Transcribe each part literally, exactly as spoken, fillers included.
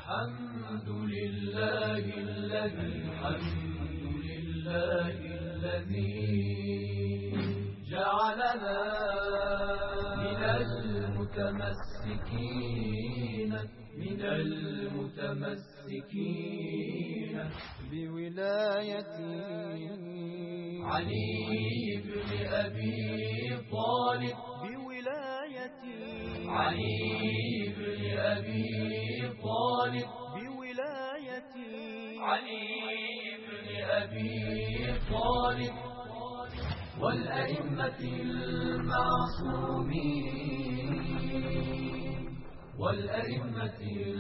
الحمد لله الذي الحمد لله الذي جعلنا من المتمسكين من المتمسكين بولاية علي بن أبي طالب بولاية علي بن أبي طالب بولاية علي بن أبي طالب والأئمة المعصومين والأئمة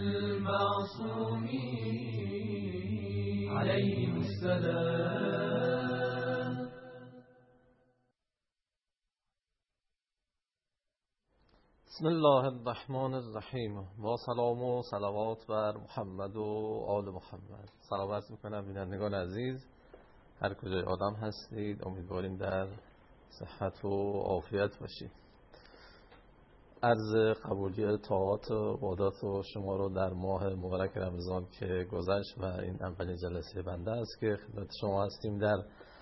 المعصومين عليهم السلام. بسم الله الرحمن الرحیم. با سلام و صلوات بر محمد و آل محمد. سلام عرض میکنم بینندگان عزیز، هر کجای آدم هستید، امیدواریم در صحت و عافیت باشید. عرض قبولی طاعات و عبادات و شما رو در ماه مبارک رمضان که گذشت و این اولین جلسه بنده است که خدمت شما هستیم در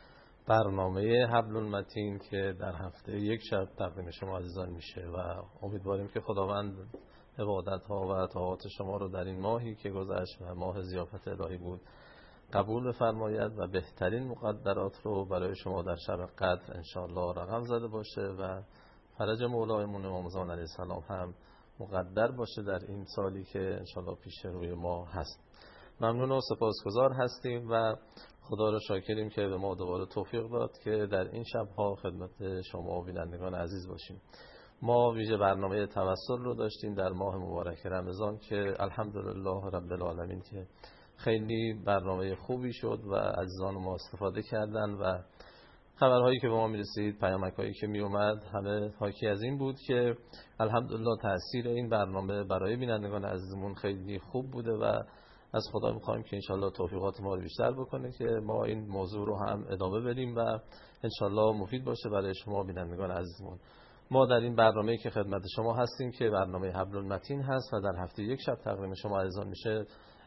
برنامه حبل المتین که در هفته یک شب تقدیم شما عزیزان میشه و امیدواریم که خداوند عبادت ها و طاعات شما رو در این ماهی که گذشت و ماه ضیافت الهی بود قبول بفرماید و بهترین مقدرات رو برای شما در شب قدر انشاءالله رقم زده باشه و فرج مولایمون امام زمان علیه السلام هم مقدر باشه در این سالی که انشاءالله پیش روی ما هست. ممنون و سپاسگزار هستیم و خدا را شاکریم که به ما دوباره توفیق داد که در این شب‌ها خدمت شما و بینندگان عزیز باشیم. ما ویژه برنامه توسل رو داشتیم در ماه مبارک رمضان که الحمدلله رب العالمین که خیلی برنامه خوبی شد و عزیزان ما استفاده کردن و خبرهایی که به ما میرسید، پیامک‌هایی که میومد همه حاکی از این بود که الحمدلله تأثیر این برنامه برای بینندگان عزیزمون خیلی خوب بوده و از خدا میخوایم که انشالله توفیقات ما رو بیشتر بکنه که ما این موضوع رو هم ادامه بدیم و انشالله مفید باشه برای شما بینندگان عزیزمون. ما در این برنامه‌ای که خدمت شما هستیم که برنامه حبل المتین هست و در هفته یک شب تقدیم شما عزیزان میشه،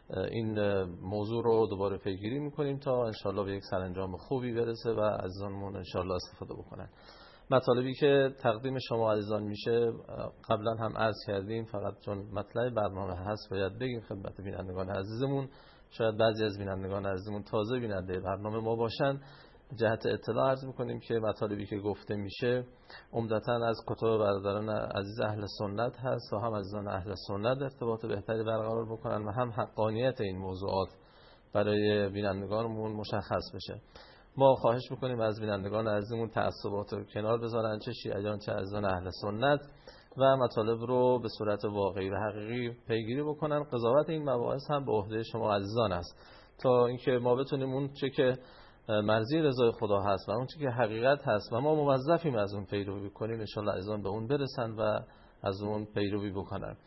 این موضوع رو دوباره پیگیری میکنیم تا انشالله به یک سرانجام خوبی برسه و عزیزانمون انشالله استفاده بکنن. مطالبی که تقدیم شما عزیزان میشه قبلا هم عرض کردیم، فقط چون مطلب برنامه هست باید بگیم خدمت بینندگان عزیزمون، شاید بعضی از بینندگان عزیزمون تازه بیننده برنامه ما باشن، جهت اطلاع عرض میکنیم که مطالبی که گفته میشه عمدتاً از کتب برادران عزیز اهل سنت هست و هم عزیزان اهل سنت ارتباط بهتری برقرار بکنن و هم حقانیت این موضوعات برای بینندگانمون مشخص بشه. ما خواهش میکنیم از بینندگان عزیزمون تعصبات رو کنار بذارن، چه شیعیان چه عزیزان اهل سنت، و مطالب رو به صورت واقعی و حقیقی پیگیری بکنن. قضاوت این مباحث هم به عهده شما عزیزان است تا اینکه ما بتونیم اون چه که مرضی رضای خدا هست و اون چه که حقیقت هست و ما موظفیم از اون پیروی کنیم، ان شاءالله عزیزان به اون برسن و از اون پیروی بکنن.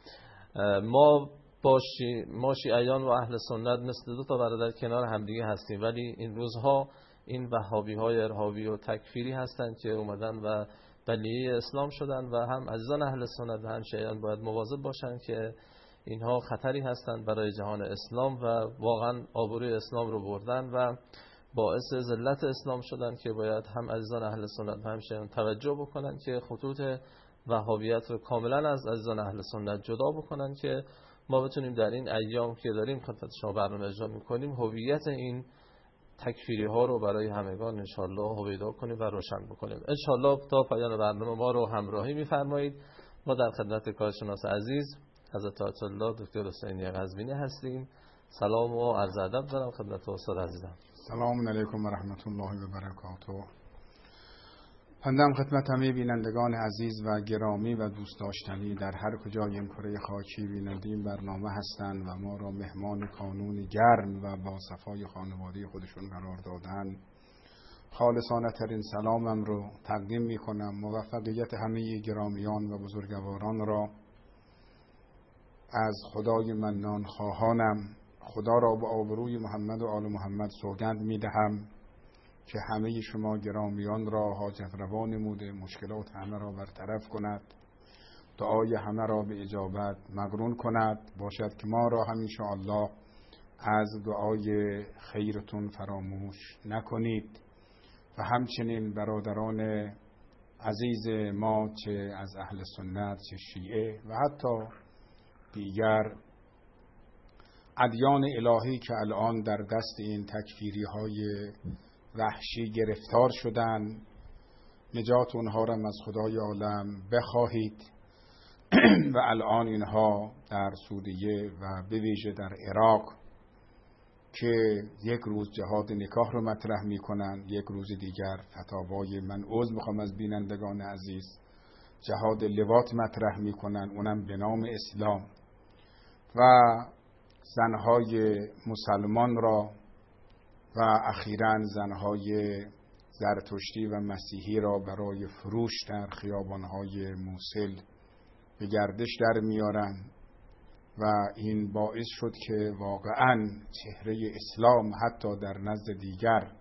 ما باشی ما شیعیان و اهل سنت مثل دو تا برادر کنار همدیگه هستیم، ولی این روزها این وهابی های ارهابی و تکفیری هستند که اومدن و بلیه اسلام شدن و هم عزیزان اهل سنت و هم شیعیان باید مواظب باشن که اینها خطری هستند برای جهان اسلام و واقعا آبروی اسلام رو بردن و باعث ذلت اسلام شدن که باید هم عزیزان اهل سنت و هم شیعیان توجه بکنن که خطوط وهابیت رو کاملا از عزیزان اهل سنت جدا بکنن که ما بتونیم در این ایام که داریم خدمت شما برنامه اجرا می‌کنیم هویت این تکفیری ها رو برای همگان انشالله هویدا کنیم و روشن بکنیم. انشالله تا پایان برنامه ما رو همراهی می‌فرمایید. ما در خدمت کارشناس عزیز حضرت آیت الله دکتر حسینی قزوینی هستیم. سلام و عرض ادب دارم خدمت استاد عزیزم. سلام علیکم و رحمت الله و برکاته. بندم خدمت همه بینندگان عزیز و گرامی و دوست داشتنی در هر کجای این کره خاکی بیننده این برنامه هستند و ما را مهمان کانون گرم و با صفای خانواده خودشون قرار دادن، خالصانه ترین سلامم رو تقدیم می کنم. موفقیت همه گرامیان و بزرگواران را از خدای منان خواهانم. خدا را به آبروی محمد و آل محمد سوگند می دهم که همه شما گرامیان را حاجت روا نموده، مشکلات همه را برطرف کند دعای همه را به اجابت مقرون کند. باشد که ما را هم انشاءالله از دعای خیرتون فراموش نکنید و همچنین برادران عزیز ما چه از اهل سنت چه شیعه و حتی دیگر ادیان الهی که الان در دست این تکفیری های وحشی گرفتار شدن، نجات اونها را از خدای عالم بخواهید و الان اینها در سوریه و به ویژه در عراق که یک روز جهاد نکاح رو مطرح میکنن، یک روز دیگر فتاوای من عذر میخوام از بینندگان عزیز جهاد لواط مطرح میکنن، اونم به نام اسلام، و زنهای مسلمان را و اخیراً زنهای زرتشتی و مسیحی را برای فروش در خیابانهای موصل به گردش در میارن و این باعث شد که واقعاً چهره اسلام حتی در نزد دیگر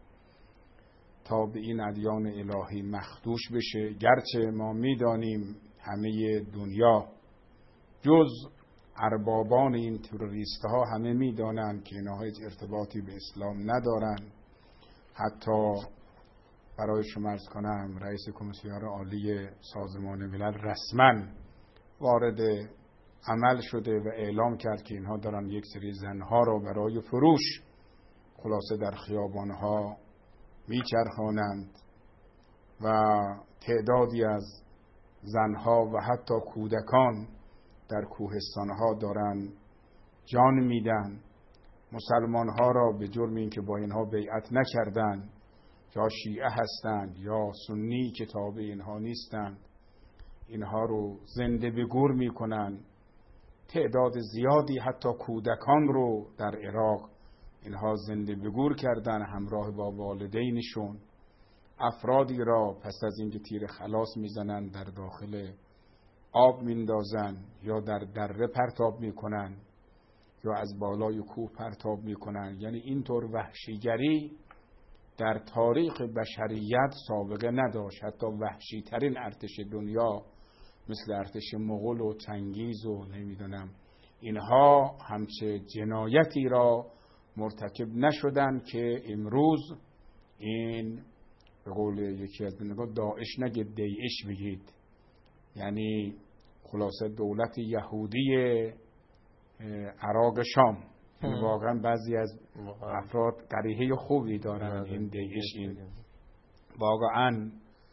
تا به این ادیان الهی مخدوش بشه. گرچه ما میدانیم همه دنیا جز اربابان این تروریست ها همه میدانند که اینها هیچ ارتباطی به اسلام ندارن. حتی برای شما عرض کنم رئیس کمیسیون عالی سازمان ملل رسما وارد عمل شده و اعلام کرد که اینها دارن یک سری زنها را برای فروش خلاصه در خیابانها میچرخانند و تعدادی از زنها و حتی کودکان در کوهستانها دارن جان میدن. مسلمانها را به جرم این که با اینها بیعت نکردند یا شیعه هستند یا سنی که تابع اینها نیستند، اینها رو زنده به گور میکنن. تعداد زیادی حتی کودکان رو در عراق اینها زنده به گور کردن همراه با والدینشون. افرادی را پس از اینکه تیر خلاص میزنن در داخل آب میندازن یا در دره پرتاب میکنن یا از بالای کوه پرتاب میکنن. یعنی اینطور وحشیگری در تاریخ بشریت سابقه نداشت. حتی وحشی ترین ارتش دنیا مثل ارتش مغول و چنگیز و نمیدونم اینها همچه جنایتی را مرتکب نشدن که امروز این به قول یکی از بزرگان داعش نگید دیعش بگید. یعنی خلاصه دولت یهودی عراق شام واقعا بعضی از افراد قریحه خوبی دارن. این دیعش این واقعا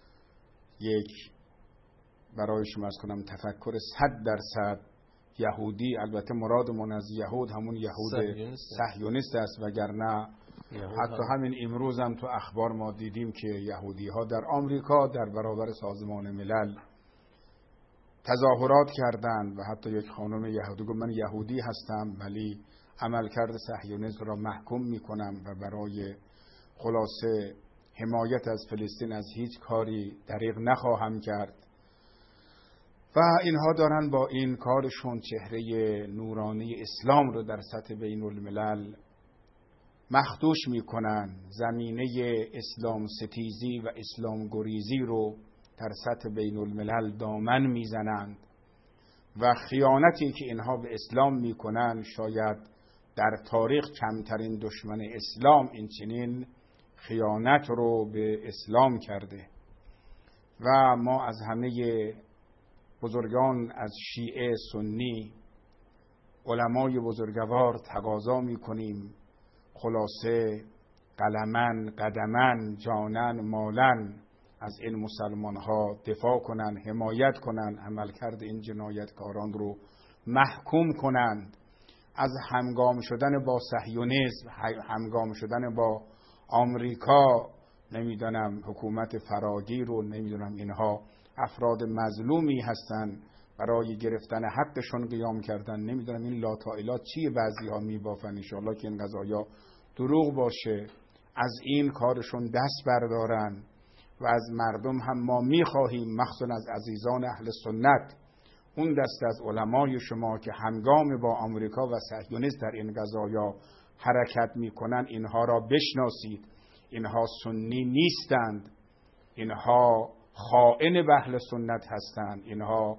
یک برای شما از کنم تفکر صد درصد یهودی. البته مرادمون از یهود همون یهود صهیونیست است، وگرنه حتی همین امروز هم تو اخبار ما دیدیم که یهودی ها در آمریکا در برابر سازمان ملل تظاهرات کردند و حتی یک خانم یهودی گفت من یهودی هستم ولی عملکرد صهیونیسم را محکوم میکنم و برای خلاصه حمایت از فلسطین از هیچ کاری دریغ نخواهم کرد. و اینها دارن با این کارشون چهره نورانی اسلام رو در سطح بین الملل مخدوش میکنن. زمینه اسلام ستیزی و اسلام گریزی رو در سطح بین الملل دامن میزنند و خیانتی که اینها به اسلام میکنن شاید در تاریخ کمترین دشمن اسلام این چنین خیانت رو به اسلام کرده. و ما از همه بزرگان از شیعه سنی علمای بزرگوار تقاضا میکنیم خلاصه قلمن قدمن جانن مالن از این مسلمان ها دفاع کنن، حمایت کنن، عملکرد این جنایتکاران رو محکوم کنند. از همگام شدن با صهیونیسم، همگام شدن با آمریکا، نمیدونم حکومت فراگیر رو نمیدونم اینها افراد مظلومی هستن برای گرفتن حقشون قیام کردن. نمیدونم این لاتائلات چیه بعضی ها میبافن. انشاءالله که این قضایا دروغ باشه، از این کارشون دست بردارن و از مردم هم ما میخواهیم مخصوصا از عزیزان اهل سنت اون دست از علمای شما که همگام با آمریکا و صهیونیسم در این قضایا حرکت میکنن اینها را بشناسید. اینها سنی نیستند، اینها خائن به اهل سنت هستند، اینها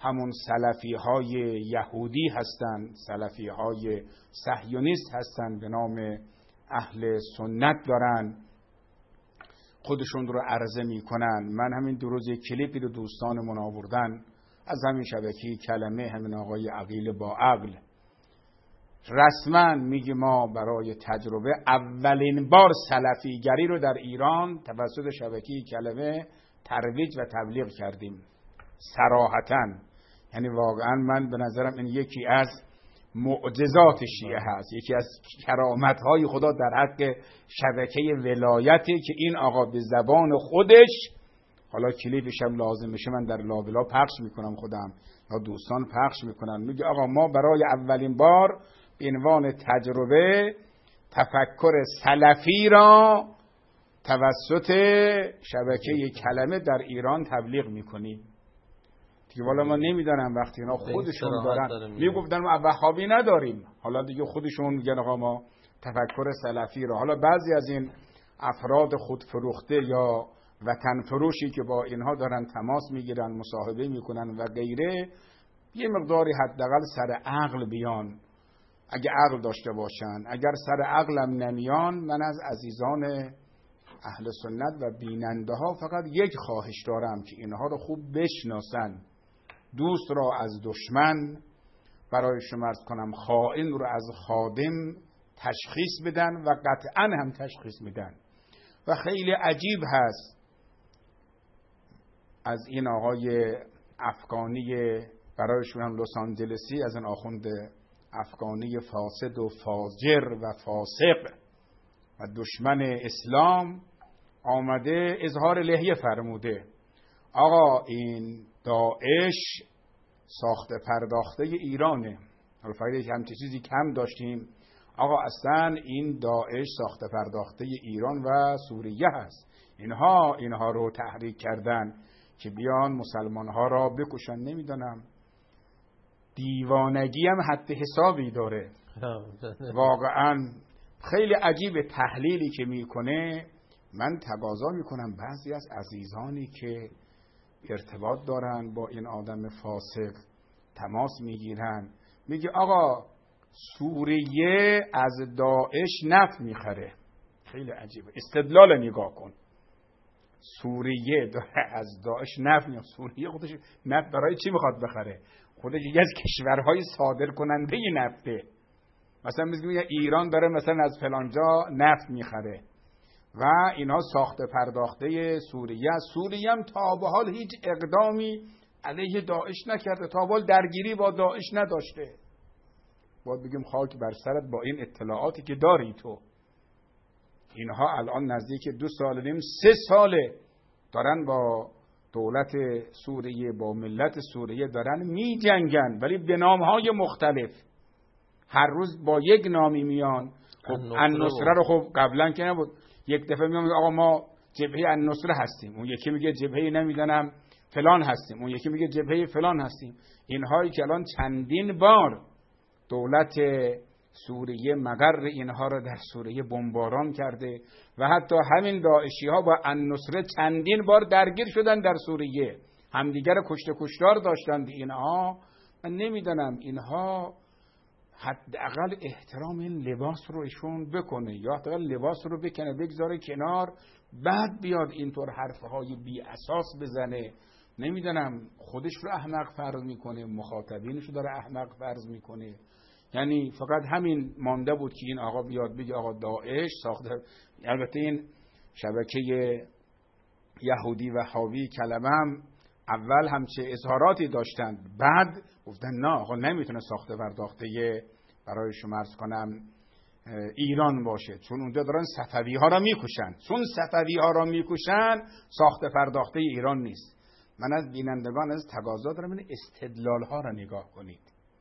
همون سلفی های یهودی هستند، سلفی های صهیونیست هستند، به نام اهل سنت دارن خودشون رو عرضه میکنن. من همین دو روز کلیپی رو دوستانمون آوردن از همین شبکه کلمه، همین آقای عقیل با عقل، رسما میگه ما برای تجربه اولین بار سلفیگری رو در ایران توسط شبکه کلمه ترویج و تبلیغ کردیم. صراحتاً یعنی واقعا من به نظرم این یکی از معجزات شیعه هست، یکی از کرامت‌های خدا در حق شبکه ولایتی که این آقا به زبان خودش، حالا کلیپش هم لازم میشه من در لابلا پخش میکنم خودم یا دوستان پخش میکنن، میگه آقا ما برای اولین بار به عنوان تجربه تفکر سلفی را توسط شبکه کلمه در ایران تبلیغ میکنیم. دیگه والا ما نمیدانم وقتی اینا خودشون دارن میگفتن ما وهابی نداریم، حالا دیگه خودشون میگن آقا ما تفکر سلفی را. حالا بعضی از این افراد خودفروخته یا وطن فروشی که با اینها دارن تماس میگیرن، مصاحبه میکنن و غیره، یه مقداری حداقل سر عقل بیان، اگه عقل داشته باشن. اگر سر عقلم نمیان، من از عزیزان اهل سنت و بیننده ها فقط یک خواهش دارم که اینها رو خوب بشناسن، دوست را از دشمن، برای شما عرض کنم خائن رو از خادم تشخیص بدن و قطعا هم تشخیص میدن. و خیلی عجیب هست از این آقای افغانی، برایشون هم لس آنجلسی، از این آخوند افغانی فاسد و فاجر و فاسق و دشمن اسلام آمده اظهار لحیه فرموده. آقا این داعش ساخته پرداخته ایرانه. البته همچین چیزی کم داشتیم. آقا اصلا این داعش ساخته پرداخته ایران و سوریه هست. اینها اینها رو تحریک کردن که بیان مسلمان ها را بکشن. نمیدونم دیوانگی هم حد حسابی داره. واقعا خیلی عجیب تحلیلی که میکنه. من تقاضا میکنم بعضی از عزیزانی که ارتباط دارن با این آدم فاسق، تماس میگیرن، میگه آقا سوریه از داعش نفت میخره. خیلی عجیبه. استدلال نگاه کن. سوریه داره از داعش نفت میخره. سوریه خودش نفت برای چی میخواد بخره؟ خودش یکی از کشورهای صادر کننده نفته. مثلا میگه ایران داره مثلا از فلانجا نفت میخره و اینا ساخته پرداخته سوریه. سوریه هم تا به حال هیچ اقدامی علیه داعش نکرده، تا به حال درگیری با داعش نداشته. باید بگیم خاک بر سرت با این اطلاعاتی که داری تو. اینها الان نزدیک دو سال نیم سه ساله دارن با دولت سوریه، با ملت سوریه دارن می جنگن، ولی به نامهای مختلف. هر روز با یک نامی میان. خب النصره رو خب قبلا که نبود، یک دفعه میگم آقا ما جبهه النصره هستیم، اون یکی میگه جبهه نمیدونم فلان هستیم، اون یکی میگه جبهه فلان هستیم. اینهایی که الان چندین بار دولت سوریه مقر اینها رو در سوریه بمباران کرده و حتی همین داعشی ها با النصره چندین بار درگیر شدن در سوریه، همدیگر کشته کشتار داشتند. اینها من نمیدونم اینها حداقل احترام این لباس رو ایشون بکنه، یا حداقل لباس رو بکنه بگذاره کنار، بعد بیاد اینطور حرفهای بی اساس بزنه. نمیدونم خودش رو احمق فرض میکنه، مخاطبینش رو داره احمق فرض میکنه. یعنی فقط همین مانده بود که این آقا بیاد بگه آقا داعش ساخته. البته این شبکه یهودی و حاوی کلمه هم اول همچه اظهاراتی داشتند، بعد گفتن نه آقا نمیتونه ساخته پرداخته برای شما عرض کنم ایران باشه، چون اونجا دارن صفوی ها را میکشن. چون صفوی ها را میکشن ساخته پرداخته ایران نیست. من از بینندگان از تقاضا دارم این استدلال ها را نگاه کنید.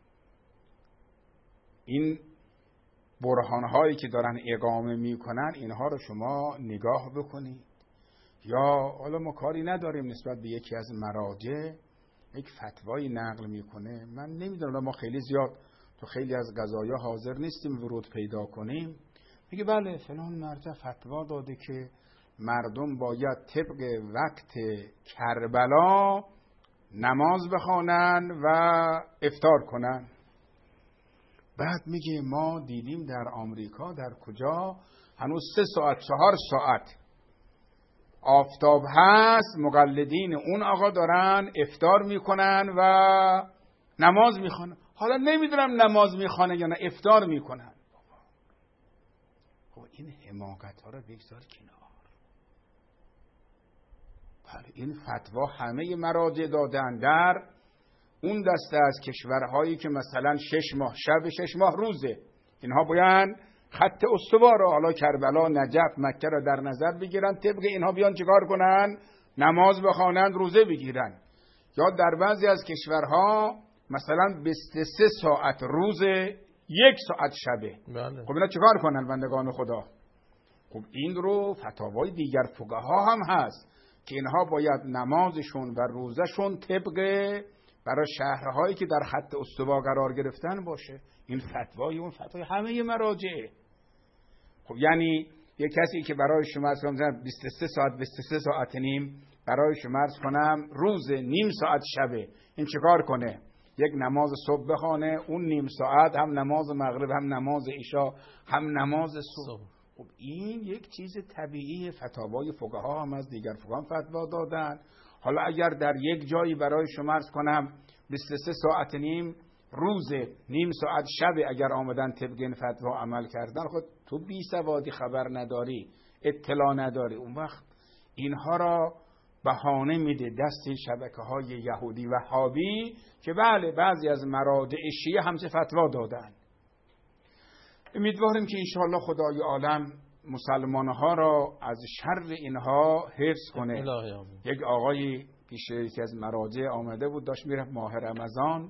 این برهان هایی که دارن اقامه میکنن اینها رو شما نگاه بکنید. یا حالا ما کاری نداریم نسبت به یکی از مراجع یک فتوایی نقل میکنه، من نمیدونم، ما خیلی زیاد تو خیلی از قضایا حاضر نیستیم ورود پیدا کنیم. میگه بله فلان مرجع فتوا داده که مردم باید طبق وقت کربلا نماز بخوانن و افطار کنن. بعد میگه ما دیدیم در آمریکا در کجا هنوز سه ساعت چهار ساعت آفتاب هست، مقلدین اون آقا دارن افطار میکنن و نماز میخوانن. حالا نمیدونم نماز میخوانن یا نه افطار میکنن. خب این حماقت ها رو بگذار کنار. بله این فتوا همه مراجع دادن در اون دسته از کشورهایی که مثلا شش ماه شب شش ماه روزه، اینها باید خط استوا رو، حالا کربلا، نجف، مکه رو در نظر بگیرن، طبق اینها بیان چیکار کنن؟ نماز بخوانند، روزه بگیرن. یا در بعضی از کشورها مثلا بیست و سه ساعت روزه، یک ساعت شبه. بله. خب اینا چیکار کنن بندگان خدا؟ خب این رو فتاوای دیگر فقها هم هست که اینها باید نمازشون و روزشون طبق برای شهرهایی که در خط استوا قرار گرفتن باشه. این فتوای اون فتوای همه مراجع. خب یعنی یک کسی که برای شما مثلا بیست و سه ساعت بیست و سه ساعت نیم برای شما عرض کنم روز نیم ساعت شبه، این چیکار کنه؟ یک نماز صبح بخونه، اون نیم ساعت هم نماز مغرب هم نماز عشا هم نماز صبح. خب این یک چیز طبیعی، فتاوای فقها هم از دیگر فقها فتوا دادن. حالا اگر در یک جایی برای شما عرض کنم بیست و سه ساعت نیم روز نیم ساعت شب اگر آمدن طبق این فتوا عمل کردن، خود تو بی سوادی، خبر نداری، اطلاع نداری، اون وقت اینها را بهانه میده دست شبکه های یهودی وهابی که بله بعضی از مراجع شیعه همچه فتوا دادن. امیدواریم که انشاءالله خدای عالم مسلمانها را از شر اینها حفظ کنه. یک آقایی پیش یکی از مراجع آمده بود، داشت میرفت ماه رمضان،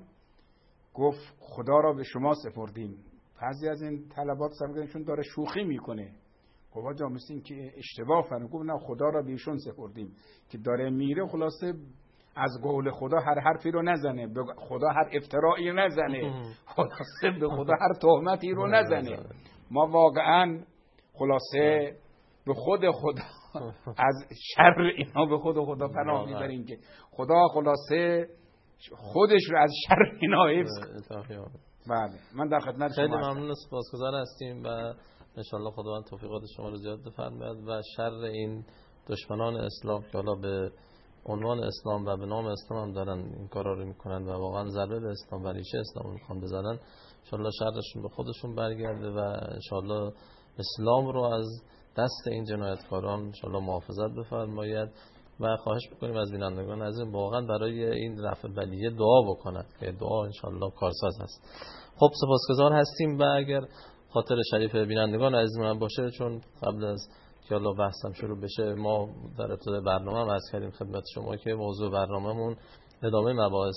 گفت خدا را به شما سپردیم. بعضی از این طلبات سرگردشون داره شوخی میکنه. خب آقا مثل این که اشتباه فرمود. گفت نه خدا را به ایشون سپردیم که داره میره، خلاصه از قول خدا هر حرفی رو نزنه، به خدا هر افتراعی نزنه، خلاصه به خدا هر تهمتی رو نزنه. ما واقعا خلاصه به خود خدا از شر اینا به خود خدا پناه میبریم که خدا خلاصه خودش رو از شر اینا حفظ کنه. بله من در خدمت شما خیلی ممنون و سپاسگزار هستیم و انشالله خداوند توفیقات شما رو زیاد بفرماید و شر این دشمنان اسلام که حالا به عنوان اسلام و به نام اسلام هم دارن این کارا رو میکنن و واقعا ضربه به اسلام و ریشه اسلام رو میخوان بزنن، انشالله شرشون به خودشون برگرده و انشالله اسلام رو از دست این جنایتکاران انشالله محافظت بفرماید و خواهش بکنیم از بینندگان عزیز واقعا برای این رفع بلیه دعا بکنند که دعا انشالله کارساز است. خب سپاسگزار هستیم و اگر خاطر شریف بینندگان عزیز من باشه، چون قبل از که الله بحثم شروع بشه ما در ابتدای برنامه هم عرض کردیم خدمت شما که موضوع برنامه‌مون ادامه مباحث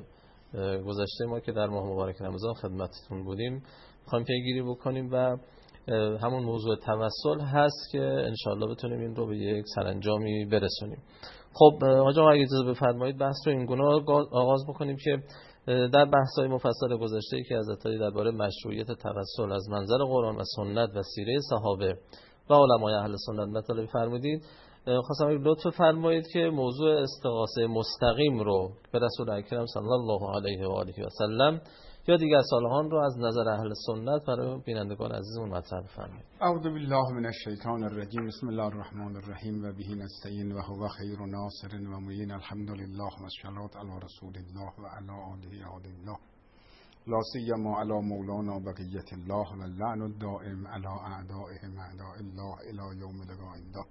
گذشته ما که در ماه مبارک رمضان خدمتتون بودیم می‌خوایم پیگیری بکنیم و همون موضوع توسل هست که انشالله بتونیم این رو به یک سرانجامی برسونیم. خب آقا اگه اجازه بفرمایید بحث رو این گونه آغاز بکنیم که در بحث‌های مفصل گذشته که از اتایی درباره مشروعیت توسل از منظر قرآن و سنت و سیره صحابه و علمای اهل سنت مطالب فرمودید، خواستم لطف فرمایید که موضوع استغاثه مستقیم رو به رسول اکرم صلی الله علیه و آله و سلم یا دیگر صالحان رو از نظر اهل سنت برای بینندگان عزیزمون مطرح فرمایید. اعوذ بالله من الشیطان الرجیم. بسم الله الرحمن الرحیم و به نستعین و هو خیر ناصر و معین. الحمدلله و الصلاه علی رسول الله و علی آله و الله لا سیما علی مولانا بقیت الله و اللعن الدائم علی اعدائهم اعداء الله الی یوم لقاء الله.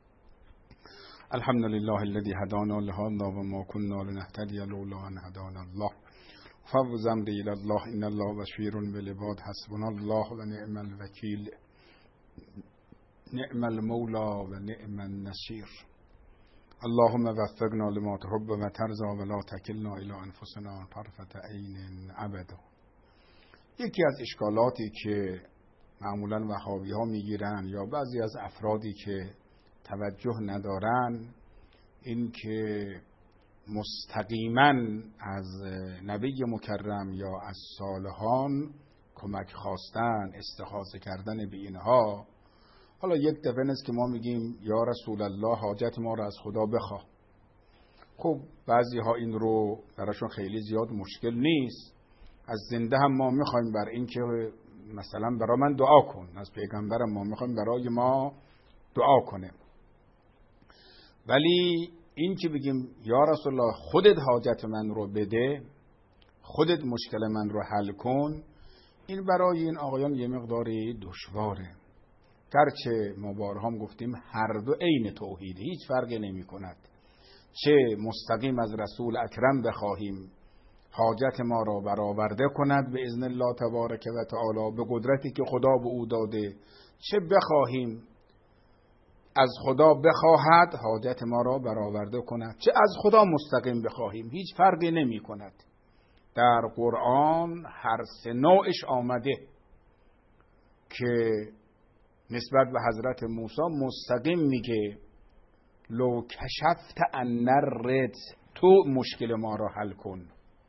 الحمد لله الذي هدانا لهذا وما كنا لنهتدي لولا ان هدانا الله. فوض امری الی الله ان الله بشیر بالعباد حسبنا الله و نعم الوکیل نعم المولا و نعم النصیر. اللهم وفقنا لما تحب و ترضى ولا تکلنا الی انفسنا طرفة عین ابدا. یکی از اشکالاتی که معمولا وهابی ها میگیرن یا بعضی از افرادی که توجه ندارن این که مستقیما از نبی مکرم یا از صالحان کمک خواستن، استغاثه کردن به اینها. حالا یک دفعه است که ما میگیم یا رسول الله حاجت ما را از خدا بخواه، خب بعضی ها این رو براشون خیلی زیاد مشکل نیست. از زنده هم ما میخوایم بر این که مثلا برای من دعا کن، از پیغمبرم ما میخوایم برای ما دعا کنه. ولی این که بگیم یا رسول الله خودت حاجت من رو بده، خودت مشکل من رو حل کن، این برای این آقایان یه مقداری دشواره. گرچه ما بارها هم گفتیم هر دو عین توحید، هیچ فرقی نمی کند. چه مستقیم از رسول اکرم بخواهیم حاجت ما را برآورده کند به اذن الله تبارک و تعالی، به قدرتی که خدا به او داده، چه بخواهیم از خدا بخواهد حاجت ما را برآورده کند، چه از خدا مستقیم بخواهیم، هیچ فرقی نمی کند. در قرآن هر سه نوعش آمده که نسبت به حضرت موسی مستقیم میگه لو کشفت عنا الرجز، تو مشکل ما را حل کن،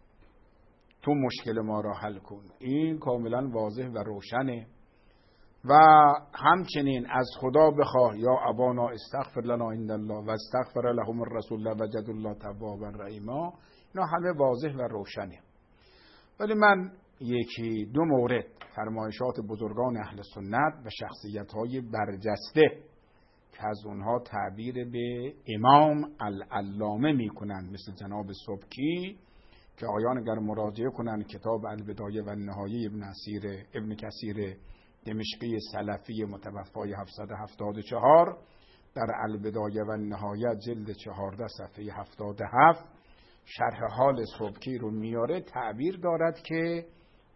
تو مشکل ما را حل کن. این کاملا واضح و روشنه. و همچنین از خدا بخواه یا ابانا استغفر لنا عند الله و استغفر لهم الرسول وجدوا الله توابا رحیما، اینا همه واضح و روشنه. ولی من یکی دو مورد فرمایشات بزرگان اهل سنت و شخصیت‌های برجسته که از اونها تعبیر به امام العلامه میکنن، مثل جناب سبکی که آیان اگر مراجعه کنن کتاب البدایه و النهایه ابن کثیر ابن کثیر دمشقی سلفی متوفای هفتصد و هفتاد و چهار در البدایه و النهایه جلد چهارده صفحه هفتاد و هفت شرح حال سبکی رو میاره، تعبیر دارد که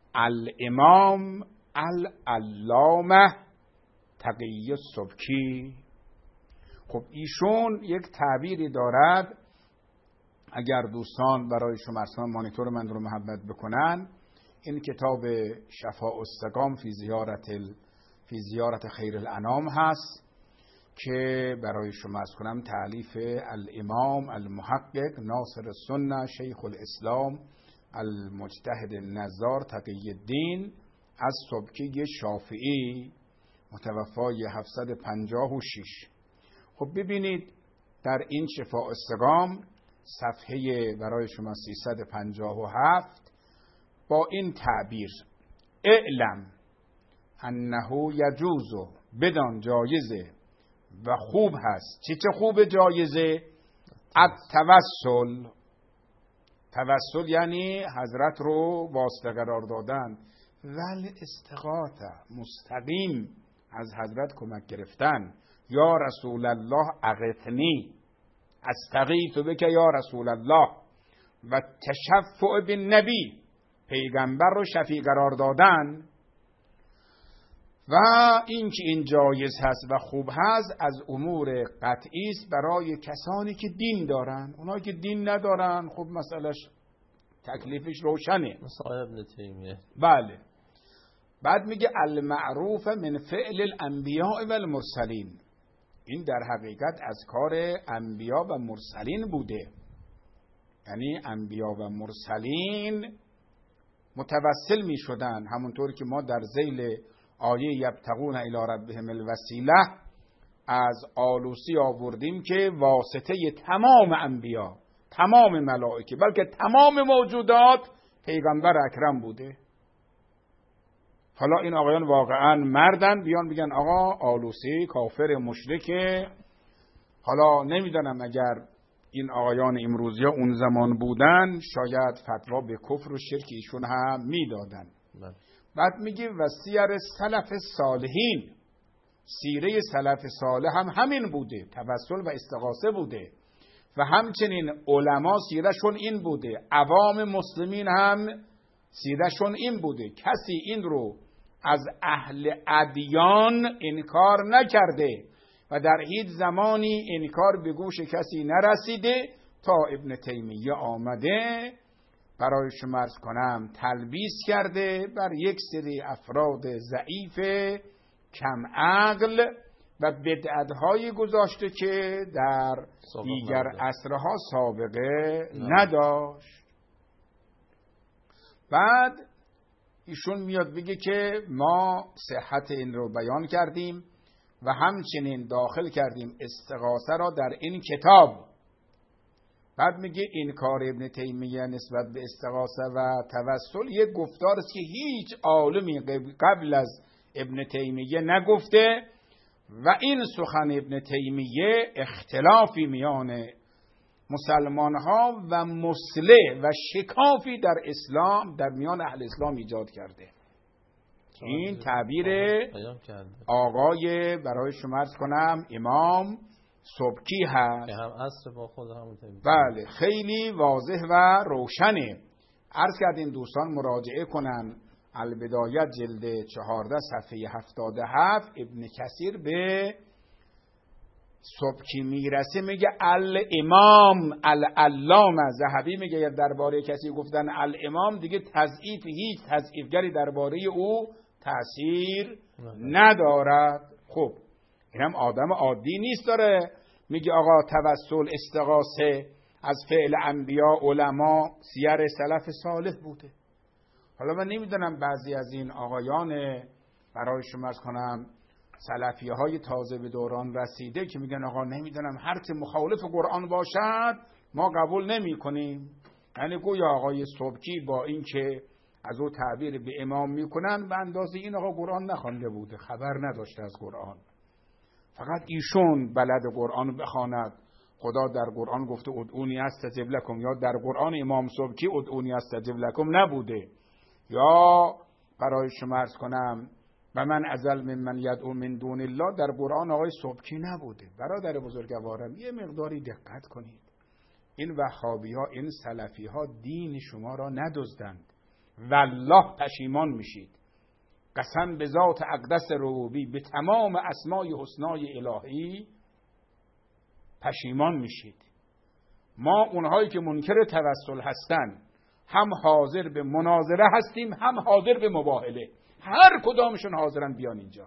الامام العلامه تقی سبکی. خب ایشون یک تعبیری دارد، اگر دوستان برای شما ارسان مانیتور من رو محبت بکنن، این کتاب شفاء السقام فی زیارت ال... فی زیارت خیر الانام هست که برای شما ارز کنم تألیف الامام المحقق ناصر السنه شیخ الاسلام المجتهد النظار تقی الدین از سبکی شافعی متوفای هفتصد و پنجاه و شش. خب ببینید در این شفاء السقام صفحه برای شما سیصد و پنجاه و هفت با این تعبیر اعلم انه یجوز، بدان جایزه و خوب هست. چی چه خوب جایزه؟ التوسل. توسل یعنی حضرت رو واسطه قرار دادن، ولی استغاثه مستقیم از حضرت کمک گرفتن. یا رسول الله اغثنی، استغیث بک یا رسول الله. و تشفع بالنبی، پیغمبر رو شفیع قرار دادن. و این که این جایز هست و خوب هست از امور قطعی است برای کسانی که دین دارن. اونایی که دین ندارن خب مسئلهش تکلیفش روشنه، مثل ابن تیمیه. بله. بعد میگه المعروف من فعل الانبیاء و المرسلین، این در حقیقت از کار انبیا و مرسلین بوده. یعنی انبیا و مرسلین متوسل می شدن، همونطور که ما در ذیل آیه یبتغون الی ربهم الوسیله از آلوسی آوردیم که واسطه تمام انبیا، تمام ملائکه، بلکه تمام موجودات پیغمبر اکرم بوده. حالا این آقایان واقعا مردن بیان بگن آقا آلوسی کافر مشرکه. حالا نمیدانم اگر این آقایان امروزی ها اون زمان بودن شاید فتوا به کفر و شرک ایشون هم میدادن. بعد میگه و سیر سلف صالحین، سیره سلف صالح هم همین بوده، توسل و استغاثه بوده. و همچنین علما سیرهشون این بوده، عوام مسلمین هم سیرهشون این بوده. کسی این رو از اهل ادیان انکار نکرده و در هیچ زمانی انکار به گوش کسی نرسیده تا ابن تیمیه آمده برای شما عرض کنم تلبیس کرده بر یک سری افراد ضعیف کم عقل و بدعت‌های گذاشته که در دیگر عصرها سابقه نداشت. بعد ایشون میاد بگه که ما صحت این رو بیان کردیم و همچنین داخل کردیم استغاثه را در این کتاب. بعد میگه این کار ابن تیمیه نسبت به استغاثه و توسل یک گفتار است که هیچ عالمی قبل از ابن تیمیه نگفته و این سخن ابن تیمیه اختلافی میان مسلمان ها و مصلح و شکافی در اسلام در میان اهل اسلام ایجاد کرده. این تعبیر آقای برای شما عرض کنم امام سبکی هست که هم عصر با خود هم تیمیه. بله خیلی واضح و روشنه. عرض کردین دوستان مراجعه کنن البدایه جلد چهارده صفحه هفتاد و هفت. ابن کثیر به سبکی میرسه میگه الامام العلامه. ذهبی میگه درباره کسی گفتن الامام دیگه تضعیف هیچ تضعیفگری درباره او تأثیر ندارد. خب اینم آدم عادی نیست داره میگه آقا توسل استغاثه از فعل انبیا علما سیر سلف صالح بوده. حالا من نمیدونم بعضی از این آقایان برای شما از کنم سلفیه های تازه به دوران رسیده که میگن آقا نمیدونم هر چه مخالف قرآن باشد ما قبول نمی کنیم. یعنی گویا آقای سبکی با این که از او تعبیر به امام میکنن به اندازه این آقا قرآن نخوانده بوده، خبر نداشته از قرآن، فقط ایشون بلد قرآن بخواند. خدا در قرآن گفته ادعونی استجب لکم، یا در قرآن امام سبکی ادعونی استجب لکم نبوده. یا برای شما عرض کنم و من ازل من من یدعو من دون الله در قرآن آقای سبکی نبوده. برادر بزرگوارم یه مقداری دقت کنید. این وهابی ها این سلفی ها دین شما را ندزدند، والله پشیمان میشید. قسم به ذات اقدس ربوبی به تمام اسمای حسنای الهی پشیمان میشید. ما اونهایی که منکر توسل هستن هم حاضر به مناظره هستیم هم حاضر به مباهله. هر کدامشون حاضرن بیان اینجا،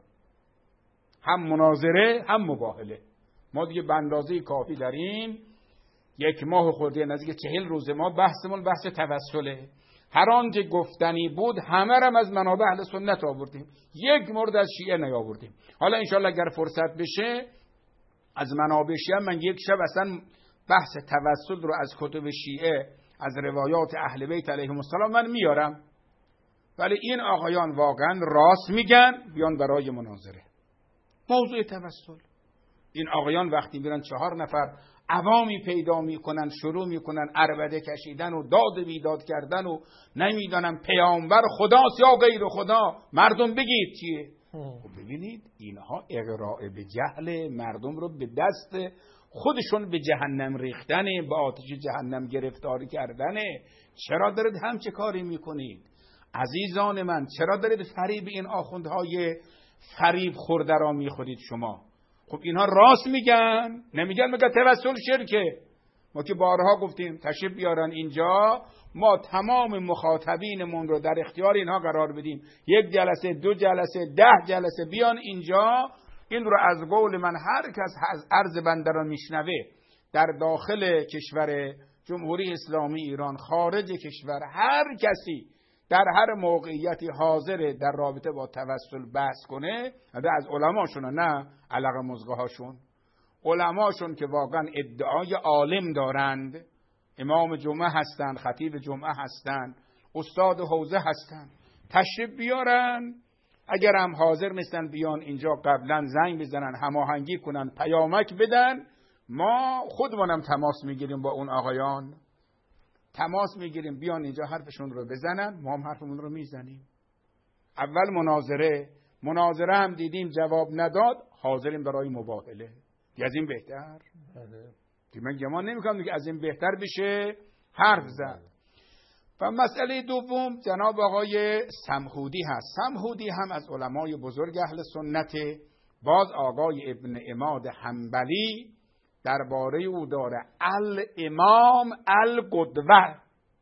هم مناظره هم مباهله. ما دیگه به اندازه کافی داریم. یک ماه خورده نزدیک چهل روز ما بحثمون بحث توسله. هر آنچه گفتنی بود همه رم از منابع اهل سنت آوردیم، یک مورد از شیعه نیاوردیم. حالا انشالله اگر فرصت بشه از منابع شیعه من یک شب اصلا بحث توسل رو از کتب شیعه از روایات اهل بیت علیهم السلام من میارم. ولی این آقایان واقعا راست میگن، بیان برای مناظره موضوع توسل. این آقایان وقتی میرن چهار نفر عوامی پیدا میکنن شروع میکنن عربده کشیدن و داد بیداد کردن و نمیدانم پیامبر خداست یا غیر خدا، مردم بگید چیه. خب ببینید اینها اغراء به جهل مردم رو به دست خودشون به جهنم ریختنه، به آتش جهنم گرفتاری کردنه. چرا دارید همچه کاری میکنید عزیزان من؟ چرا دارید فریب این آخوندهای فریب خورده را میخورید شما؟ خب اینها راست میگن، نمیگن مگه توسل شرکه. ما که بارها گفتیم تشریف بیارن اینجا، ما تمام مخاطبینمون رو در اختیار اینها قرار بدیم. یک جلسه، دو جلسه، ده جلسه بیان اینجا. این رو از قول من هر کس از عرض بنده را میشنوه در داخل کشور جمهوری اسلامی ایران، خارج کشور، هر کسی در هر موقعیتی حاضر در رابطه با توسل بحث کنه، از علماشون، نه علق مزغه هاشون، علماشون که واقعا ادعای عالم دارند، امام جمعه هستند، خطیب جمعه هستند، استاد حوزه هستند، تشریف بیارن. اگر هم حاضر مثلا بیان اینجا قبلا زنگ بزنن، هماهنگی کنن، پیامک بدن، ما خودمونم تماس میگیریم با اون آقایان، تماس میگیریم بیان اینجا حرفشون رو بزنن، ما هم حرفمون رو میزنیم. اول مناظره مناظره هم دیدیم جواب نداد، حاضریم برای مباهله. از این بهتر دیگه من گمان نمیکنم دیگه از این بهتر بشه حرف زد. و مسئله دوم جناب آقای سمهودی هست. سمهودی هم از علمای بزرگ اهل سنت. باز آقای ابن عماد حنبلی درباره او داره الامام القدوه،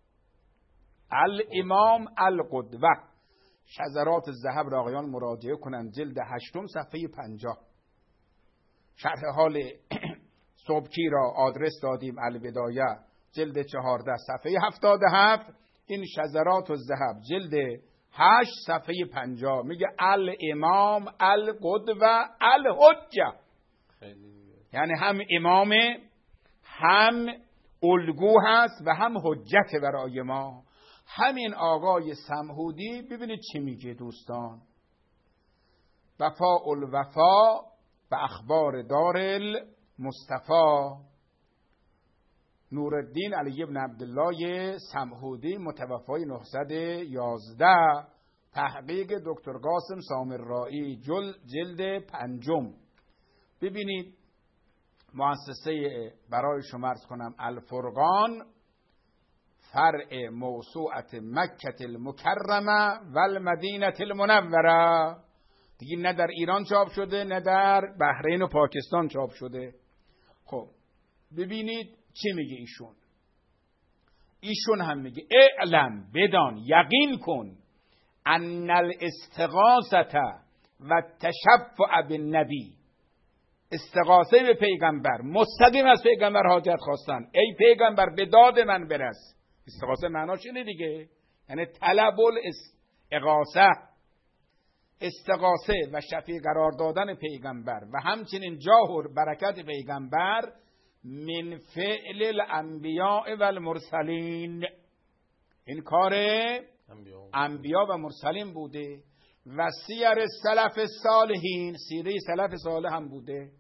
الامام القدوه. شذرات الذهب را آقایان مراجعه کنند، جلد هشتم صفحه پنجاه. شرح حال سبکی را آدرس دادیم، البدایه جلد چهارده صفحه هفتاد و هفت. این شذرات الذهب جلد هشت صفحه پنجاه میگه الامام القدوه الحجه، یعنی هم امامه هم الگو هست و هم حجت برای ما. همین آقای سمهودی ببینید چی میگه دوستان. وفاء الوفا و اخبار دار المصطفی. نورالدین علی بن عبدالله سمهودی متوفای نهصد و یازده، تحقیق دکتر قاسم سامرایی، جل جلد پنجم. ببینید مؤسسه برای شما عرض کنم الفرقان، فرع موسوعت مکه المکرمه و المدینه المنوره. دیگه نه در ایران چاپ شده نه در بحرین و پاکستان چاپ شده. خب ببینید چی میگه ایشون. ایشون هم میگه اعلم، بدان، یقین کن، ان الاستغاثه و تشفع بالنبی، استغاثه به پیغمبر، مستقیم از پیغمبر حاجت خواستن، ای پیغمبر به داد من برس. استغاثه معناش اینه دیگه، یعنی طلب الاستغاثه، استغاثه و شفیع قرار دادن پیغمبر و همچنین جاه و برکت پیغمبر من فعل الانبیاء و المرسلین، این کار انبیا و مرسلین بوده و سیر سلف صالحین، سیره سلف صالح هم بوده.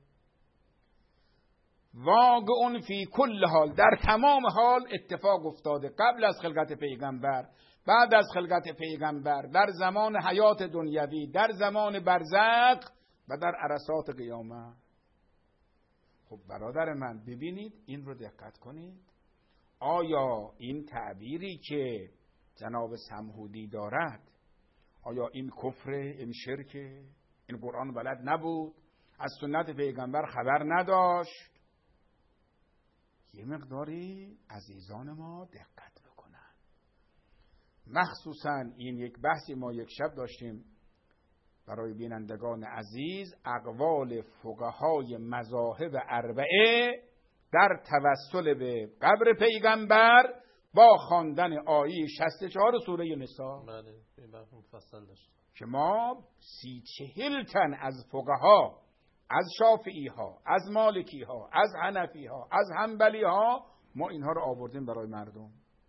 واقع فی کل حال، در تمام حال اتفاق افتاده، قبل از خلقت پیغمبر، بعد از خلقت پیغمبر، در زمان حیات دنیوی، در زمان برزخ و در عرصات قیامت. خب برادر من ببینید این رو دقت کنید. آیا این تعبیری که جناب سمهودی دارد، آیا این کفره، این شرکه؟ این قرآن بلد نبود؟ از سنت پیغمبر خبر نداشت؟ یه مقداری عزیزان ما دقت بکنن. مخصوصا این یک بحثی ما یک شب داشتیم برای بینندگان عزیز، اقوال فقهای مذاهب اربعه در توسل به قبر پیغمبر با خواندن آیه شصت و چهار سوره نساء. بله این بحث مفصل داشت که ما سی چهل تن از فقها، از شافعی ها، از مالکی ها، از حنفی ها، از حنبلی ها، ما اینها رو آوردیم برای مردم.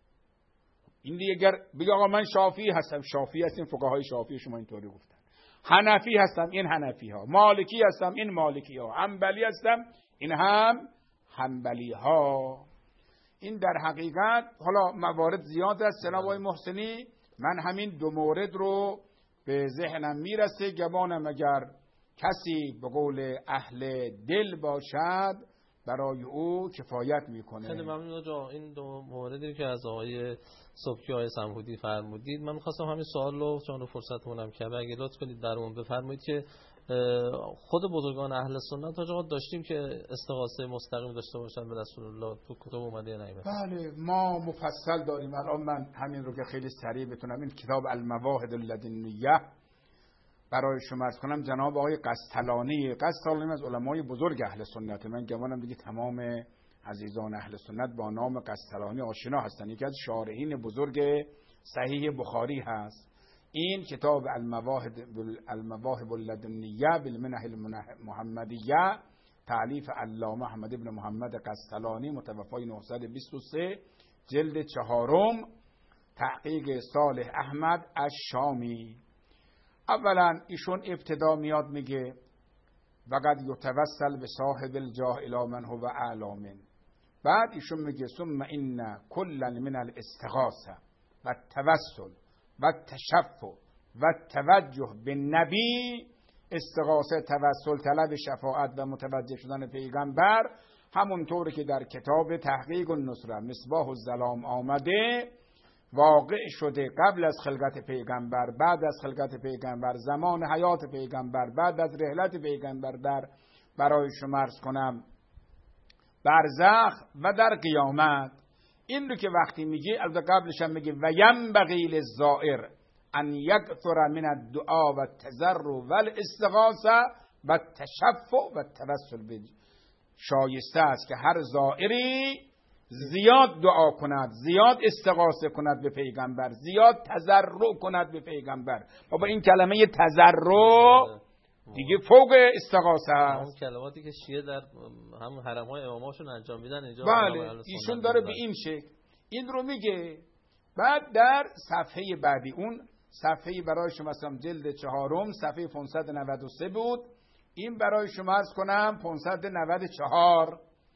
این دیگه اگر بگه آقا من شافعی هستم، شافعی هستیم، فقهای شافعی شما اینطوری گفتن. حنفی هستم، این حنفی ها. مالکی هستم، این مالکی ها. حنبلی هستم، این هم حنبلی ها. این در حقیقت حالا موارد زیاد است جناب آقای محسنی، من همین دو مورد رو به ذهنم میرسه، گمانم اگر کسی به قول اهل دل باشد برای او کفایت میکنه. خیلی ممنون آقا. این دو موردی که از آقای سبکی آقای سمهودی فرمودید، من می‌خواستم همین سوال رو چون فرصت مونم که اگه لطف کنید در اون بفرمایید که خود بزرگان اهل سنت آقا داشتیم که استغاثه مستقیم داشته باشن به رسول الله، تو کتب اومده یا نه؟ بله ما مفصل داریم. الان من همین رو که خیلی سریع بتونم، این کتاب المواهد اللدنیه برای شما عرض کنم، جناب آقای قسطلانی، قسطلانی از علمای بزرگ اهل سنت، من گمانم دیگه تمام عزیزان اهل سنت با نام قسطلانی آشنا هستن، یکی از شارحین بزرگ صحیح بخاری هست. این کتاب المواهد المواهب اللدنیه بالمنح المحمدیه، تالیف علامه احمد ابن محمد قسطلانی، متوفای نهصد و بیست و سه، جلد چهارم، تحقیق صالح احمد الشامی. اولا ایشون ابتدا میاد میگه وقد یتوسل به صاحب الجاه الی من هو اعلی من. بعد ایشون میگه ثم ان کلا من الاستغاثه و التوسل و التشفع و التوجه بالنبی، استغاثه، توسل، طلب شفاعت و متوجه شدن پیغمبر، همونطوری که در کتاب تحقیق النصره مصباح الظلام آمده، واقع شده قبل از خلقت پیغمبر، بعد از خلقت پیغمبر، زمان حیات پیغمبر، بعد از رحلت پیغمبر در برای شما عرض کنم برزخ و در قیامت. این رو که وقتی میگه، البته قبلش هم میگه و ینبغی للزائر ان یکثر من الدعاء و التضرع و الاستغاثه و التشفع و التوسل به، شایسته است که هر زائری زیاد دعا کند، زیاد استغاثه کند به پیغمبر، زیاد تضرع کند به پیغمبر. بابا این کلمه تضرع دیگه فوق استغاثه اون است. کلماتی که شیعه در هم حرم‌های اماماشون انجام میدن اینجا بله ایشون داره به این شکل این رو میگه. بعد در صفحه بعدی، اون صفحه برای شما مثلا جلد چهارم صفحه پانصد و نود و سه بود، این برای شما عرض کنم پانصد و نود و چهار.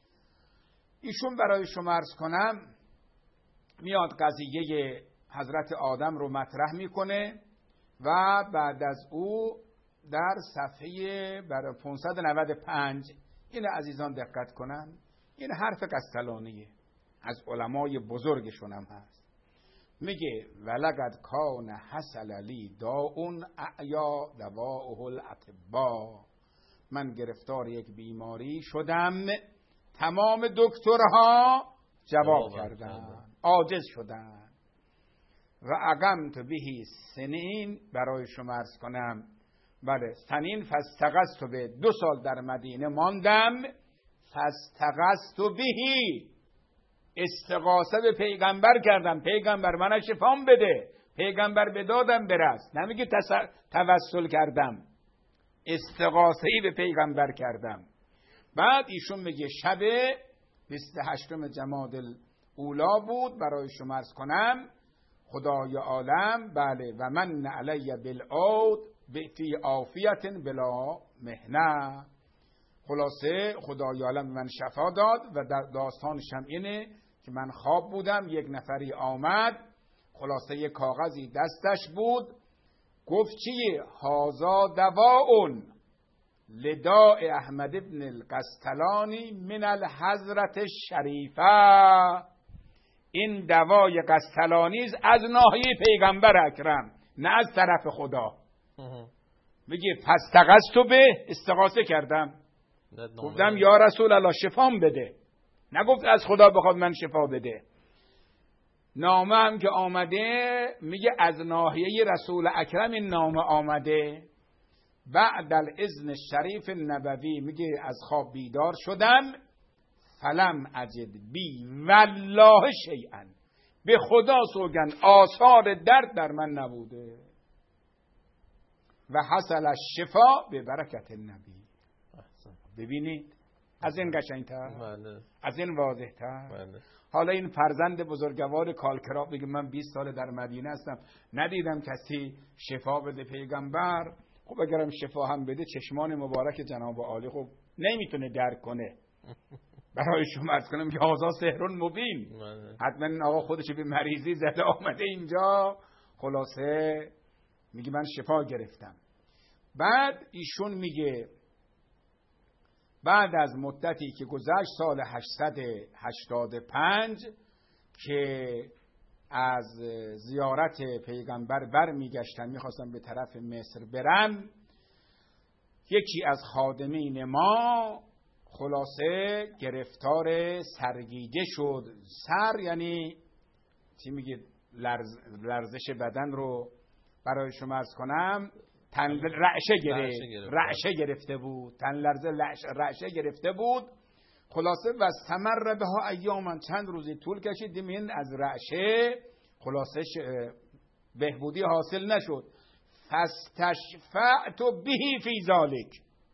ایشون برای شما عرض کنم میاد قضیه حضرت آدم رو مطرح میکنه و بعد از او در صفحه برای پانصد و نود و پنج این عزیزان دقت کنن، این حرف قسطلانیه از علمای بزرگشون هم هست. میگه ولقد کان حصل لی داء اعیا دواؤه الاطباء، من گرفتار یک بیماری شدم تمام دکترها جواب کردن، عاجز شدن. و اقمت بهی سنین، برای شما عرض کنم بله سنین فاستغثت به، دو سال در مدینه ماندم، فاستغثت بهی، استغاثه به پیغمبر کردم، پیغمبر من شفام بده، پیغمبر به دادم برس، نمیگه توسل کردم، استغاثه‌ای به پیغمبر کردم. بعد ایشون میگه شب بیست و هشتم جمادی الاولی بود، برای شما عرض کنم خدای عالم بله و من علی بالعود فی عافیت بلا محنه، خلاصه خدای عالم من شفا داد و داستانش هم اینه که من خواب بودم، یک نفری آمد، خلاصه یک کاغذی دستش بود، گفت چیه؟ هازا دواء لداء احمد ابن القسطلانی من الحضرت الشریفه، این دوای قسطلانی از ناحیه پیغمبر اکرم نه از طرف خدا. میگه فاستغثت به، استغاثه کردم، گفتم یا رسول الله شفام بده، نگفت از خدا بخواد من شفا بده. نامه هم که آمده میگه از ناحیه رسول اکرم این نامه آمده. بعد الاذن شریف نبوی میگه از خواب بیدار شدم، فلم اجد بی والله شیئا، به خدا سوگند آثار درد در من نبوده. و حصل الشفا به برکت النبی. ببینید از این قشنگتر، از این واضحتر. حالا این فرزند بزرگوار کالکراب میگه من بیست سال در مدینه هستم ندیدم کسی شفا بده پیغمبر. خب اگرم شفا هم بده چشمان مبارک جناب عالی خب نمیتونه درک کنه. برای شما عرض کنم که هذا سحر مبین، حتما این آقا خودش به مریضی زده آمده اینجا، خلاصه میگه من شفا گرفتم. بعد ایشون میگه بعد از مدتی که گذشت سال هشتصد و هشتاد و پنج که از زیارت پیغمبر بر میگشتم، میخواستم به طرف مصر برم، یکی از خادمین ما خلاصه گرفتار سرگیجه شد. سر یعنی چی میگه؟ لرز، لرزش بدن رو برای شما عرض کنم، تن رعشه گرفت، رعشه گرفته بود، تن لرزه رعشه گرفته بود. خلاصه و استمر بها ایاما، چند روزی طول کشید من از رعشه خلاصه بهبودی حاصل نشد. فاستشفعت به فی ذلک،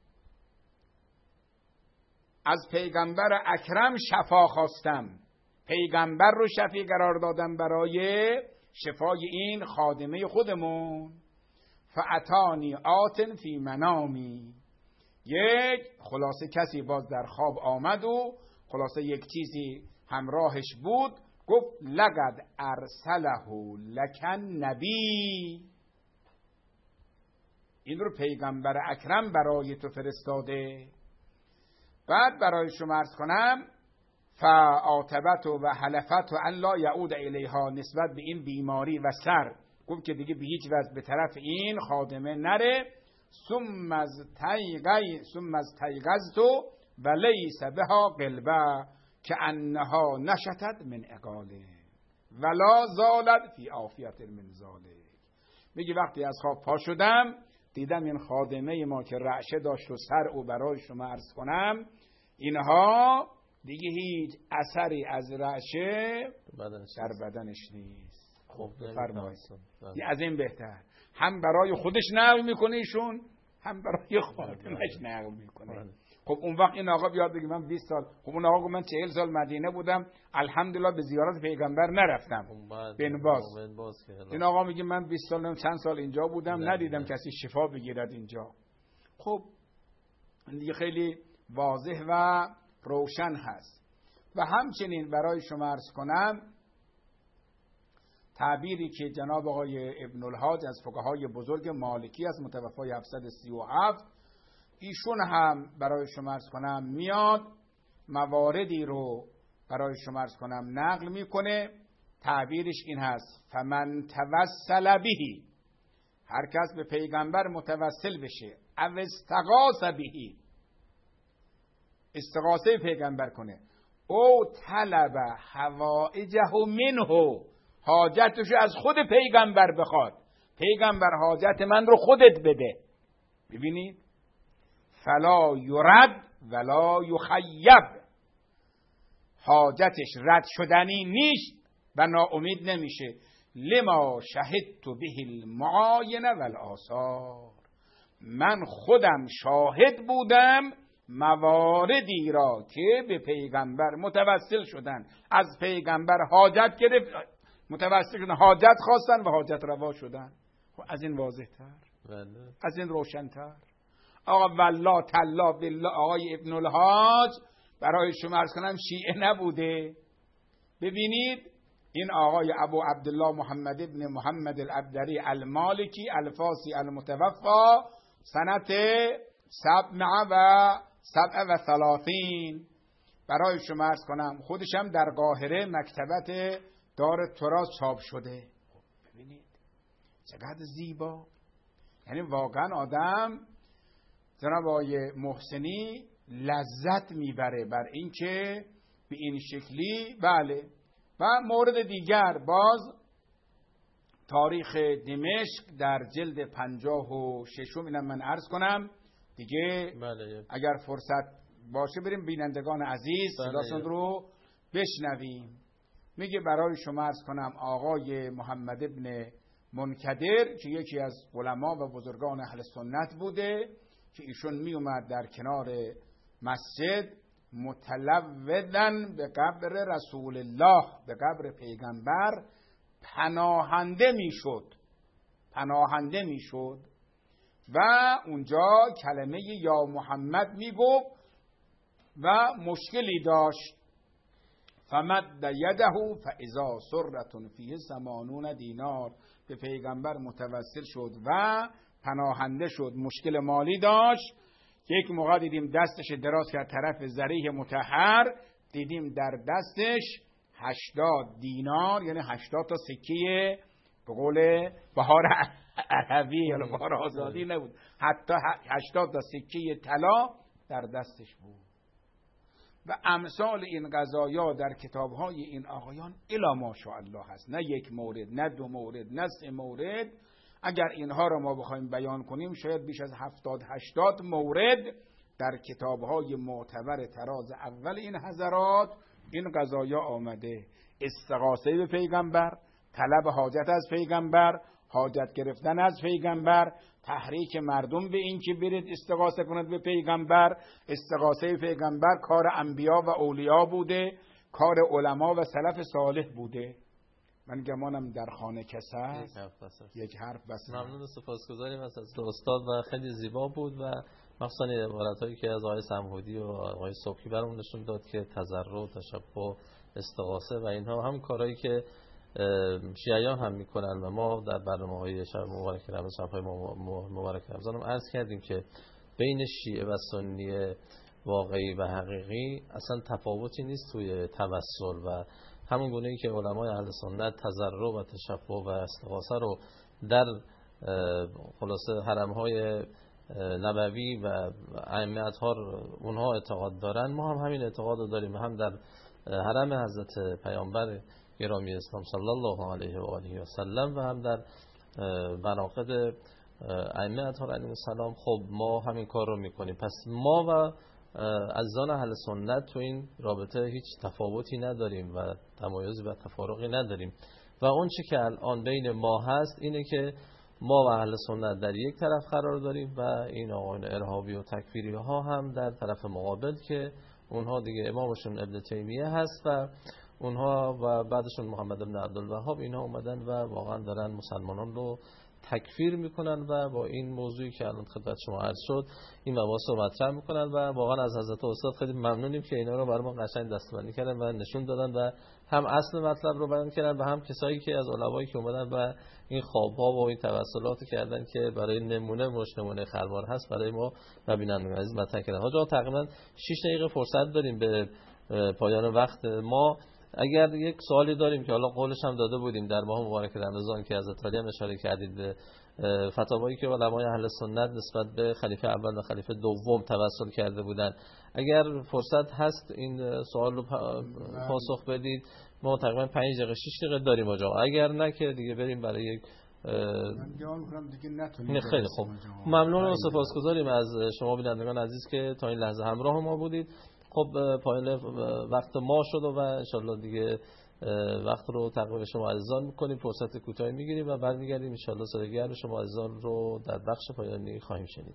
از پیغمبر اکرم شفا خواستم، پیغمبر رو شفیع قرار دادم برای شفای این خادمه خودمون. فاتانی آتن فی منامی، یک خلاصه کسی باز در خواب آمد و خلاصه یک چیزی همراهش بود، گفت لقد ارسله لکن نبی، این رو پیغمبر اکرم برای تو فرستاده. بعد برای شما عرض کنم فعاتبت و حلفت و ان لا یعود الیها، نسبت به این بیماری و سر گفت که دیگه به هیچ وجه به طرف این خادمه نره. ثم از تیغی ثم از تیغزت و لیس بها قلبه که انها نشتت من اقاله ولا زالت فی عافیت من ذالک. میگه وقتی از خواب پا شدم دیدم این خادمه ما که رعشه داشت و سر او برای شما عرض کنم اینها دیگه هیچ اثری از رعشه در بدنش نیست. خب بفرمایید، از این بهتر هم برای خودش نقل میکنه ایشون، هم برای خاتمش نقل میکنه. خب اون وقت این آقا بیاد بگه من بیست سال، خب اون آقا گفت من چهل سال مدینه بودم الحمدلله به زیارت پیغمبر نرفتم. بن باز این آقا میگه من بیست سال چند سال اینجا بودم ندیدم کسی شفا بگیرد اینجا. خب دیگه خیلی واضح و روشن هست. و همچنین برای شما عرض کنم تعبیری که جناب آقای ابن الحاج از فقهای بزرگ مالکی از متوفای هفتصد و سی و هفت، ایشون هم برای شما عرض کنم میاد مواردی رو برای شما عرض کنم نقل میکنه. تعبیرش این هست: فمن توسل بهی، هر کس به پیغمبر متوسل بشه، او استغاث بهی، استغاثه پیغمبر کنه، او طلب حوائجه منه، حاجتش از خود پیغمبر بخواد، پیغمبر حاجت من رو خودت بده. ببینید، فلا یرد ولا یخیب، حاجتش رد شدنی نیست و ناامید نمیشه. لما شهدت به المعاینه والآثار، من خودم شاهد بودم مواردی را که به پیغمبر متوسل شدن، از پیغمبر حاجت گرفت، متوسل شدن، حاجت خواستن و حاجت روا شدن. خب از این واضح تر، از این روشن تر. آقا والله تلا بالله آقای ابن الحاج برای شما عرض کنم شیعه نبوده. ببینید این آقای ابو عبدالله محمد ابن محمد العبدری المالکی الفاسی المتوفا سنت سبع و سبع و ثلاثین، برای شما عرض کنم خودشم در قاهره مکتبت دار تراث چاپ شده. ببینید چقدر زیبا، یعنی واقعا آدم جناب آقای محسنی لذت میبره بر اینکه به این شکلی. بله. و مورد دیگر باز تاریخ دمشق در جلد پنجاه و ششم، اینم من عرض کنم دیگه. بله. اگر فرصت باشه بریم بینندگان عزیز صداشون بله. رو بشنویم. میگه برای شما عرض کنم آقای محمد ابن منکدر که یکی از علما و بزرگان اهل سنت بوده که ایشون می اومد در کنار مسجد متلودن به قبر رسول الله، به قبر پیغمبر پناهنده میشد، پناهنده میشد و اونجا کلمه یا محمد میگفت و مشکلی داشت. فمد یده فاذا سرة فیه ثمانون دینار، به پیغمبر متوسل شد و پناهنده شد. مشکل مالی داشت. یک موقع دیدیم دستش دراز کرد طرف ذریح مطهر، دیدیم در دستش هشتاد دینار، یعنی هشتاد تا سکه، به قول بهار عربی یا بهار آزادی نبود، حتی هشتاد تا سکه طلا در دستش بود. و امثال این قضایا در کتاب‌های این آقایان الا ماشاءالله هست، نه یک مورد، نه دو مورد، نه سه مورد. اگر اینها را ما بخوایم بیان کنیم شاید بیش از هفتاد هشتاد مورد در کتاب‌های معتبر طراز اول این حضرات این قضایا آمده. استغاثه به پیغمبر، طلب حاجت از پیغمبر، حاجت گرفتن از پیغمبر، تحریک مردم به این که برید استغاثه کنند به پیغمبر. استغاثه پیغمبر کار انبیا و اولیاء بوده، کار علما و سلف صالح بوده. من گمانم در خانه کس هست یک حرف بس. ممنون، سپاسگزاریم از استاد و خیلی زیبا بود و مخصوصا عبارتایی که از آقای سمهودی و آقای صبحی برامون نشون داد که تضرع، تشفع، استغاثه و اینها هم کارهایی که شیعیان هم میکنن و ما در برنامه‌های شب مبارک رمضان، شب‌های مبارک رمضان هم عرض کردیم که بین شیعه و سنی واقعی و حقیقی اصلا تفاوتی نیست توی توسل و همون گونه‌ای که علمای اهل سنت تضرع و تشفع و استغاثه رو در خلاصه حرم‌های نبوی و ائمه اطهار اونها اعتقاد دارن، ما هم همین اعتقاد رو داریم، هم در حرم حضرت پیامبر گرامی اسلام صلی الله علیه و آله و سلم و هم در مناقب ائمه اطهار علیهم السلام. خب ما همین کار رو میکنیم. پس ما و عزیزان اهل سنت تو این رابطه هیچ تفاوتی نداریم و تمایزی و تفارقی نداریم و اون چی که الان بین ما هست اینه که ما و اهل سنت در یک طرف قرار داریم و این آقایان ارهابی و تکفیری ها هم در طرف مقابل که اونها دیگه امامشون ابن تیمیه هست و اونها و بعدشون محمد بن عبدالوهاب اینها اومدن و واقعا دارن مسلمانان رو تکفیر میکنن و با این موضوعی که الان خدمت شما عرض شد این مباحث رو مطرح میکنن و واقعا از حضرت استاد خیلی ممنونیم که اینا رو برام قشنگ دسته‌بندی کردن و نشون دادن و هم اصل مطلب رو بیان کردن و هم کسایی که از علمایی که اومدن و این خواب‌ها و این توسلاتی کردن که برای نمونه مش نمونه خروار هست برای ما و بینندگان عزیز مطرح کردن. حاجا تقریبا شش دقیقه فرصت داریم به پایان وقت ما. اگر یک سوالی داریم که حالا قولش هم داده بودیم در ماه مبارک رمضان که از علی هم اشاره کردید به فتاوایی که علمای اهل سنت نسبت به خلیفه اول و خلیفه دوم توسل کرده بودند، اگر فرصت هست این سوال رو پاسخ بدید. ما تقریبا پنج دقیقه شش دقیقه داریم آقا، اگر نه که دیگه بریم برای یک من خیلی خوب. ممنون و سپاسگزاریم از شما بینندگان عزیز که تا این لحظه همراه ما بودید. خب پایان وقت ما شد و انشالله دیگه وقت رو تقریبا شما عزیزان میکنیم، فرصت کوتاهی میگیریم و برمیگردیم انشالله صدای شما عزیزان رو در بخش پایانی خواهیم شنید.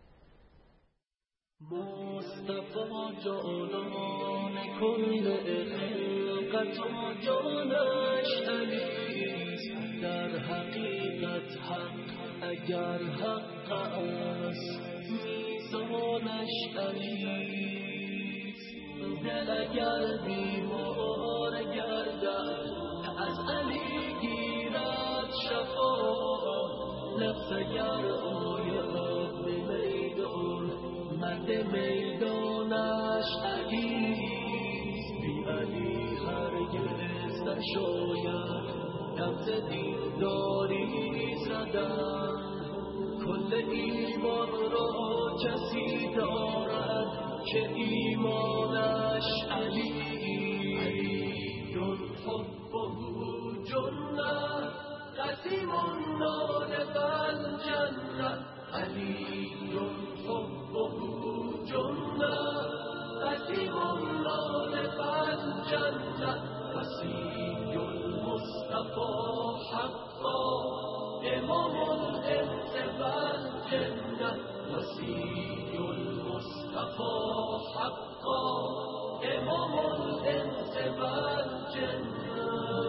مصطفی جانان کل خلقت و جانش علیست، در حقیقت حق اگر حق است میزانش علیست. دل اگر بیمار گردد از علی گیرد شفا، نفس اگر آید به میدان مرد میدانش علیست. بی علی هرگز نشاید دم ز دینداری زدن، کل ایمان را کسی دارد که ایمانش علی. علیون حبه جنة قسیم النار والجنة، علیون حبه جنة قسیم النار والجنة، وصی المصطفى حقا امام الانس والجنة، وصی المصطفى حقا امام الانس والجنة.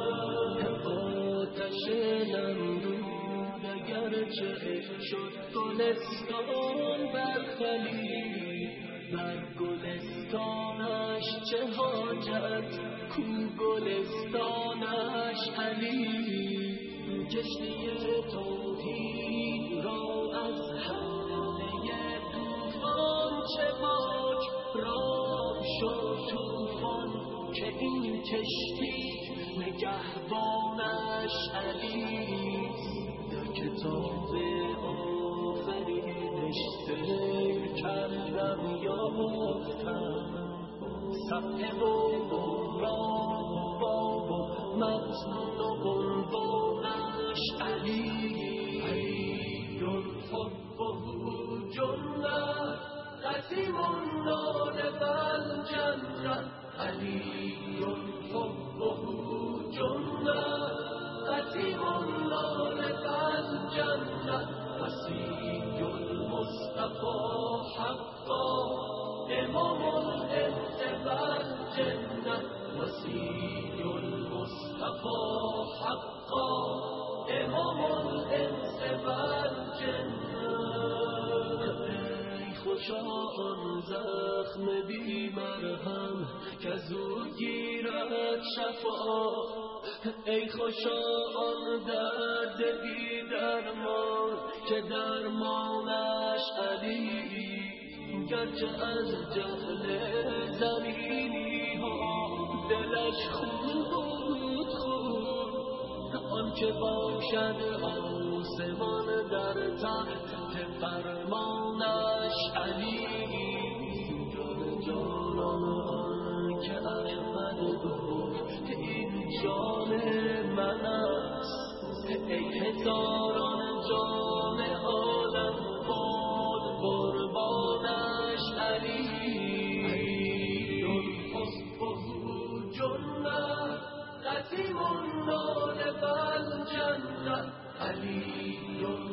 آتش نمرود اگرچه شد گلستان بر خلیل، بر گلستانش چه حاجت کو گلستانش علی. کشتی توحید را از حمله طوفان چه باک راه شد طوفان، که این کشتی نگهبانش علیست. در کتاب آفرینش سیر کردم یافتم، صفحه و بحران و باب و متن و عنوانش علی. علیون حبه جنة قسیم النار والجنة، علیون حبه جنة قسیم النار والجنة، وصی المصطفى حقا امام الانس والجنة، وصی المصطفى حقا امام الانس والجنة. ای خوشا آن زخم بی مرهم که زود گیرد شفا، ای خوشا آن درد بی درمان که درمانش علی. گرچه از جهل زمینی ها دلش خون بود خون، آن که باشد آسمان در تحت فرمانش علی. جانان آن که احمد گفت این جان من است، ای هزاران جان عالم باد قربانش علی. علیون حبه جنة قسیم النار والجنة، علیون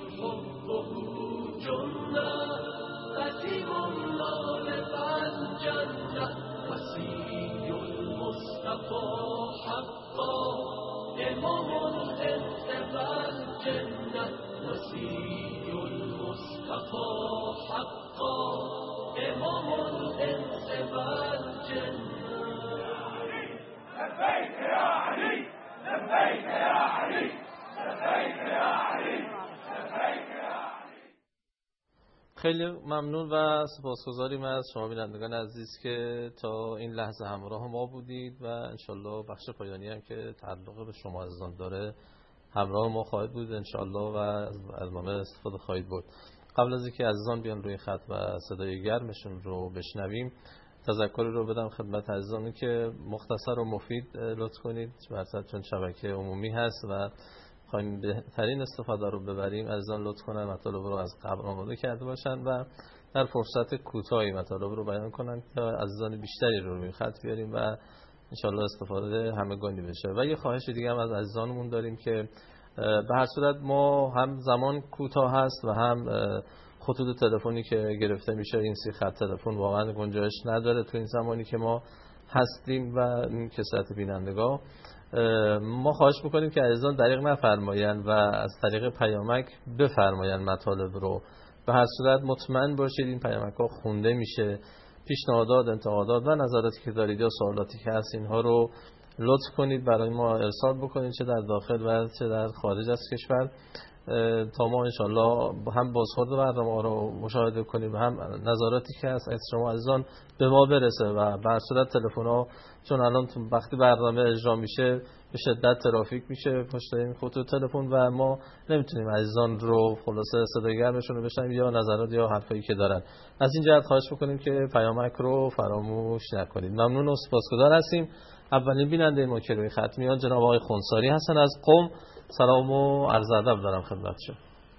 خیلی ممنون و سپاسگزاریم از شما بینندگان عزیز که تا این لحظه همراه ما بودید و انشالله بخش پایانی هم که تعلق به شما عزیزان داره همراه ما خواهید بود انشالله و از برنامه استفاده خواهید بود. قبل از اینکه عزیزان بیان روی خط و صدای گرمشون رو بشنویم، تذکری رو بدم خدمت عزیزانی که مختصر و مفید لطف کنید، برصد چون شبکه عمومی هست و خواهیم بهترین استفاده رو ببریم. عزیزان لطف کنن مطالب رو از قبل آماده کرده باشن و در فرصت کوتاهی مطالب رو بیان کنن تا عزیزان بیشتری رو روی خط بیاریم و انشالله استفاده همگانی بشه. و یه خواهش دیگه هم از عزیزانمون داریم که به هر صورت ما هم زمان کوتاه هست و هم خطوط تلفنی که گرفته میشه این سی خط تلفن واقعا گنجایش نداره تو این زمانی که ما هستیم و این کثرت بینندگان. ما خواهش میکنیم که عزیزان دریغ نفرمایند و از طریق پیامک بفرمایند مطالب رو. به هر صورت مطمئن باشید این پیامک ها خونده میشه. پیشنهادات، انتقادات و نظراتی که دارید یا سوالاتی که هست اینها رو لطف کنید برای ما ارسال بکنید، چه در داخل و چه در خارج از کشور، تا ما انشالله هم بازخورد برنامه رو مشاهده کنیم و هم نظراتی که هست از شما عزیزان به ما برسه. و به هر صورت تلفن ها چون الان وقتی برنامه اجرا میشه به شدت ترافیک میشه پشت این خطوط تلفن و ما نمیتونیم عزیزان رو خلاصه صدای گرمشون رو بشنویم یا نظرات یا حرفایی که دارن. از این جهت خواهش میکنیم که پیامک رو فراموش نکنید. ممنون و سپاسگزار هستیم. اولین بیننده ما که روی خط میاد جناب آقای خونساری هستن از قم. سلام و عرض ادب دارم خدمتشون.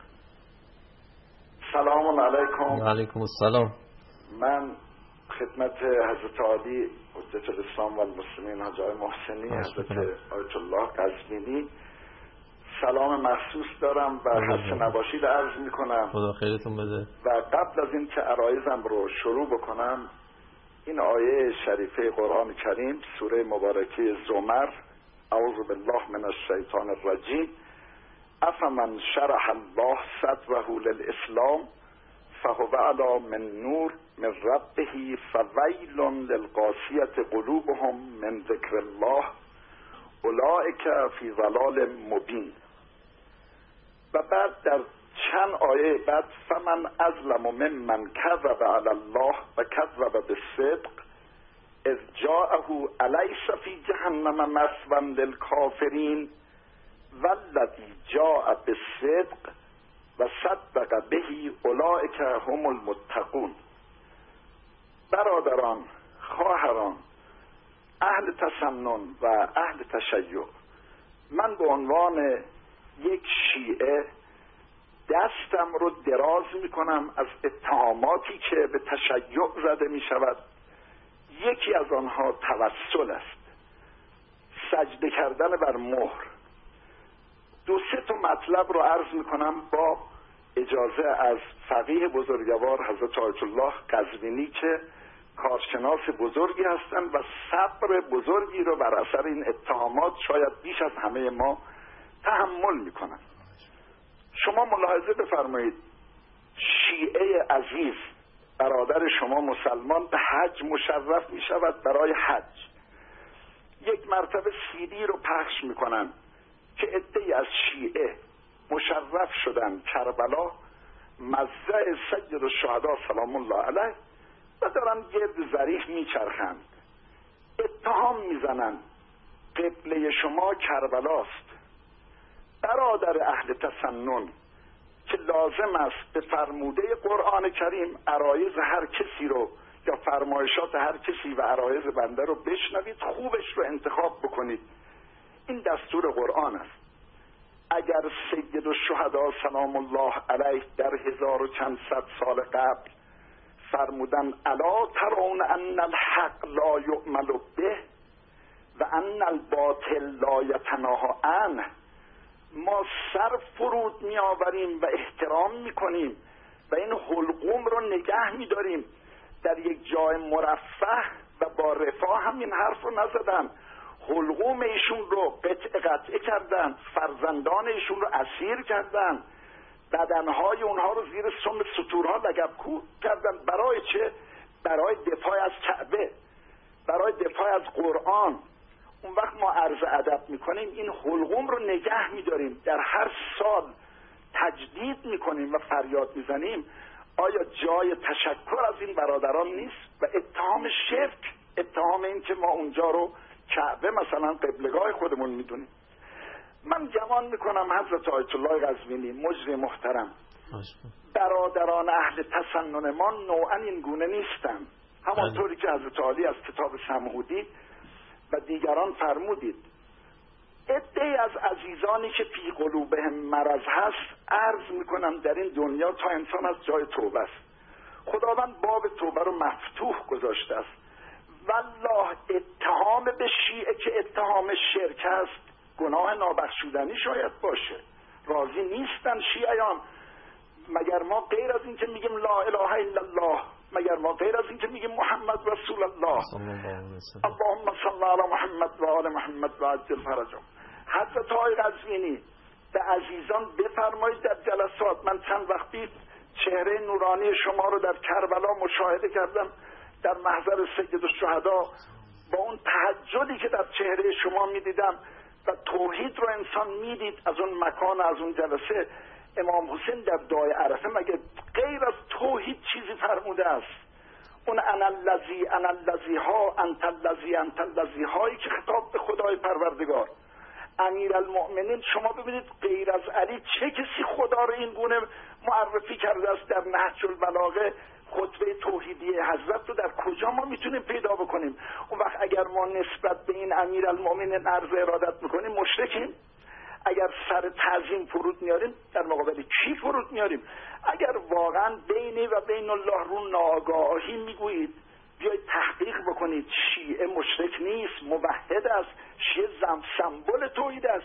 سلام علیکم. و علیکم السلام. من خدمت حضرت عالی حجت الاسلام و المسلمین حاج آقای محسنی حضرت آیت الله قزوینی سلام مخصوص دارم و خسته نباشید عرض میکنم. خدا خیرتون بده. و قبل از این که عرایزم رو شروع بکنم این آیه شریفه قرآن کریم سوره مبارکه زمر اعوذ بالله من الشیطان الرجیم افمن شرح الله صدره للاسلام فهو علی من نور من ربه فویل للقاسیة قلوبهم من ذکر الله اولئک فی ضلال مبین. و بعد در چند آیه بعد فمن اظلم ممن کذب علی الله و کذب بالصدق اذ جاءه الیس فی جهنم مثوی للکافرین والذی جاء بالصدق و صدق به اولئک هم المتقون. برادران، خواهران، اهل تسنن و اهل تشیع، من به عنوان یک شیعه دستم رو دراز میکنم از اتهاماتی که به تشیع زده میشود. یکی از آنها توسل است، سجده کردن بر مهر. دو سه تا مطلب رو عرض میکنم با اجازه از فقیه بزرگوار حضرت آیت الله قزوینی که کارشناس بزرگی هستند و صبر بزرگی رو بر اثر این اتهامات شاید بیش از همه ما تحمل میکنن. شما ملاحظه بفرمایید شیعه عزیز برادر شما مسلمان به حج مشرف می شود. برای حج یک مرتبه سیدی رو پخش میکنن که عده‌ای از شیعه مشرف شدن کربلا مزرع سید الشهدا سلام الله علیه و دارن گرد ظریف میچرخند، اتهام میزنن قبله شما کربلاست. برادر اهل تسنن که لازم است به فرموده قرآن کریم عرایض هر کسی رو یا فرمایشات هر کسی و عرایض بنده رو بشنوید، خوبش رو انتخاب بکنید. این دستور قرآن است. اگر سید الشهدا سلام الله علیه در هزار و چند صد سال قبل فرمودن الا ترون ان الحق لا یعمل به و ان الباطل لا یتناهی عنه، ما سر فرود می آوریم و احترام می کنیم و این حلقوم رو نگه می داریم در یک جای مرفه و با رفاه هم این حرف رو نزدن. حلقوم ایشون رو قطع قطع کردن، فرزندان ایشون رو اسیر کردن، بدنهای اونها رو زیر سم ستورها لگدکوب کردن. برای چه؟ برای دفاع از کعبه، برای دفاع از قرآن. اون وقت ما عرض ادب میکنیم این حلقوم رو نگه میداریم، در هر سال تجدید میکنیم و فریاد میزنیم آیا جای تشکر از این برادران نیست؟ و اتهام شرک، اتهام این که ما اونجا رو کعبه مثلا قبلگاه خودمون میدونیم. من گمان میکنم حضرت آیت الله قزوینی مجری محترم، برادران اهل تسنن ما نوعا این گونه نیستن، همانطوری که حضرت عالی از کتاب سمهودی و دیگران فرمودید. عده‌ای از عزیزانی که فی قلوبهم مرض هست، عرض میکنم در این دنیا تا انسان از جای توبه است. خداوند باب توبه رو مفتوح گذاشته است. والله اتهام به شیعه که اتهام شرک است گناه نابخشودنی شاید باشه. راضی نیستن شیعیان. مگر ما غیر از این که میگیم لا اله الا الله، مگر ما غیر از این که میگیم محمد رسول الله، اللهم صل علی محمد و آل محمد و عجل فرجهم. حضرت آقای قزوینی به عزیزان بفرمایید در جلسات، من چند وقت پیش چهره نورانی شما رو در کربلا مشاهده کردم در محضر سید الشهدا، با اون تهجدی که در چهره شما میدیدم و توحید رو انسان میدید از اون مکان، از اون جلسه. امام حسین در دعای عرفه مگه غیر از توحید چیزی فرموده است؟ اون انا الذی انا الذی ها انت الذی انت الذی هایی که خطاب به خدای پروردگار. امیرالمؤمنین شما ببینید غیر از علی چه کسی خدا رو این گونه معرفی کرده است؟ در نهج البلاغه خطبه توحیدی حضرت رو در کجا ما میتونیم پیدا بکنیم؟ اون وقت اگر ما نسبت به این امیرالمؤمنین عرض ارادت میکنیم مشرکیم؟ اگر سر تعظیم فرود میاریم در مقابل کی فرود میاریم؟ اگر واقعا بینی و بین الله رو ناآگاهی میگویید، بیایید تحقیق بکنید. شیعه مشرک نیست، موحد است. شیعه زم سمبل توحید است.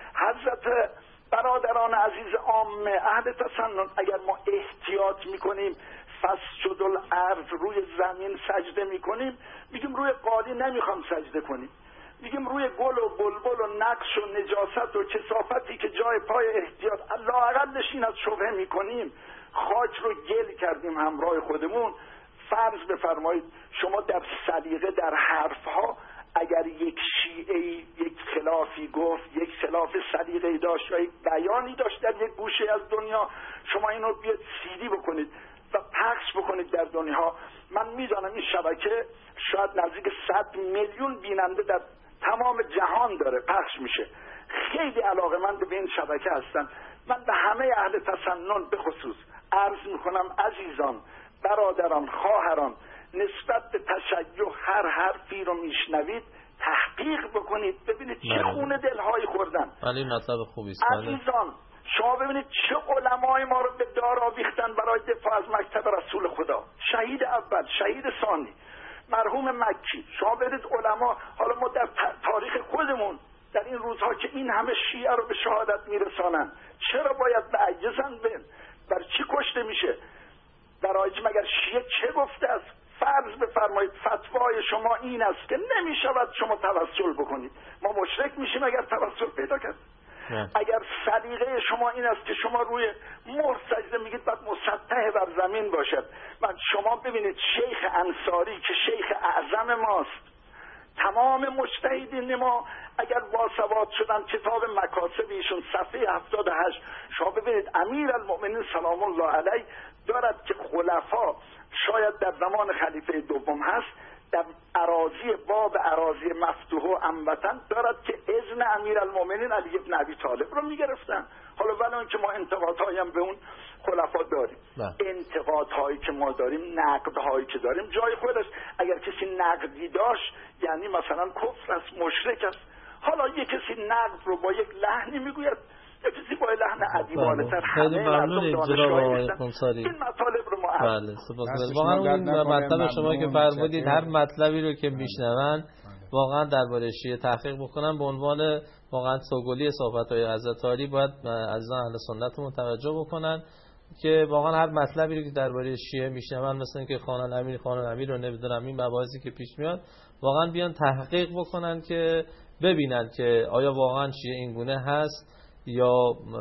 حضرت برادران عزیز عامه اهل تسنن، اگر ما احتیاط میکنیم فسجد الارض، روی زمین سجده میکنیم، میگیم روی قالی نمیخوام سجده کنیم، میگیم روی گل و بلبل و نقش و نجاست و کثافتی که جای پای احتیاط الله اقلش این از شبهه میکنیم، خاک رو گل کردیم همراه خودمون. فرض بفرمایید شما در سلیقه در حرفها اگر یک شیعه یک خلافی گفت، یک خلاف سلیقه‌ای داشت و یک بیانی داشت در یک گوشه از دنیا، شما اینو بیاد سیدی بکنید و پخش بکنید در دنیا. من میدانم این شبکه شاید نزدیک صد میلیون بیننده در تمام جهان داره پخش میشه. خیلی علاقه‌مند به این شبکه هستن. من به همه اهل تسنن به خصوص عرض میکنم عزیزان، برادران، خواهران، نسبت به تشیع هر حرفی رو میشنوید تحقیق بکنید، ببینید چه خون دلهایی خوردن. ولی مطلب خوبی است عزیزان. شما ببینید چه علمای ما رو به دار آویختن برای دفاع از مکتب رسول خدا. شهید اول، شهید ثانی، مرحوم مکی. شما ببینید علما، حالا ما در تاریخ خودمون در این روزها که این همه شیعه رو به شهادت میرسانن، چرا باید به عجزن بین؟ بر چی کشته میشه؟ برای مگر شیعه چه گفته است؟ فرض بفرمایید فتوای شما این است که نمیشود شما توسل بکنید، ما مشرک میشیم اگر توسل پیدا کرد. اگر سلیقه شما این است که شما روی مهر سجده میگید بعد مسطح بر زمین باشد. من شما ببینید شیخ انصاری که شیخ اعظم ماست، تمام مجتهدین ما اگر باسواد شدن، کتاب مکاسب ایشون صفحه هفتاد و هشت، شما ببینید امیرالمؤمنین سلام الله علیه دارد که خلفا شاید در زمان خلیفه دوم هست، در اراضی باب اراضی مفتوح و اموطن دارد که اذن امیرالمؤمنین علی ابن ابی طالب رو میگرفتن. حالا ولی اون که ما انتقادهایی هم به اون خلفا داریم، انتقادهایی که ما داریم، نقدهایی که داریم جای خودش. اگر کسی نقدی داشت یعنی مثلا کفر است، مشرک است. حالا یک کسی نقد رو با یک لحنی میگوید، یک کسی با لحن ادیبانه تر، خیلی ممنون جناب آقای خمساری. این مطالب رو ما بله سپاسگزارم. واقعا اون مطلب شما که فرمودید هر مطلبی رو که میشنون واقعا درباره شیعه تحقیق بکنن به عنوان واقعا سوگلی صحبت‌های حضرت علی باید عزیزان اهل سنتمون توجه بکنن که واقعا هر مطلبی رو که درباره شیعه میشنون، مثلا اینکه خانان امیر خانان امیر رو نمیدونم این مباحثی که پیش میاد، واقعا بیان تحقیق بکنن که ببینن که آیا واقعا شیعه این گونه هست یا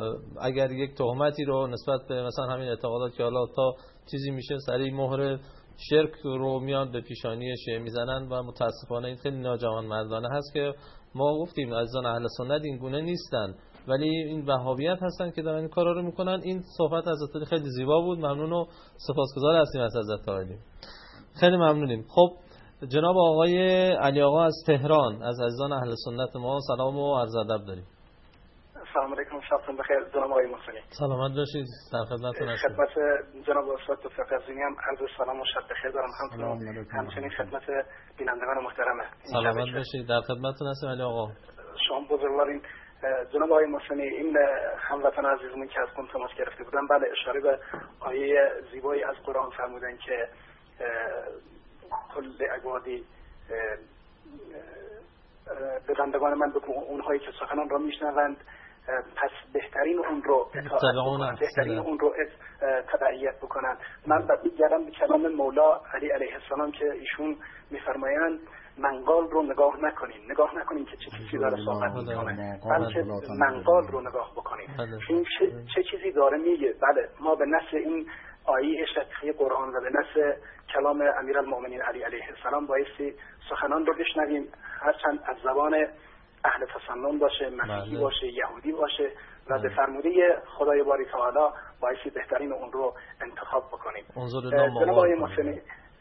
اگر یک تهمتی رو نسبت به مثلا همین اعتقادات که حالا تا چیزی میشه سریع مهر شرک رو میان به پیشانی شیعه میزنن و متاسفانه این خیلی ناجوانمردانه هست که ما گفتیم عزیزان اهل سنت این گونه نیستن. ولی این وهابیت هستن که دارن این کارا رو میکنن. این صحبت حضرت علی خیلی زیبا بود، ممنون و سپاسگزار هستیم از حضرت علی. خیلی ممنونیم. خب جناب آقای علی آقا از تهران، از عزیزان اهل سنت ما سلام و عرض ادب داریم. سلام علیکم، شبتون بخیر جناب آقای محسنی. سلامت باشید، در خدمتتون هستیم. خدمت جناب استاد توفیق قزوینی هم عرض سلام و شب بخیر دارم، همچنین همچنین خدمت بینندگان محترم. سلامت باشید، در خدمتتون هستیم علی آقا. شما بزرگوارین. جناب آقای محسنی، این هموطن عزیزمون که از کن تماس گرفته بودن، بله اشاره به آیه زیبایی از قرآن فرمودن که کل عبادی به بندگان من بگو اونهایی که سخنان را میشنوند پس بهترین اون رو اطاعت بکنند، بهترین اون رو تبعیت بکنند. من بدید گردم به کلام مولا علی علیه السلام که ایشون میفرمایند منقال رو نگاه نکنین، نگاه نکنین که چه چیزی داره صحبت میکنه، بلکه منقال رو نگاه بکنین این چه, چه چیزی داره میگه. بله ما به نص این آیه شفیعی قرآن و به نص کلام امیرالمؤمنین علی علیه السلام بایستی سخنان رو بشنویم، هرچند از زبان اهل تسنن باشه، مسیحی باشه، یهودی باشه و به فرموده خدای باری تعالی بایستی بهترین اون رو انتخاب بکنیم. جناب آقای محسنی،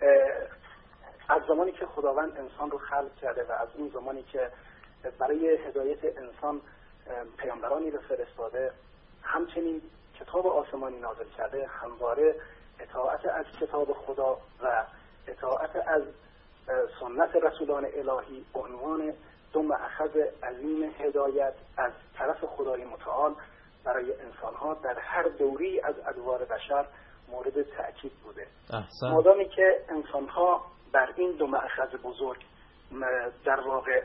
از زمانی که خداوند انسان رو خلق کرده و از اون زمانی که برای هدایت انسان پیامبرانی رو فرستاده، همچنین کتاب آسمانی نازل کرده، همواره اطاعت از کتاب خدا و اطاعت از سنت رسولان الهی به عنوان دو مأخذ عظیم هدایت از طرف خدای متعال برای انسانها در هر دوری از ادوار بشر مورد تأکید بوده. مادامی که انسانها بر این دو مأخذ بزرگ در واقع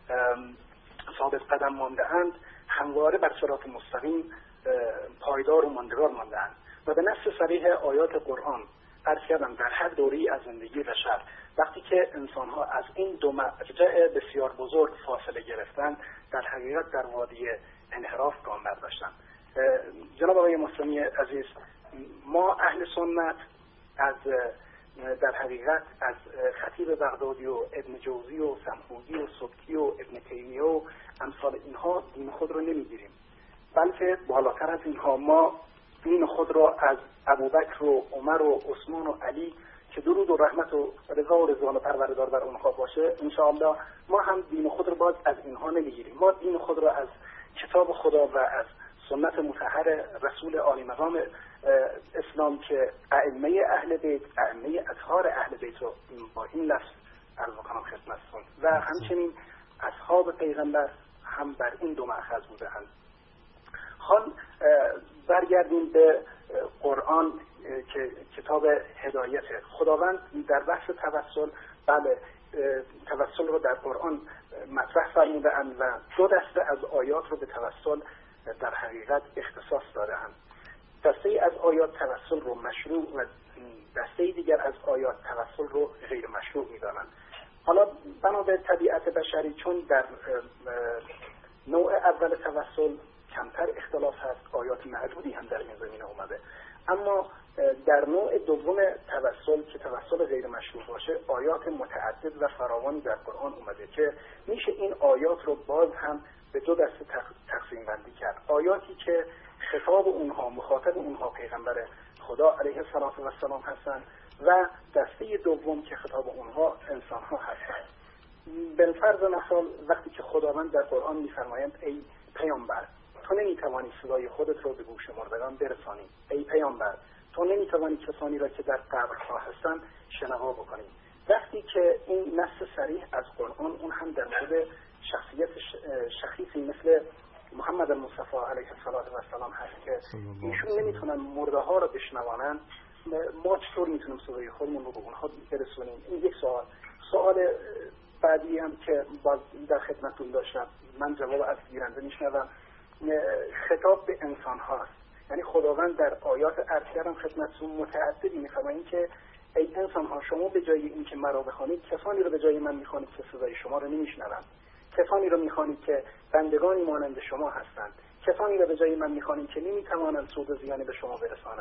ثابت قدم مانده اند، همواره بر صراط مستقیم پایدار و ماندگار مانده اند و به نص صریح آیات قرآن عرض کردم در هر دوری از زندگی بشر وقتی که انسانها از این دو مرجع بسیار بزرگ فاصله گرفتن، در حقیقت در وادی انحراف گام برداشتن. جناب آقای مسلمی عزیز، ما اهل سنت از در حقیقت از خطیب بغدادی و ابن جوزی و سمحودی و سبکی و ابن تیمیه و امثال اینها دین خود رو نمیگیریم، بلکه بالاتر از اینها ما دین خود را از ابوبکر و عمر و عثمان و علی که درود و رحمت و رضا و رضوان و پروردگار بر اونها باشه انشاءالله، ما هم دین خود را باز از اینها نمیگیریم. ما دین خود را از کتاب خدا و از سنت مطهر رسول عالی مقام اسلام که ائمه اهل بیت، ائمه اطهار اهل بیت رو با این لفظ عرض کنم خدمتتون و همچنین اصحاب پیغمبر هم بر این دو مأخذ بودند. حال برگردیم به قرآن که کتاب هدایت. خداوند در بحث توسل، بله توسل رو در قرآن مطرح فرموده اند و دو دسته از آیات رو به توسل در حقیقت اختصاص داده اند. دسته ای از آیات توسل رو مشروع و دسته دیگر از آیات توسل رو غیر مشروع می‌دانند. حالا بنا به طبیعت بشری، چون در نوع اول توسل کمتر اختلاف هست، آیات معدودی هم در این زمینه اومده، اما در نوع دوم توسل که توسل غیر مشروع باشه آیات متعدد و فراوانی در قرآن اومده که میشه این آیات رو باز هم به دو دسته تقسیم بندی کرد. آیاتی که خطاب اونها مخاطب اونها پیغمبر خدا علیه السلام هستند و دسته دوم که خطاب اونها انسان ها هستند. بالفرض مثال وقتی که خداوند در قرآن میفرمایند ای پیامبر تو نمیتوانی صدای خودت رو به گوش مردگان برسانی، ای پیامبر تو نمیتوانی کسانی را که در قبرها هستند شنوا بکنی. وقتی که این نص صریح از قرآن اون هم در مورد شخصیت شخصی مثل محمد المصطفی علیه السلام هست که ایشون نمیتونن مرده ها را بشنوانند، ما چطور میتونیم صدای خودمون رو به اونها برسونیم؟ این یک سوال. سوال بعدی هم که باز در خدمتتون داشتم، من جواب از گیرنده میشنوم، خطاب به انسان هاست. یعنی خداوند در آیات ارشدم خدمتتون متعددی میفرمایند که ای انسان ها شما به جای این که مرا بخوانید کسانی رو به جای من میخوانید که صدای شما رو نمیشنوند، کسانی رو میخوانید که بندگانی مانند شما هستند، کسانی رو به جای من میخوانید که نمیتوانند سود و زیانی به شما برسانند،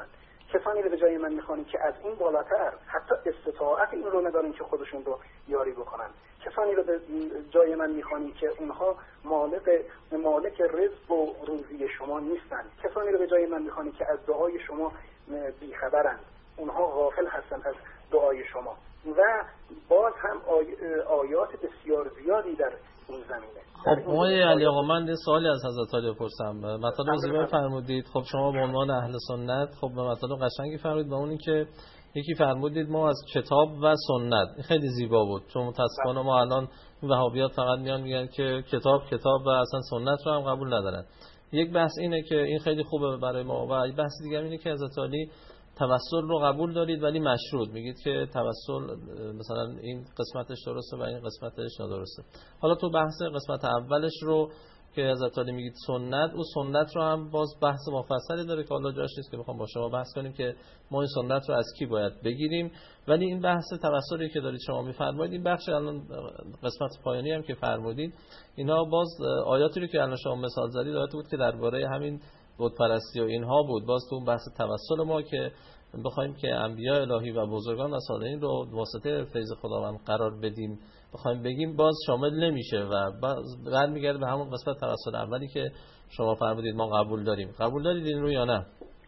کسانی رو به جای من میخوانید که از این بالاتر حتی استطاعت این رو ندارن که خودشون رو یاری بکنن. کسانی رو به جای من میخوانید که اونها مالک مالک رزق و روزی شما نیستن. کسانی رو به جای من میخوانید که از دعای شما بیخبرند، اونها غافل هستن از دعای شما. و باز هم آی... آیات بسیار زیادی در این زمینه. خب آقای علی آقا، من یه سوالی از حضرت عالی بپرسم. مطالب زیبا فرمودید. خب شما به عنوان اهل سنت خب به مطالب قشنگی فرمودید، و اونی که یکی فرمودید ما از کتاب و سنت، این خیلی زیبا بود، چون متأسفانه ما الان وهابیات فقط میان میگن که کتاب کتاب و اصلا سنت رو هم قبول ندارن. یک بحث اینه که این خیلی خوبه برای ما، و یک بحث دیگه اینه که حضرت عالی توسل رو قبول دارید ولی مشروط، میگید که توسل مثلا این قسمتش درسته و این قسمتش نادرسته. حالا تو بحث قسمت اولش رو که حضرت عالی میگید سنت، او سنت رو هم باز بحث مفصلی داره که حالا جاش نیست که بخوام با شما بحث کنیم که ما این سنت رو از کی باید بگیریم. ولی این بحث توسلی که دارید شما میفرمایید، این بخش الان قسمت پایانی هم که فرمودید، اینا باز آیاتی رو که الان شما مثال زدید آیاتی بود که درباره همین بت پرستی و اینها بود. باز تو اون بحث توسل ما که بخوایم که انبیاء الهی و بزرگان و صالحین رو واسطه فیض خداوند قرار بدیم، بخوایم بگیم، باز شامل نمیشه و بعد میگرده به همون قسمت توسل اولی که شما فرمودید ما قبول داریم. قبول دارید این رو یا نه؟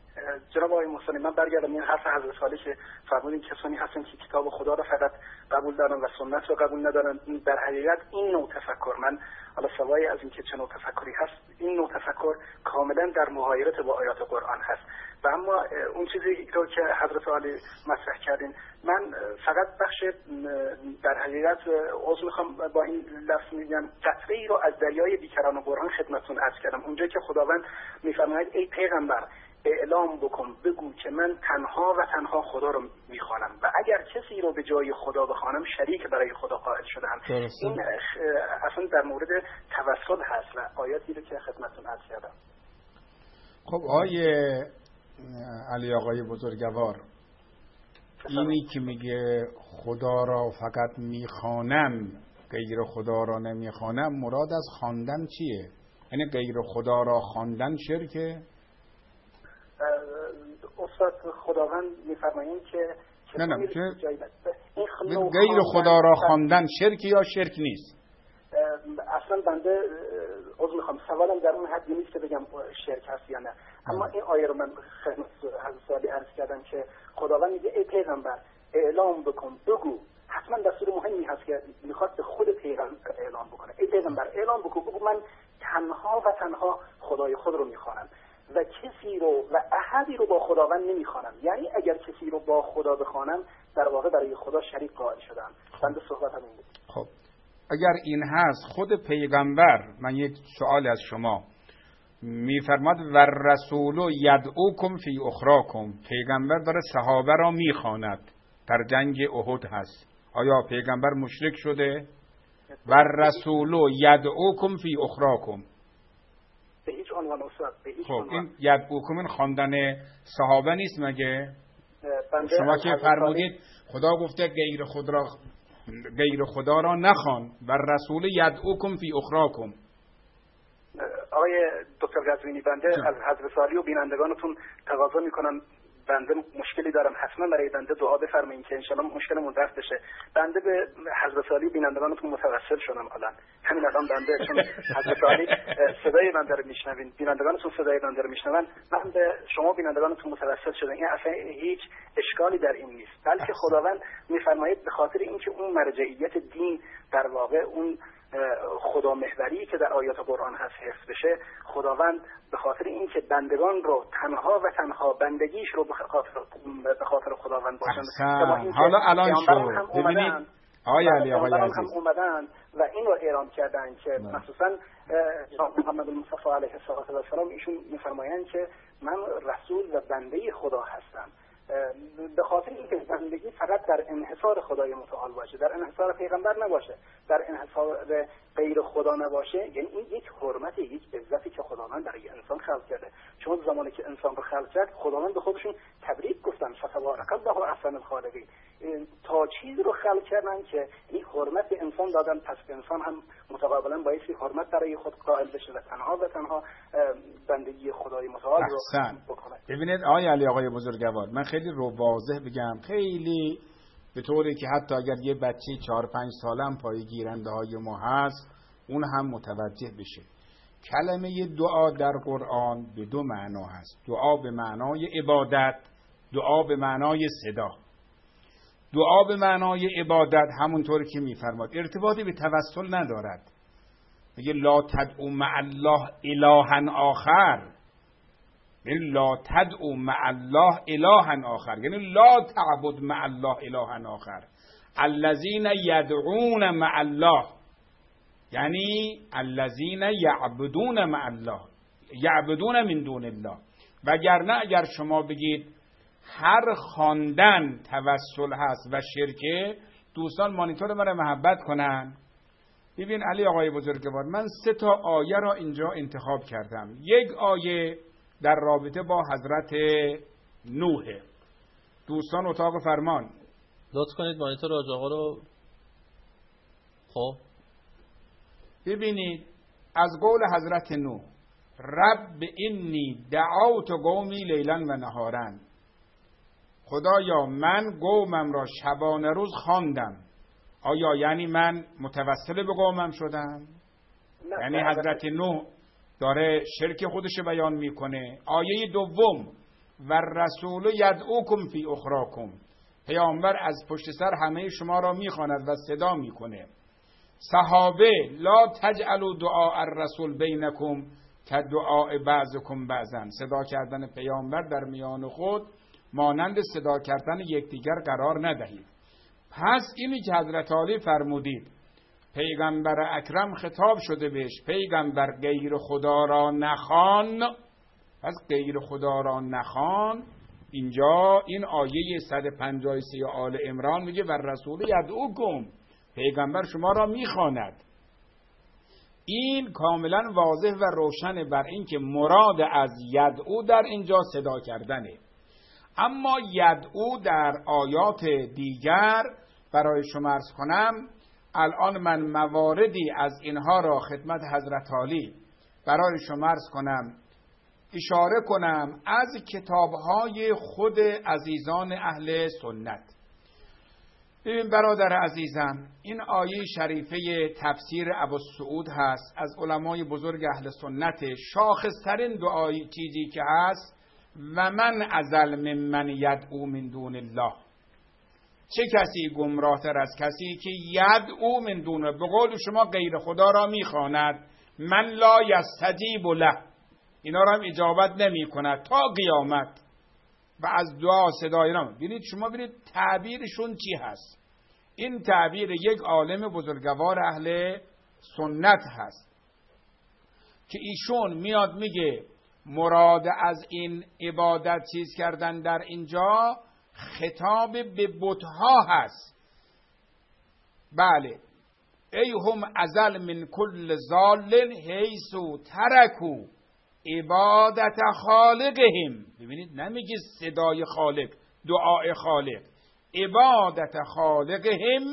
جناب آقای محسنی، من برگردم این حرف حضرت عالی که فرمودین کسانی هستن که کتاب خدا رو فقط قبول دارن و سنت رو قبول ندارن. در حقیقت این نوع تفکر، من حالا سوای از این که چه نوع تفکری هست، این نوع تفکر کاملا در مغایرت با آیات قرآن هست. و اما اون چیزی رو که حضرت عالی مطرح کردین، من فقط بخش در حقیقت عذر میخوام با این لفظ میگم، قطره ای رو از دریای بیکران و برهان خدمتتون عرض کردم، اونجا که خداوند میفرماید ای پیغمبر اعلام بکن، بگو که من تنها و تنها خدا رو میخوانم و اگر کسی رو به جای خدا بخوانم شریک برای خدا قائل شدم. این اصلا در مورد توسل هست و آیاتی رو که خدمتتون عرض کردم. خب آیه علی آقای بزرگوار، اینی که میگه خدا را فقط میخوانم غیر خدا را نمیخوانم، مراد از خواندن چیه؟ یعنی غیر خدا را خواندن شرکه؟ استاد خداوند میفرمایند که نه نه غیر خدا را خواندن شرک یا شرک نیست؟ اصلا بنده عذر میخوام، سوالم در اون حدی نیست که بگم شرک هست یا نه، اما این آیه رو من خدمت حضرت عالی عرض کردم که خداوند میگه ای پیغمبر اعلام بکن، بگو. حتما دستور مهمی هست که میخواد به خود پیغمبر اعلام بکنه. ای پیغمبر اعلام بکن، بگو من تنها و تنها خدای خود رو میخوانم و کسی رو و احدی رو با خداوند نمیخوانم. یعنی اگر کسی رو با خدا بخوانم در واقع برای خدا شریک قائل شدم. بنده صحبتم این بود. خب اگر این هست، خود پیغمبر، من یک سوال از شما، میفرماد و رسول یدعوکم فی اخراکم، پیغمبر داره صحابه را میخواند، در جنگ احد هست، آیا پیغمبر مشرک شده؟ و رسول یدعوکم فی اخراکم، به هیچ عنوان استاد، به هیچ خب عنوان. این یدعوکم این خواندن صحابه نیست مگه؟ شما که فرمودید خدا گفته غیر خود را غیر خدا را نخوان و رسول یدعوکم فی اخراکم. آقای دکتر قزوینی، بنده از حضرت عالی و بینندگانتون تقاضا میکنم، بنده مشکلی دارم، حتما برای بنده دعا بفرمایید که انشالله مشکلمون رفع بشه. بنده به حضرت عالی و بینندگانتون متوسل شدم الان، همین الان بنده چون حضرت عالی صدای بنده رو میشنوین، بینندگانتون صدای بنده رو میشنون، من به شما بینندگانتون متوسل شدم. این اصلا هیچ اشکالی در این نیست، بلکه خداوند میفرماید به خاطر اینکه اون مرجعیت دین در واقع اون خدا محوری که در آیات قرآن هست حفظ بشه، خداوند به خاطر اینکه بندگان رو تنها و تنها بندگیش رو به خاطر به خاطر خداوند باشند. حالا الان شو ببینید آقای علی آقای عزیز هم اومدن و این رو اعلام کردن که مخصوصا جناب محمد المصطفی علیه السلام ایشون میفرمایند که من رسول و بنده خدا هستم به خاطر اینکه زندگی فقط در انحصار خدای متعال باشه، در انحصار پیغمبر نباشه، در انحصار غیر خدا نباشه، یعنی این یک حرمت، یک عزتی که خداوند برای انسان خلق کرده. چون زمانی که انسان رو خلق کرد خداوند به خودشون تبریک گفتن، فتبارک الله احسن الخالقین، تا چیز رو خلق کردن که این حرمت به انسان دادن، پس انسان هم متقابلا بایستی حرمت برای خود قائل بشه و تنها و تنها بندگی خدای متعال رو بکنه. ببینید آقای علی آقای بزرگوار، من خیلی رو واضح بگم، خیلی به طوری که حتی اگر یه بچه چهار پنج ساله هم پای گیرنده های ما هست اون هم متوجه بشه. کلمه دعا در قرآن به دو معنا هست. دعا به معنای عبادت، دعا به معنای صدا. دعا به معنای عبادت همونطور که میفرماد ارتباطی به توسل ندارد. میگه لا تدعو مع الله الها آخر، یعنی لا تدعو مع الله الها آخر، یعنی لا تعبد مع الله الها آخر. الذین یدعون مع الله، یعنی الذین یعبدون مع الله، یعبدون من دون الله. وگرنه اگر شما بگید هر خواندن توسل هست و شرکه، دوستان مانیتور من محبت کنن. ببین علی آقای بزرگوار، من سه تا آیه را اینجا انتخاب کردم. یک آیه در رابطه با حضرت نوح. دوستان اتاق فرمان لطف کنید مانیتور آج آقا رو. خب ببینید از قول حضرت نوح، رب انی دعوت قومی لیلا و نهارا، خدایا من قومم را شبانه روز خواندم. آیا یعنی من متوسل به قومم شدم؟ یعنی حضرت نوح داره شرک خودش بیان میکنه. آیه دوم، و رسول یدعوکم فی اخراکم، پیامبر از پشت سر همه شما را میخواند و صدا میکنه. صحابه لا تجعلوا دعاء الرسول بینکم کدعاء بعضکم بعضا، صدا کردن پیامبر در میان خود مانند صدا کردن یکدیگر قرار ندهید. پس اینی که حضرت علی فرمودید پیغمبر اکرم خطاب شده بهش پیغمبر غیر خدا را نخوان، پس غیر خدا را نخوان. اینجا این آیه صد و پنجاه و سه آل عمران میگه و رسول یدعوکم، پیغمبر شما را میخواند. این کاملا واضح و روشن بر این که مراد از یدعو در اینجا صدا کردنه. اما یدعو در آیات دیگر برای شما عرض کنم، الان من مواردی از اینها را خدمت حضرت علی برای شما عرض کنم، اشاره کنم از کتابهای خود عزیزان اهل سنت. ببین برادر عزیزم، این آیه شریفه تفسیر ابوالسعود هست از علمای بزرگ اهل سنت. شاخصترین دعایی چیزی که هست و من ازل ممن یدعو من دون الله، چه کسی گمراه تر از کسی که یدعو من دون، به قول شما غیر خدا را میخواند، من لا یستجیب له، اینا را هم اجابت نمی کند تا قیامت و از دعا صدای نام. ببینید شما ببینید تعبیرشون چی هست. این تعبیر یک عالم بزرگوار اهل سنت هست که ایشون میاد میگه مراد از این عبادت چیز کردن در اینجا خطاب به بتها هست. بله، ای هم ازل من کل ضال حیث ترکو عبادت خالقهم. ببینید نمیگه صدای خالق، دعای خالق، عبادت خالقهم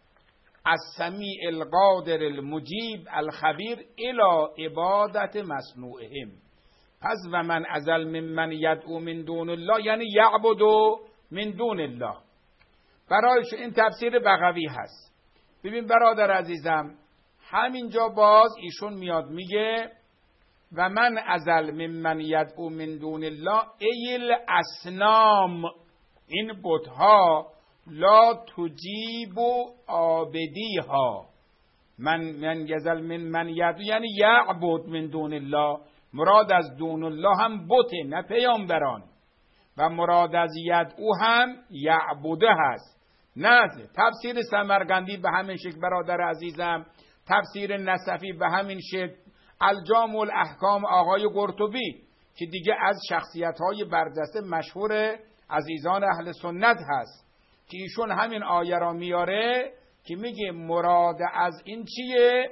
السمیع القادر المجیب الخبیر الی عبادت مصنوعهم. پس و من ازل ممن یدعو من دون الله یعنی یعبدو من دون الله. برایش این تفسیر بغوی هست. ببین برادر عزیزم، همینجا باز ایشون میاد میگه و من ازل ممن یدعو من دون الله ایل اسنام، این بتها لا تجیب عابدیها. من من یزل من من یدعو یعنی یعبد من دون الله، مراد از دون الله هم بته نه پیامبران، و مراد از یدعو هم یعبده هست. نه تفسیر سمرقندی به همین شکل برادر عزیزم، تفسیر نصفی به همین شکل، الجامع الاحکام آقای قرطبی که دیگه از شخصیت‌های برجسته مشهور عزیزان اهل سنت هست که ایشون همین آیه را میاره که میگه مراد از این چیه؟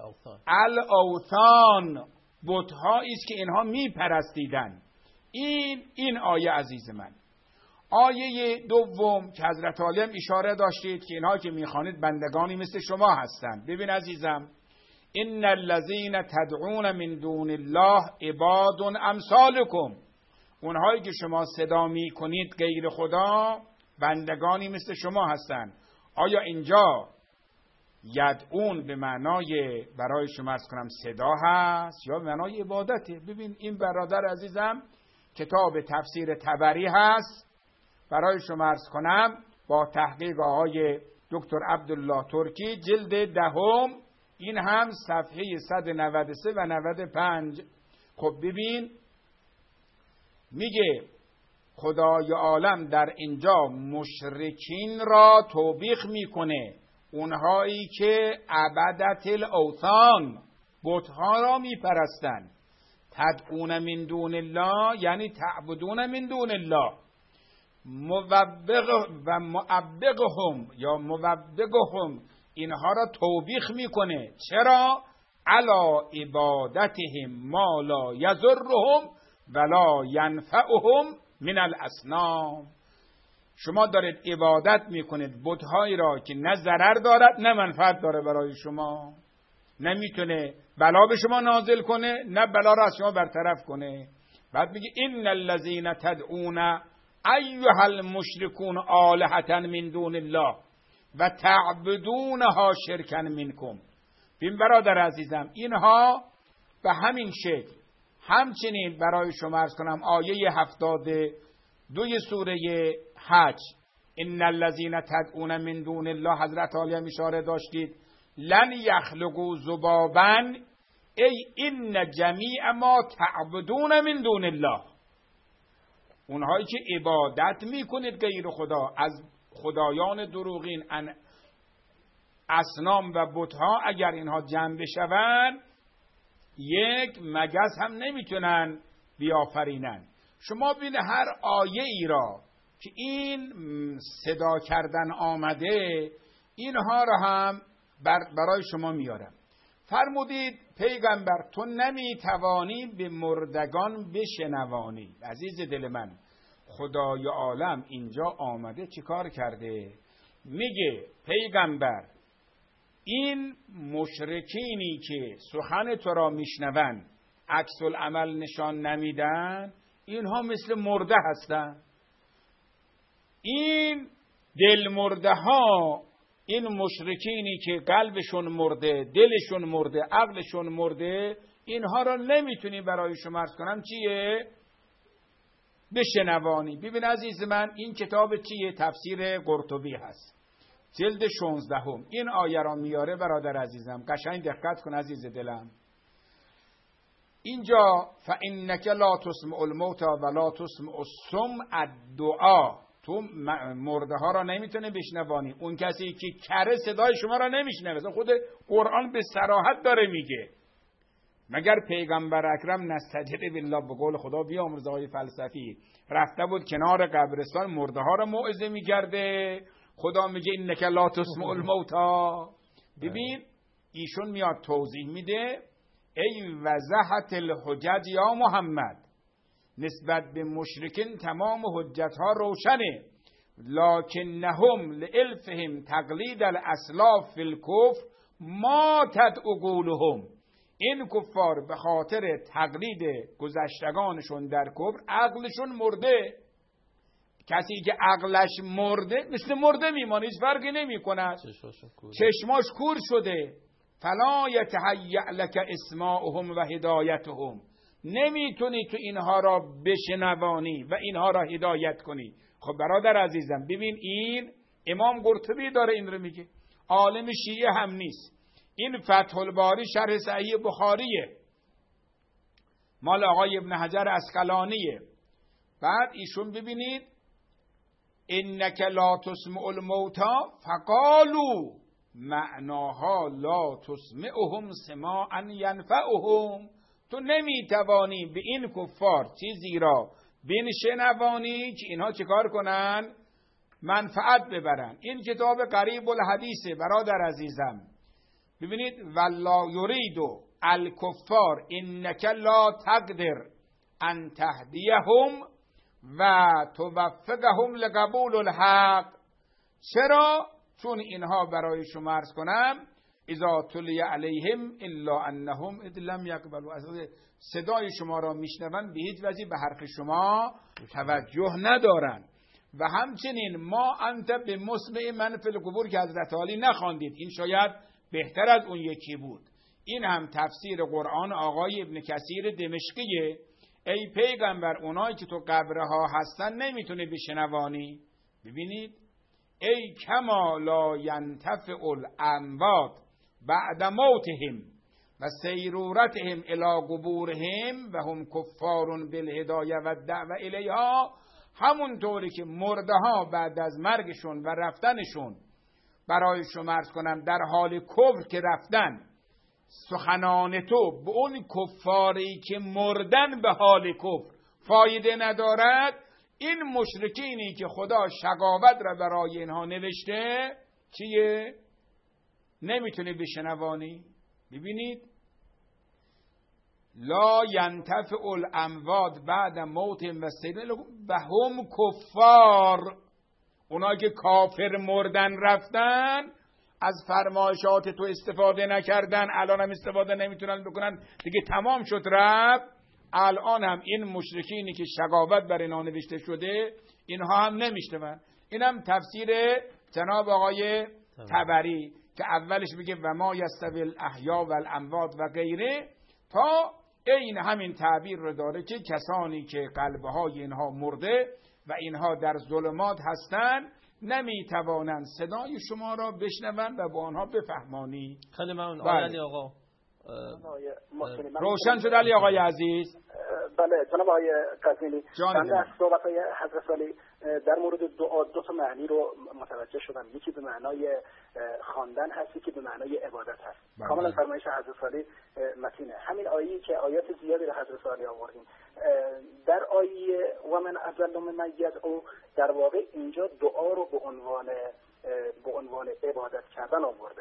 الاوثان، بت‌هایی است که اینها میپرستیدن. این این آیه عزیز من. آیه دوم که حضرت عالی هم اشاره داشتید که اینها که میخوانید بندگانی مثل شما هستند. ببین عزیزم، ان الذین تدعون من دون الله عباد امثالکم، اونهایی که شما صدا میکنید غیر خدا بندگانی مثل شما هستند. آیا اینجا یدعون به معنای برای شما عرض کنم صدا هست یا به معنای عبادته؟ ببین این برادر عزیزم کتاب تفسیر طبری هست برای شما عرض کنم با تحقیق آقای دکتر عبدالله ترکی، جلد دهم، این هم صفحه صد و نود و سه و نود و پنج. خب ببین میگه خدای عالم در اینجا مشرکین را توبیخ میکنه، اونهایی که عبدت الاوثان، بت‌ها را میپرستند. تدعون من دون الله یعنی تعبدون من دون الله. موبق و معبقهم یا موبقهم اینها را توبیخ میکنه. چرا؟ علا عبادتهم ما لا یضرهم ولا ینفعهم من الاصنام. شما دارید عبادت میکنید بت‌هایی را که نه ضرر دارد نه منفعت داره برای شما، نمیتونه بلا به شما نازل کنه نه بلا را از شما برطرف کنه. بعد میگه این الذین تدعون ایها المشرکون آلهة من دون الله و تعبدونها شرکا منکم. ببین برادر عزیزم، اینها به همین شکل همچنین برای شما عرض کنم آیه هفتاد دوی سوره حج، ان الذین تدعون من دون الله، حضرت عالی هم اشاره داشتید لن یخلقوا ذبابا ای ان جمیع ما تعبدون من دون الله. اونهایی که عبادت میکنید غیر خدا از خدایان دروغین، اصنام و بتها، اگر اینها جمع بشوند یک مگس هم نمیتونن بیافرینن. شما ببین هر آیه ای را که این صدا کردن آمده اینها را هم بر برای شما میارم. فرمودید پیغمبر تو نمیتوانی به مردگان بشنوانی. عزیز دل من، خدای عالم اینجا آمده چیکار کرده؟ میگه پیغمبر این مشرکینی که سخن تو را میشنون عکس العمل نشان نمیدن، اینها مثل مرده هستن. این دل مرده ها، این مشرکینی که قلبشون مرده، دلشون مرده، عقلشون مرده، اینها را نمیتونی برای شما عرض کنم چیه؟ بشنوانی. ببین عزیز من، این کتاب چیه؟ تفسیر قرطبی هست، جلد شانزدهم. این آیه را میاره برادر عزیزم، قشنگ دقت کن عزیز دلم. اینجا فإنک لا تسمع الموتى ولا تسمع الصم الدعاء، تو مرده ها را نمیتونه بشنوانی. اون کسی که کره صدای شما را نمیشنوه. خود قرآن به صراحت داره میگه مگر پیغمبر اکرم نستجر بالله، به قول خدا بیامرز آقای فلسفی، رفته بود کنار قبرستان مرده ها را موعظه میکرده. خدا میگه انک لا تسمع الموتى. ببین ایشون میاد توضیح میده ای وضحت الحجج یا محمد، نسبت به مشرکین تمام حجت ها روشنه، لکنهم لالفهم تقلید الاسلاف فی الکفر ما تدعو قولهم. این کفار به خاطر تقلید گذشتگانشون در کفر عقلشون مرده. کسی که عقلش مرده مثل مرده میمانه، هیچ فرقی نمی کند، چشماش کور شده. فلا یتهیأ لک اسماعهم و هدایتهم، نمیتونی تو اینها را بشنوانی و اینها را هدایت کنی. خب برادر عزیزم ببین، این امام قرطبی داره این رو میگه، عالم شیعه هم نیست. این فتح الباری شرح صحیح بخاریه، مال آقای ابن حجر عسقلانیه. بعد ایشون ببینید انک لا تسمع الموتى فقالوا، معناها لا تسمعهم سماعا ینفعهم، تو نمیتوانی به این کفار چیزی را بنشنوانی که اینها چیکار کنن؟ منفعت ببرن. این کتاب قریب الحدیثه برادر عزیزم. ببینید والله یرید الکفار انک لا تقدر ان تهدیهم و توفقهم لقبول الحق. چرا؟ چون اینها برای شما عرض کنم اذا تلی علیهم الا انهم اذ لم یقبلوا، صدای شما را میشنون به هیچ وجه به حرف شما توجه ندارن. و همچنین ما انت به مسمع من فی القبور که حضرت علی نخواندید، این شاید بهتر از اون یکی بود. این هم تفسیر قرآن آقای ابن کثیر دمشقیه. ای پیغمبر اونایی که تو قبرها هستن نمیتونه بشنوانی. ببینید ای کما لا ینتفع الاموات بعد موتهم و سیرورتهم الی قبورهم و هم کفار بالهدایه و الدعوه الیها. همون طوری که مرده ها بعد از مرگشون و رفتنشون برای شما عرض کنم در حال کفر که رفتن، سخنان تو به اون کفاری که مردن به حال کفر فایده ندارد، این مشرکینی که خدا شقاوت را برای اینها نوشته چیه؟ نمیتونه بشنوانی. ببینید لا ینتفع الاموات بعد موتهم و سیرورتهم و هم کفار. اونایی که کافر مردن رفتن، از فرمایشات تو استفاده نکردن، الان هم استفاده نمیتونن بکنن، دیگه تمام شد رفت. الان هم این مشرکینی که شقاوت بر اینا نوشته شده اینها هم نمیشنون. این هم تفسیر جناب آقای طبری که اولش میگه و ما یستوی الاحیا و الاموات و غیره، تا این همین تعبیر رو داره که کسانی که قلبهای اینها مرده و اینها در ظلمات هستند نمیتوانند صدای شما را بشنوند و با آنها بفهمانی. خیلی ممنون آقای آقا. روشن شد علی آقای عزیز؟ بله جناب آقای قزوینی، من در صحبت‌های حضرت علی در مورد دعا دو تا معنی رو متوجه شدم. یکی به معنای خواندن هست، یکی به معنای عبادت هست. کاملا فرمایش حضرت علی متینه. همین آیه‌ای که آیات زیادی رو حضرت علی آوردیم در آیه و من اضل ممن یدعو، در واقع اینجا دعا رو به عنوان به عنوان عبادت کردن آورده.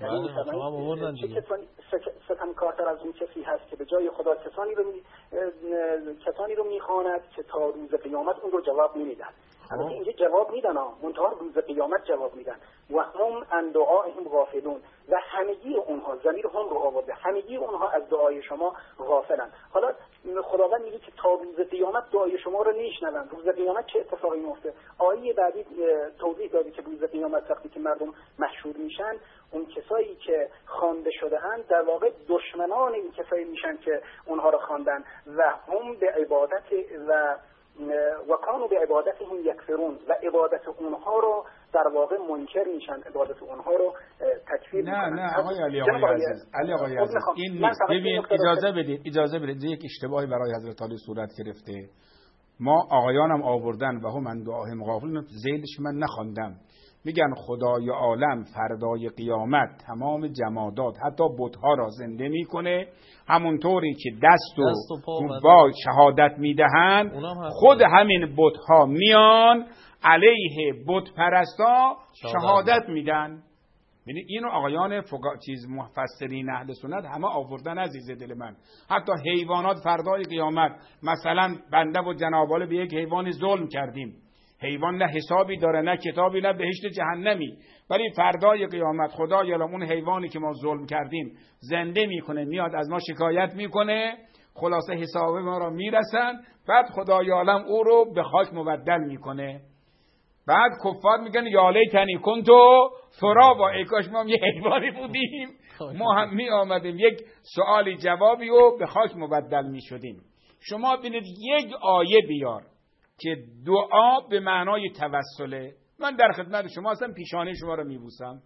یعنی چه کسانی ستمکارتر از اون کسی هست که به جای خدا کسانی رو می... کسانی رو میخواند که تا روز قیامت اون رو جواب نمیدن. البته اینجا جواب میدن ها، منتها روز قیامت جواب میدن. و هم ان دعائهم غافلون، و همگی اونها، ضمیر هم رو آورده، همگی اونها از دعای شما غافلن. حالا خداوند میگه که تا روز قیامت دعای شما رو نمیشنون. روز قیامت چه اتفاقی میفته؟ آیه بعدی توضیح داده که روز قیامت وقتی که مردم محشور میشن، اون کسایی که خوانده شده اند در واقع دشمنان این کسایی میشن که اونها رو خواندن و هم به عبادت و و کانوا به عبادتهم یکفرون، و عبادت اونها رو در واقع منکر میشن، عبادت اونها رو تکفیر نه میکنن. نه آقای علی آقای عزیز، علی آقای عزیز این نیست. ببین اجازه بدید اجازه بدید یک اشتباهی برای حضرت علی صورت گرفته. ما آقایانم آوردن و هم من دعاهم غافلون، زیدش من نخواندم. میگن خدای عالم فردای قیامت تمام جمادات حتی بت‌ها را زنده میکنه، همونطوری که دست و, دست و با شهادت میدهند، خود همین بت‌ها میان علیه بت پرستا شهادت میدن. یعنی اینو آقایان فقها چیز مفسرین اهل سنت همه آوردن عزیز دل من. حتی حیوانات فردای قیامت، مثلا بنده و جناباله به یک حیوان ظلم کردیم، حیوان نه حسابی داره نه کتابی نه بهشت جهنمی، ولی فردای قیامت خدا یالا اون حیوانی که ما ظلم کردیم زنده میکنه، میاد از ما شکایت میکنه، خلاصه حساب ما را میرسن، بعد خدای عالم او رو به خاک مبدل میکنه. بعد کفار میگن یا لیتنی کنتو ترابا، ای کاش ما هم یه حیوانی بودیم، ما هم می آمدیم یک سوالی جوابی رو به خاک مبدل میشدیم. شما ببینید یک آیه بیار که دعا به معنای توسله. من در خدمت شما هستم، پیشانه شما رو میبوسم.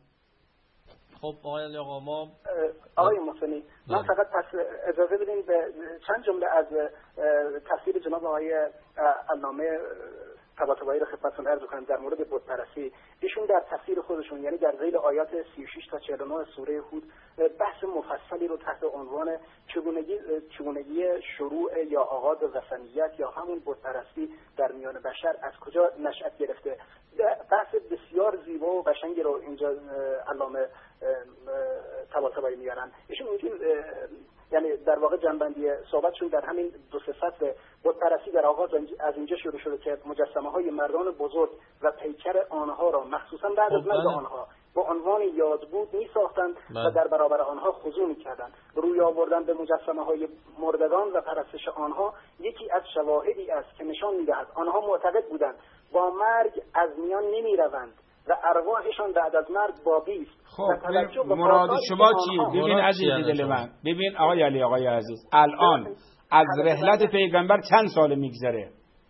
خب آقای آقا ما آقای محسنی، من فقط پس اجازه بدین به چند جمله از تفسیر جناب آقای علامه طباطبایی رو خدمتتون عرض کنم در مورد بت پرستی. ایشون در تفسیر خودشون یعنی در ذیل آیات سی و شش تا چهل و نه سوره هود بحث مفصلی رو تحت عنوان چگونگی چگونگی شروع یا آغاز وثنیت یا همون بت پرستی در میان بشر از کجا نشأت گرفته، بحث بسیار زیبا و قشنگی رو اینجا علامه طباطبایی میارن. ایشون اینجور یعنی در واقع جنبندی صحبتشون در همین دو سه فصل بت پرستی در آغاز از اینجا شروع شده که مجسمه های مردان بزرگ و پیکر آنها را مخصوصا بعد از مرگ آنها با عنوان یادبود می ساختند و در برابر آنها خضوع می کردند. روی آوردن به مجسمه های مردگان و پرستش آنها یکی از شواهدی است که نشان می دهد آنها معتقد بودند با مرگ از میان نمی روند و ارواحشان بعد از مرگ باقی است. خب مراد شما چیه؟ ببین عزیز دل من، ببین آقای علی آقای عزیز، الان از رحلت پیغمبر چند سال میگذره؟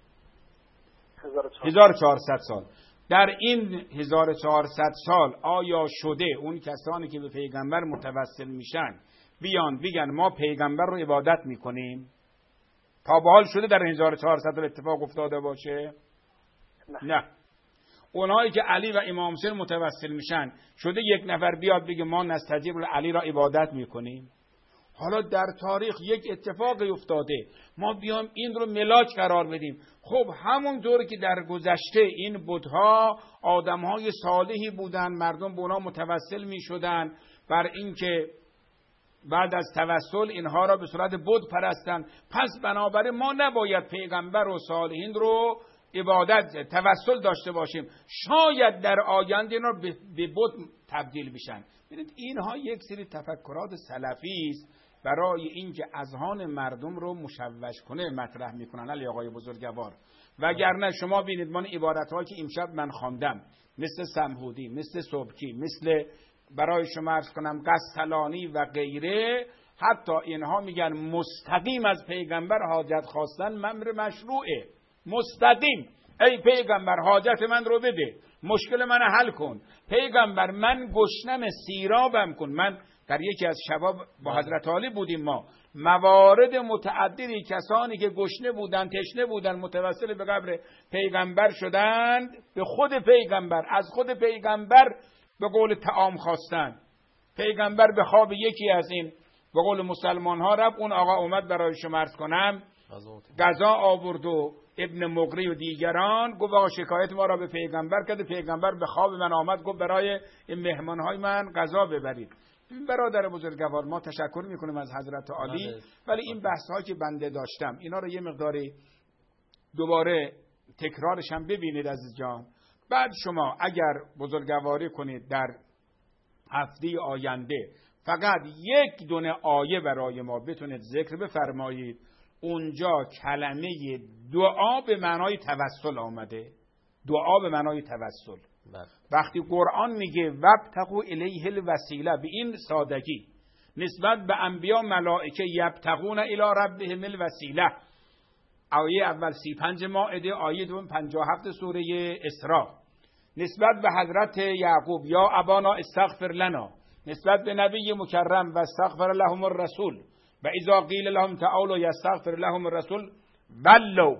هزار و چهارصد سال. در این هزار و چهارصد سال آیا شده اون کسانی که به پیغمبر متوسل میشن بیان بگن ما پیغمبر رو عبادت میکنیم؟ تا به حال شده در هزار و چهارصد سال اتفاق افتاده باشه؟ نه, نه. اونایی که علی و امام حسین متوسل میشن شده یک نفر بیاد بگه ما نستجیب علی را عبادت میکنیم؟ حالا در تاریخ یک اتفاقی افتاده ما بیام این رو ملاک قرار بدیم. خب همونطور که در گذشته این بت‌ها آدم‌های صالحی بودن، مردم به اونا متوسل میشدن بر اینکه بعد از توسل اینها را به صورت بت پرستن، پس بنابراین ما نباید پیغمبر و صالحین رو عبادت توسل داشته باشیم. شاید در آینده اینا به بت تبدیل بشن. ببینید اینها یک سری تفکرات سلفی است برای اینکه اذهان مردم رو مشوش کنه مطرح میکنن علی آقای بزرگوار. وگرنه شما ببینید من عبارت‌هایی که امشب من خواندم مثل سمهودی، مثل سبکی، مثل برای شما عرض کنم قسطلانی و غیره، حتی اینها میگن مستقیم از پیغمبر حاجت خواستن ممر مشروعه. مستقیم ای پیغمبر حاجت من رو بده، مشکل من حل کن، پیغمبر من گشنم سیرابم کن. من در یکی از شباب با حضرت علی بودیم، ما موارد متعددی کسانی که گشنه بودن تشنه بودن متوسل به قبر پیغمبر شدند، به خود پیغمبر از خود پیغمبر به قول طعام خواستن. پیغمبر به خواب یکی از این به قول مسلمان ها رفت، اون آقا اومد برای شما عرض کنم غذا آورد و ابن مقری و دیگران گفت آقا شکایت ما را به پیغمبر کرده. پیغمبر به خواب من آمد گفت برای این مهمانهای من غذا ببرید. این برادر بزرگوار ما تشکر میکنیم از حضرت علی، ولی این بحث ها که بنده داشتم اینا رو یه مقداری دوباره تکرارش هم ببینید عزیز جان. بعد شما اگر بزرگواری کنید در هفته آینده فقط یک دونه آیه برای ما بتونید ذکر بفرمایید اونجا کلمه دعا به معنای توسل آمده. دعا به معنای توسل. وقتی قرآن میگه وابتغوا الیه الوسیله به این سادگی نسبت به انبیا ملائکه یبتغون الی ربهم الوسیله، آیه اول سی و پنج مائده، آیه دوم پنجاه و هفت سوره اسراء. نسبت به حضرت یعقوب یا ابانا استغفر لنا، نسبت به نبی مکرم و استغفر لهم الرسول و اذا قیل لهم تعالوا یستغفر لهم الرسول ولوا.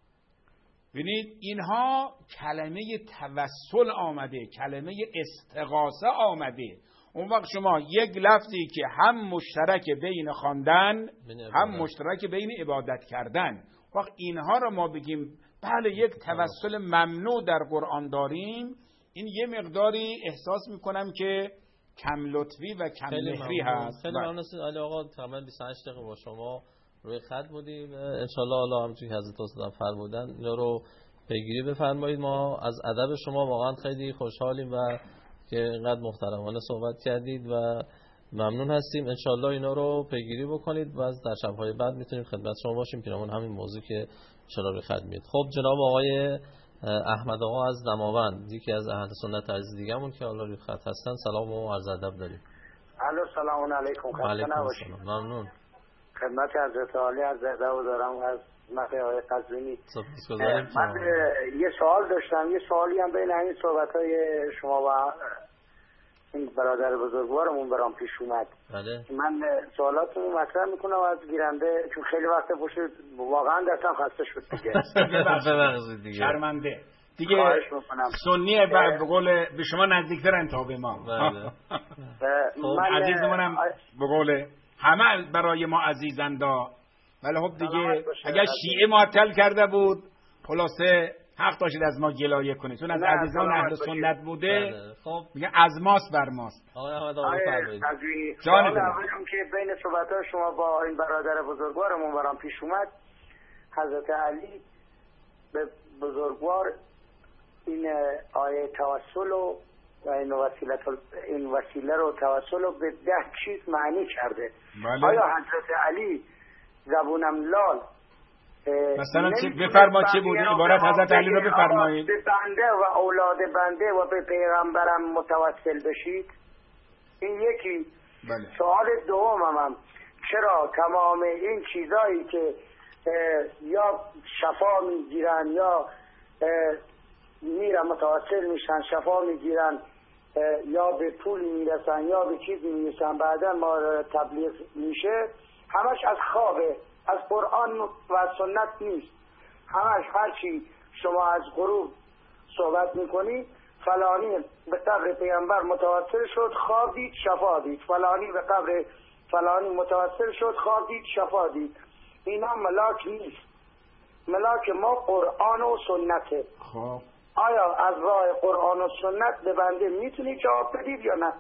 ببینید اینها کلمه توسل آمده، کلمه استغاثه آمده. اون وقت شما یک لفظی که هم مشترک بین خواندن هم مشترک بین عبادت کردن، وقت اینها رو ما بگیم بله یک توسل ممنوع در قرآن داریم، این یه مقداری احساس میکنم که کم لطفی و کم مهری هست. خیلی ممنون علی آقا، تقریبا بیست و هشت دقیقه با شما روی خط بودیم. ان شاء الله الله همونجوری که حضرت استاد فرمودن اینا رو پیگیری بفرمایید. ما از ادب شما واقعا خیلی خوشحالیم و که اینقدر محترمانه صحبت کردید و ممنون هستیم. ان شاء الله اینا رو پیگیری بکنید و از در شب‌های بعد میتونیم خدمت شما باشیم پیرامون همین موضوع که ان شاء الله روی خط میاد. خب جناب آقای احمد آقا از دماوند، یکی از اهل سنت عزیز دیگه‌مون که حالا روی خط هستن، سلام و عرض ادب داریم. الو سلام علیکم. خسته نباشید. ممنون. خدمت حضرت عالی عرض ادب دارم از مقام آقای قزوینی. سپاسگزارم. من یه سوال داشتم، یه سوالی هم بین همین صحبت‌های شما و این برادر بزرگوارمون برام پیش اومد. بله. من سوالاتمو مطرح میکنم از گیرنده چون خیلی وقت پشت واقعا دستم خسته شد دیگه. ببخشید دیگه. شرمنده. دیگه سنیه به قول به شما نزدیکتر انتها به ما. بله. من عزیزمونم به قول همه برای ما عزیزندا. ولی خب دیگه اگر شیعه معطل کرده بود خلاصه حق داشتید از ما گلایه کنید چون از عزیزان اهل سنت بوده. خب میگه از ماست بر ماست. آقای احمد آقا فرمایید. جان دلم که بین صحبت‌های شما با این برادر بزرگوارمون برام پیش اومد، حضرت علی به بزرگوار این آیه توسل و این وسیله این وسیله رو توسل رو به ده چیز معنی کرده. بله. آیا حضرت علی زبونم لال مثلا چه بفرمایید چه بوده عبارت حضرت علی رو بفرمایید. به بنده و اولاد بنده و به پیغمبرم متوسل بشید؟ این یکی. بله. سوال دومم هم چرا تمام این چیزایی که یا شفا میگیرن یا میرن متوسل میشن شفا میگیرن یا به پول میرسن یا به چیز میرسن بعدا ما تبلیغ میشه همش از خوابه، از قرآن و سنت نیست. همش هرچی شما از غروب صحبت میکنید فلانی به قبر پیغمبر متوسل شد خواب دید شفا دید، فلانی به قبر فلانی متوسل شد خواب دید شفا دید. اینا ملاک نیست. ملاک ما قرآن و سنته. خب آیا از راه قرآن و سنت به بنده میتونید جواب بدید یا نه؟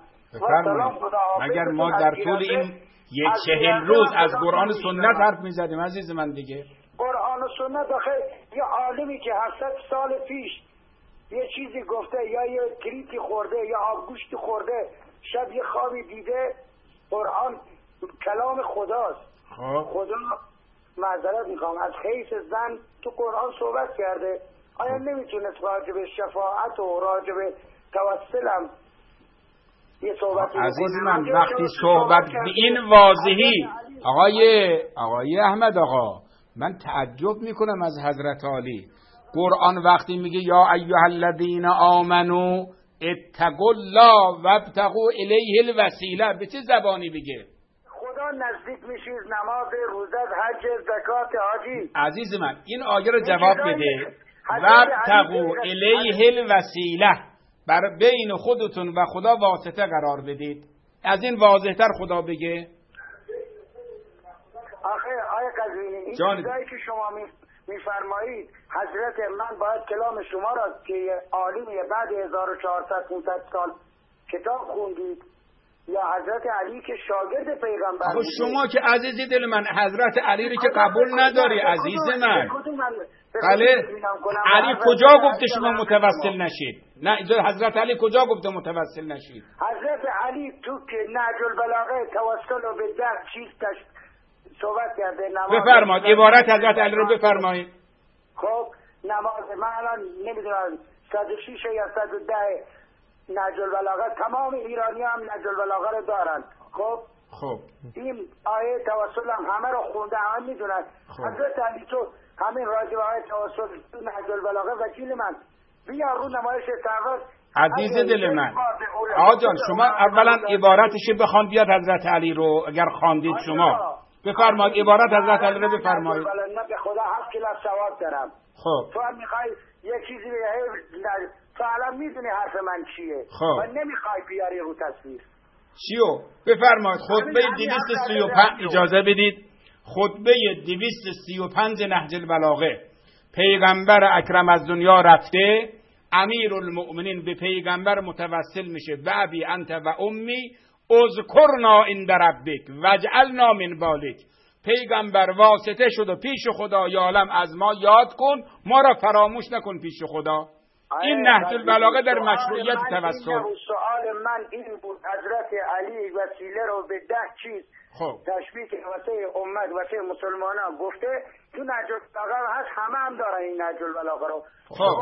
مگر ما در طول این یک چهل روز از قرآن و سنت حرف میزدیم عزیز من دیگه. قرآن و سنت آخه یه عالمی که هفتصد سال پیش یه چیزی گفته یا یه کریتی خورده یا آبگوشتی خورده شب یه خوابی دیده، قرآن کلام خداست. خب خدا معذرت میخوام از حیث زن تو قرآن صحبت کرده. آیا نمیتونست راجع به شفاعت و راجع به توسلم یه صحبتی عزیز من وقتی صحبت به این واضحی آقای آقای احمد آقا من تعجب میکنم از حضرت علی. قرآن وقتی میگه یا ایها الذین آمنو اتقوا الله وابتغوا الیه الوسیله به چه زبانی بگه؟ خدا نزدیک میشید نماز روزه حج زکات حاجی. عزیز من این آیه رو جواب بده. وابتغوا الیه الوسیله بر بین خودتون و خدا واسطه قرار بدید. از این واضح‌تر خدا بگه؟ آخه آیه قزوینی این چیزایی که شما می میفرمایید حضرت من باید کلام شما را که عالمی بعد هزار و چهارصد پانصد سال کتاب خوندید یا حضرت علی که شاگرد پیغمبر خب شما که عزیزی دل من حضرت علی رو که قبول نداری عزیز من. بله علی کجا گفته شما متوسل نشید؟ نه حضرت علی کجا گفته متوسل نشید؟ حضرت علی تو که نهج البلاغه توسل و به ده چیز تش صحبت کرده. نماز بفرمایید عبارت حضرت علی رو بفرمایید. خب نماز من الان نمیدونم صد و شش یا صد و ده نهج البلاغه تمام ایرانی هم نهج البلاغه رو دارن. خب خب این آیه توسل هم همه رو خونده همه میدونن. حضرت علی تو همین راجع به آیه توسل نهج البلاغه وکیل من بیا رو نمایش تقویت عزیز دل من. آقا جان شما اولا عبارتش بخوان بیاد حضرت علی رو اگر خواندید شما بفرمایید عبارت حضرت علی رو بفرمایید. نه به خدا حق کلا ثواب دارم. خب تو هم میخوای یه چیزی به تو الان میدونی حرف من چیه. خب و نمیخوای بیاری رو تصویر چیو بفرمایید. خطبه دویست و سی و پنج اجازه بدید. خطبه دویست و سی و پنج نهج البلاغه. پیغمبر اکرم از دنیا رفته، امیر المؤمنین به پیغمبر متوسل میشه و ابی انت و امی اذکرنا عند ربک واجعلنا من بالک. پیغمبر واسطه شد و پیش خدا یا عالم از ما یاد کن ما را فراموش نکن پیش خدا. این نهج البلاغه در مشروعیت توسل. سوال من این بود حضرت علی وسیله رو به ده چیز خب تشبیه که واسه امت واسه مسلمانان گفته تو نهج البلاغه هست همه هم دارن این نهج البلاغه رو. خب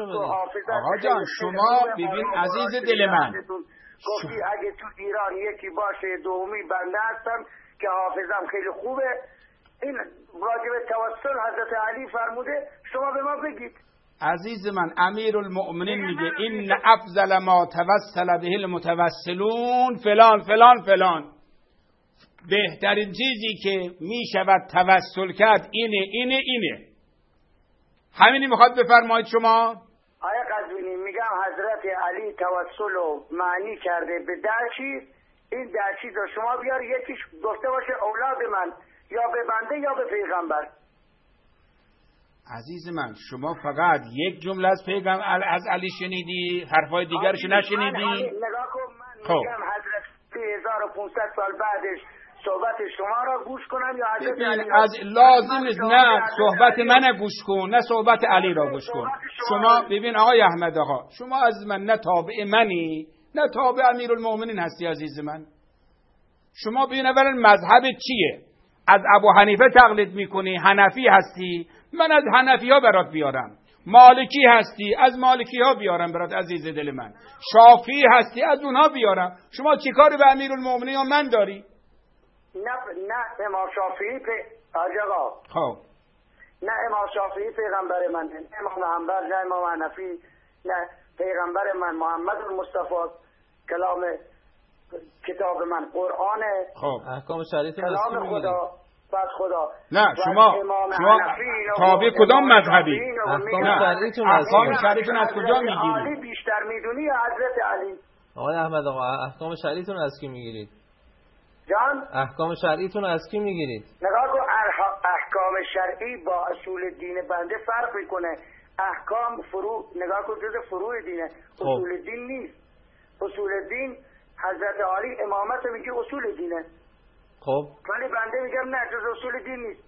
آقا جان شما ببین عزیز دل من گفتی اگه تو ایران یکی باشه دومی بنده هستم که حافظم خیلی خوبه. این واجب توسل حضرت علی فرموده شما به ما بگید. عزیز من امیر المؤمنین میگه این افضل ما توسل به المتوسلون فلان فلان فلان، بهترین چیزی که میشود توسل کرد اینه اینه اینه. همینی میخواد بفرمایید شما؟ آیا قزوینی میگم حضرت علی توسل رو معنی کرده به ده چیز، این ده چیز رو شما بیار یکیش گفته باشه اولاد من یا به بنده یا به پیغمبر. عزیز من شما فقط یک جمله از پیغمبر از علی شنیدی، حرفای دیگرش نشنیدی؟ نگاه کن من میگم حضرت هزار و پانصد سال بعدش صحبت شما را گوش کنم یا حضرت علی را؟ از لازم نیست، نه صحبت من گوش کن نه صحبت علی را گوش کن. شما ببین آقای احمد آقا، شما از من نه تابع منی نه تابع امیرالمومنین هستی عزیز من. شما ببین اولا مذهب چیه؟ از ابو حنیفه تقلید میکنی، حنفی هستی، من از حنفی ها برات بیارم. مالکی هستی، از مالکی ها بیارم برات عزیز دل من. شافعی هستی، از اونها بیارم. شما چیکار به امیرالمومنین یا من داری؟ نه نه امام شافعی پی آجا آقا خب نه امام شافعی پیغمبر من، نه امام حنبل، نه امام حنفی، نه پیغمبر من محمد المصطفی، کلام کتاب من قرآنه. خب احکام شریعتون از کی کلام خدا پس خدا. نه شما شما تابع کدام مذهبی؟ احکام شریعتون از احکام شریعتون از کجا میگیرید؟ علی بیشتر میدونی یا حضرت علی؟ آقای احمد آقا احکام شریعتون از کی میگیرید؟ جان احکام شریعتون از کی میگیرید؟ نگاه کن احکام شرعی با اصول دین بنده فرق میکنه. احکام فروع نگاه کن جز فروع دینه، اصول دین نیست. اصول دین حضرت علی امامت میگه اصول دینه. خب ولی بنده میگم نه جز اصول دین نیست.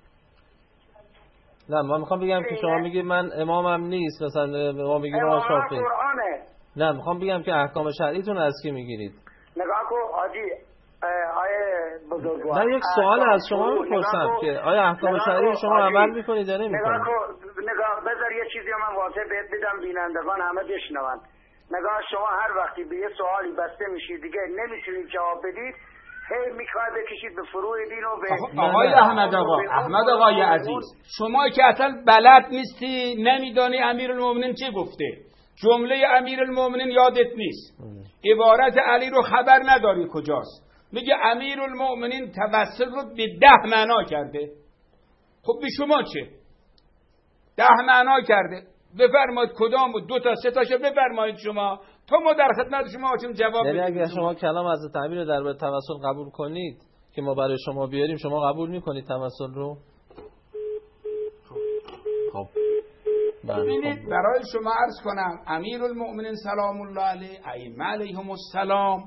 نه من میخوام بگم که شما میگید من امامم نیست، مثلا ما میگیم امام شافعی. نه میخوام بگم که احکام شرعیتون از کی میگیرید؟ نگاه کن حاجی آیه بزرگوار، نه یک سوال از شما میپرسم که آیا احکام شرعی شما عمل میکنید یا نمیکنید؟ نگاه کن نگاه بذار یه چیزی من واضح بهت بدم بینندگان همه بشنون. نگاه شما هر وقتی به یه سوالی بسته میشید دیگه نمیتونید جواب بدید، هی میخواید بکشید به فروع دین و به آقای احمد آقا احمد آقای عزیز، شما که اصلا بلد نیستی نمیدانی امیرالمومنین چه گفته، جمله امیرالمومنین یادت نیست، عبارت علی رو خبر نداری کجاست. میگه امیرالمومنین توسل رو به ده معنا کرده. خب به شما چه؟ ده معنا کرده، بفرمایید کدام بود، دو تا سه تاشو بفرمایید شما، تا ما در خدمت شما هستیم جواب بدید. یعنی اگه شما کلام از تعبیر در به توسل قبول کنید که ما برای شما بیاریم، شما قبول میکنید توسل رو؟ خب ببینید برای شما عرض کنم امیرالمومنین سلام الله علیه ائمه علیهم السلام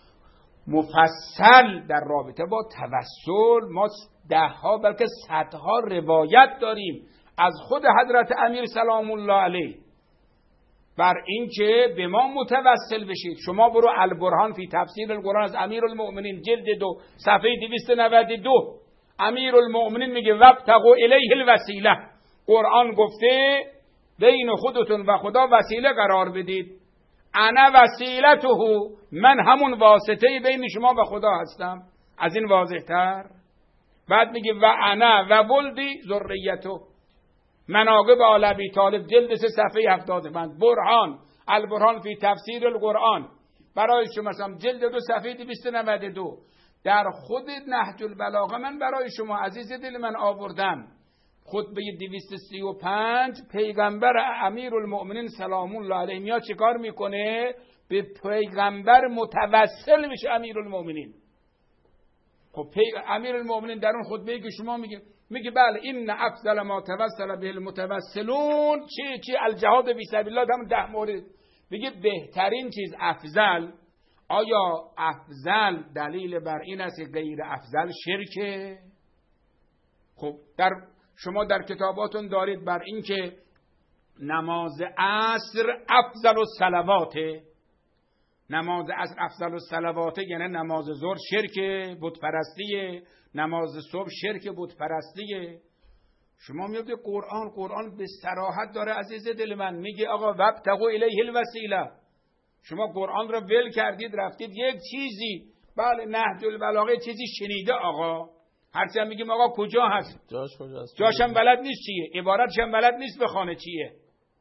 مفصل در رابطه با توسل ما ده ها بلکه صدها روایت داریم از خود حضرت امیر سلام الله علیه بر این که به ما متوسل بشید. شما برو البرهان فی تفسیر القرآن از امیرالمومنین جلد دو صفحه دویست و نود و دو امیرالمومنین میگه وابتغوا الیه الوسیله، قرآن گفته بین خودتون و خدا وسیله قرار بدید. انا وسیلته، من همون واسطه بین شما و خدا هستم، از این واضح تر؟ بعد میگه و انا و ولدی ذریته، مناقب آل ابی طالب جلد سه صفحه هفتاد و پنج برهان البرهان فی تفسیر القرآن برای شما مثلا جلد دو صفحه دویست و نود و دو در خود نهج البلاغه من برای شما عزیز دل من آوردم خطبه دویست و سی و پنج پیغمبر امیرالمؤمنین سلام الله علیه میاد چیکار میکنه؟ به پیغمبر متوسل میشه امیرالمؤمنین. خب امیرالمؤمنین در اون خطبه که شما میگه میگه بله این افضل ما توسل به المتوسلون چی چی الجهاد فی سبیل الله، هم ده مورد میگه بهترین چیز افضل. آیا افضل دلیل بر این است که غیر افضل شرکه؟ خب در شما در کتاباتون دارید بر این که نماز عصر افضل الصلوات، نماز عصر افضل الصلوات یعنی نماز ظهر شرک بت پرستیه، نماز صبح شرک بت پرستیه. شما میگید قرآن قرآن به صراحت داره عزیز دل من، میگه آقا وابتغوا الیه الوسیله. شما قرآن رو ول کردید رفتید یک چیزی، بله نهج البلاغه چیزی شنیده آقا، هرچند میگیم آقا کجا هست، جاش کجاست، جاشم بلد نیست چیه، عبارتشم بلد نیست بخونه چیه.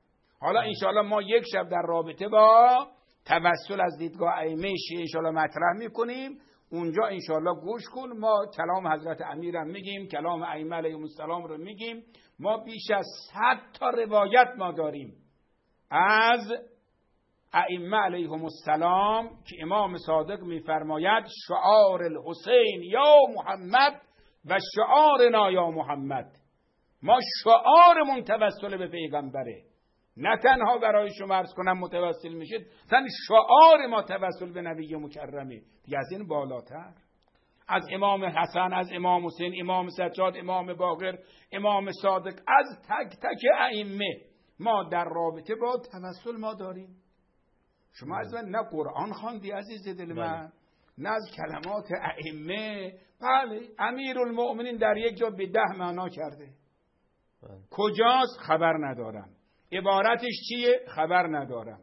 حالا انشاءالله ما یک شب در رابطه با توسل از دیدگاه ائمه شیعه انشاءالله مطرح میکنیم. اونجا انشاءالله گوش کن، ما کلام حضرت امیرم میگیم، کلام ائمه علیهم السلام رو میگیم. ما بیش از صد تا روایت ما داریم از ائمه علیهم السلام که امام صادق میفرماید شعار الحسین یا محمد و شعارنا یا محمد. ما شعارمون توسل به پیغمبره، نه تنها برای شما عرض کنم متوسل میشید، مثلا شعار ما توسل به نبی مکرمه. دیگه از این بالاتر از امام حسن، از امام حسین، امام سجاد، امام باقر، امام صادق، از تک تک ائمه ما در رابطه با توسل ما داریم. شما از من نه قرآن خواندی عزیز دل من، نه از کلمات ائمه. بله امیرالمؤمنین در یک جا به ده معنا کرده. بله. کجاست خبر ندارم، عبارتش چیه خبر ندارم.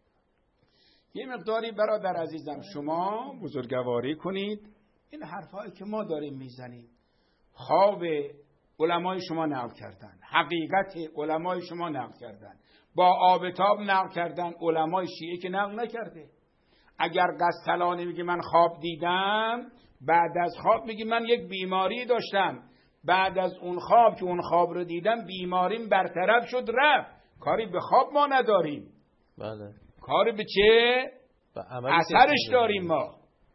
یه مقداری برادر عزیزم شما بزرگواری کنید. این حرفایی که ما داریم میزنیم خواب علمای شما نقل کردن، حقیقت علمای شما نقل کردن، با آبتاب نقل کردن، علمای شیعه که نقل نکرده. اگر قسطلانی میگه من خواب دیدم، بعد از خواب میگه من یک بیماری داشتم، بعد از اون خواب که اون خواب رو دیدم بیماریم برطرف شد رفت. کاری به خواب ما نداریم. بله. کاری به چه؟ اثرش داریم ما.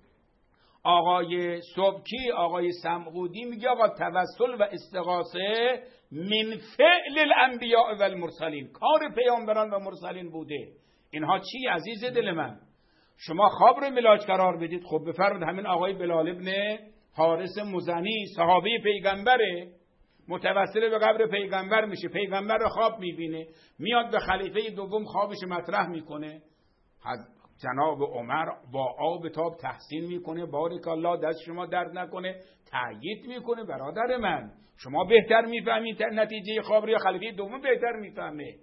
آقای سبکی، آقای سمغودی میگه آقا توسل و استغاثه من فعل الانبیاء و المرسلین، کار پیامبران و مرسلین بوده. اینها چی عزیز دل من؟ شما خواب رو ملاک قرار بدید. خب بفرمایید همین آقای بلال ابن حارث مزنی صحابه پیغمبره، متوسل به قبر پیغمبر میشه، پیغمبر رو خواب میبینه، میاد به خلیفه دوم خوابش مطرح میکنه. جناب عمر با آب تاب تحسین میکنه، بارک الله دست شما درد نکنه، تأیید میکنه. برادر من شما بهتر میفهمید نتیجه خواب رو یا خلیفه دوم بهتر میفهمه؟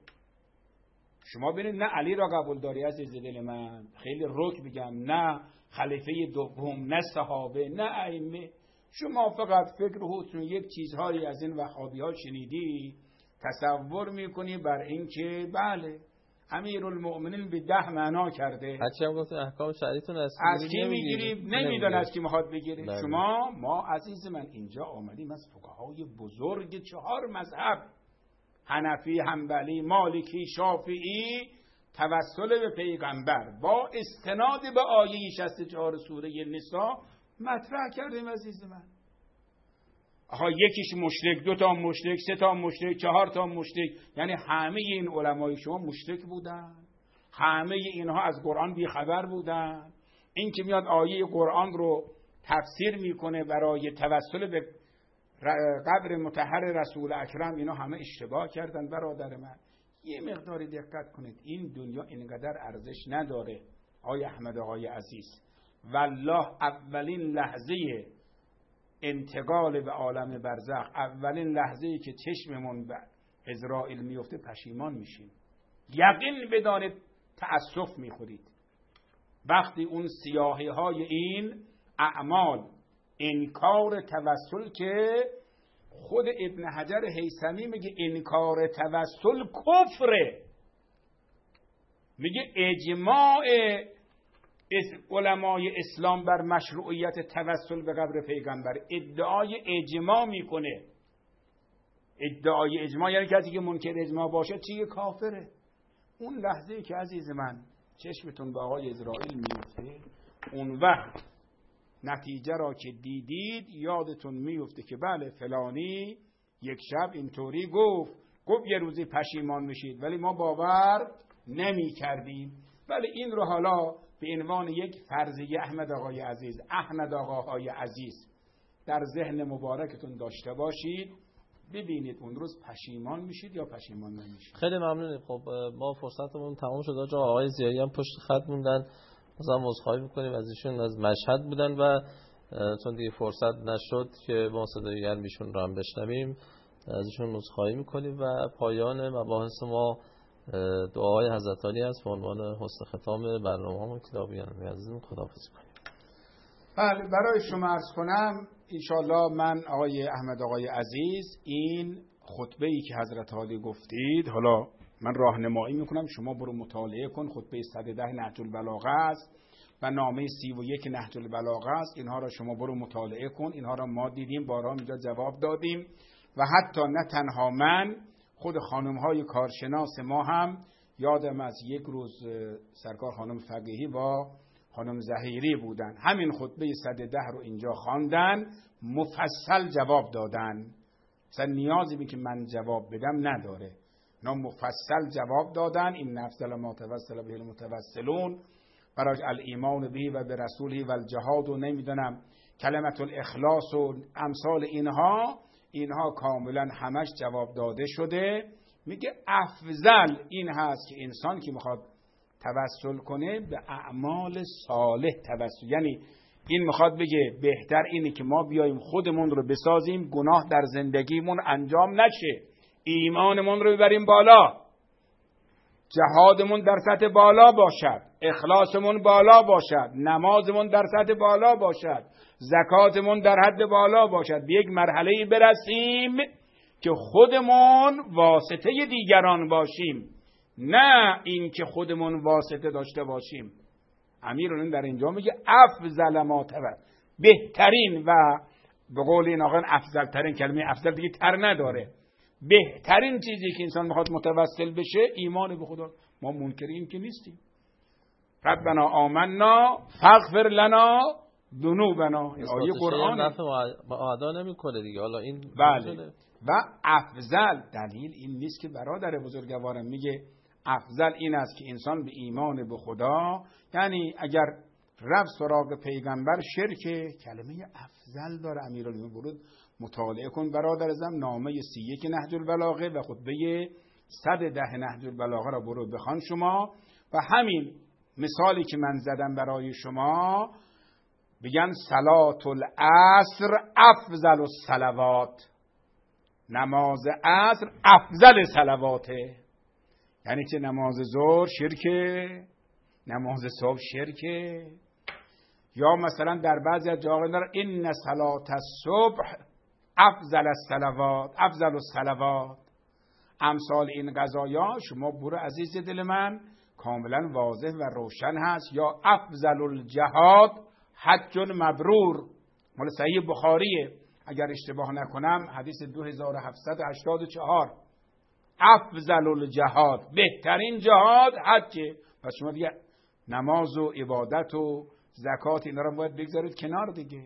شما ببینید نه علی را قبول داری عزیز دل من، خیلی رک میگم، نه خلیفه دوم، نه صحابه، نه ائمه. شما فقط فکر خودتون یک چیزهایی از این وهابی ها شنیدی، تصور میکنی بر این که بله امیرالمؤمنین به ده معنا کرده. هرچی هم گفتن احکام شرعیتون از کی میگیری؟ نمیدونه از کی میخواد بگیره. شما ما عزیز من اینجا آمدیم از فقهای بزرگ چهار مذهب، حنفی، حنبلی، مالکی، شافعی، توسل به پیغمبر با استناد به آیه شصت و چهار سوره نساء مطرح کردیم عزیز من. آها یکیش مشرک، دو تا مشرک، سه تا مشرک، چهار تا مشرک، یعنی همه این علمای شما مشرک بودن، همه اینها از قرآن بیخبر بودن. این که میاد آیه قرآن رو تفسیر میکنه برای توسل به قبر مطهر رسول اکرم، اینا همه اشتباه کردن. برادر من یه مقداری دقت کنید، این دنیا اینقدر ارزش نداره آقای احمد آقای عزیز. والله اولین لحظه انتقال به عالم برزخ، اولین لحظه‌ای که چشممون به عزرائیل میفته پشیمان میشیم. یقین بدانید تأسف میخورید وقتی اون سیاهی های این اعمال، انکار توسل، که خود ابن حجر هیثمی میگه انکار توسل کفره. میگه اجماع علمای اسلام بر مشروعیت توسل به قبر پیغمبر، ادعای اجماع میکنه. ادعای اجماع یعنی کسی که منکر اجماع باشه چیه؟ کافره. اون لحظه که عزیز من چشمتون به آقای اسرائیل میفته، اون وقت نتیجه را که دیدید یادتون میفته که بله فلانی یک شب اینطوری گفت، گفت یه روزی پشیمان میشید، ولی ما باور نمی کردیم. ولی این رو حالا به عنوان یک فرضیه احمد آقای عزیز، احمد آقاهای عزیز در ذهن مبارکتون داشته باشید، ببینید اون روز پشیمان میشید یا پشیمان نمیشید. خیلی ممنونیم. خب ما فرصتمون تمام شد. آقا آقای زیایی هم پشت خط موندن، مثلا عذرخواهی میکنیم از ایشون، از مشهد بودن و چون دیگه فرصت نشد که ما صدای گرمیشون رو هم بشنویم، از ایشون عذرخواهی میکنیم و پایان مباحث ما دعای حضرت علی است به عنوان حسن ختام برنامه‌مون کتابیان عزیزم. خداحافظی کنیم. بله برای شما عرض کنم انشاءالله من آقای احمد آقای عزیز این خطبه‌ای که حضرت علی گفتید، حالا من راهنمایی میکنم شما برو مطالعه کن. خطبه صد و ده نهج البلاغه است و نامه سی و یک نهج البلاغه است. اینها را شما برو مطالعه کن. اینها را ما دیدیم، بارها اینجا جواب دادیم و حتی نه تنها من، خود خانم های کارشناس ما هم، یادم از یک روز سرکار خانم فقیهی با خانم زهیری بودن، همین خطبه صد و ده رو اینجا خواندن، مفصل جواب دادن. مثلا نیازی به که من جواب بدم نداره، اینا مفصل جواب دادن. این افضل ما توسل به المتوسلون برای الایمان به و به رسوله و الجهاد و نمیدونم کلمت الاخلاص و امثال اینها، اینها کاملا همش جواب داده شده. میگه افضل این هست که انسان که میخواد توسل کنه به اعمال صالح توسل، یعنی این میخواد بگه بهتر اینه که ما بیاییم خودمون رو بسازیم، گناه در زندگیمون انجام نشه، ایمانمون رو ببریم بالا، جهادمون در سطح بالا باشد، اخلاصمون بالا باشد، نمازمون در سطح بالا باشد، زکاتمون در حد بالا باشد، به یک مرحله برسیم که خودمون واسطه دیگران باشیم، نه این که خودمون واسطه داشته باشیم. امیرالمومنین در اینجا میگه افضل ما تبر، بهترین و به قول این آقایان افضل ترین، کلمه افضل دیگه تر نداره، بهترین چیزی که انسان میخواد متوسل بشه ایمان به خدا. ما منکر این که نیستیم. ربنا آمنا فاغفر لنا ذنوبنا، این آیه قرآن با ادا نمیکنه دیگه. حالا این بله. و افضل دلیل این نیست که برادر بزرگوارم میگه افضل این است که انسان به ایمان به خدا، یعنی اگر رفت سراغ پیغمبر شرک، کلمه افضل داره. امیرالمومنین برود مطالعه کن برادر زم، نامه سی یک نهج البلاغه و خطبه صد و ده نهج البلاغه را برو بخوان شما. و همین مثالی که من زدم برای شما، بگن صلات العصر افضل الصلوات، نماز عصر افضل صلواته، یعنی که نماز ظهر شرکه، نماز صبح شرکه. یا مثلا در بعضی از جاها داره ان صلات الصبح افضل الصلوات، افضل الصلوات. امثال این قضایا شما برو عزیز دل من، کاملا واضح و روشن هست. یا افضل الجهاد حج مبرور، مال صحیح بخاریه اگر اشتباه نکنم، حدیث دو هزار و هفتصد و هشتاد و چهار. افضل الجهاد، بهترین جهاد حجه. پس شما دیگه نماز و عبادت و زکات اینا رو باید بگذارید کنار دیگه.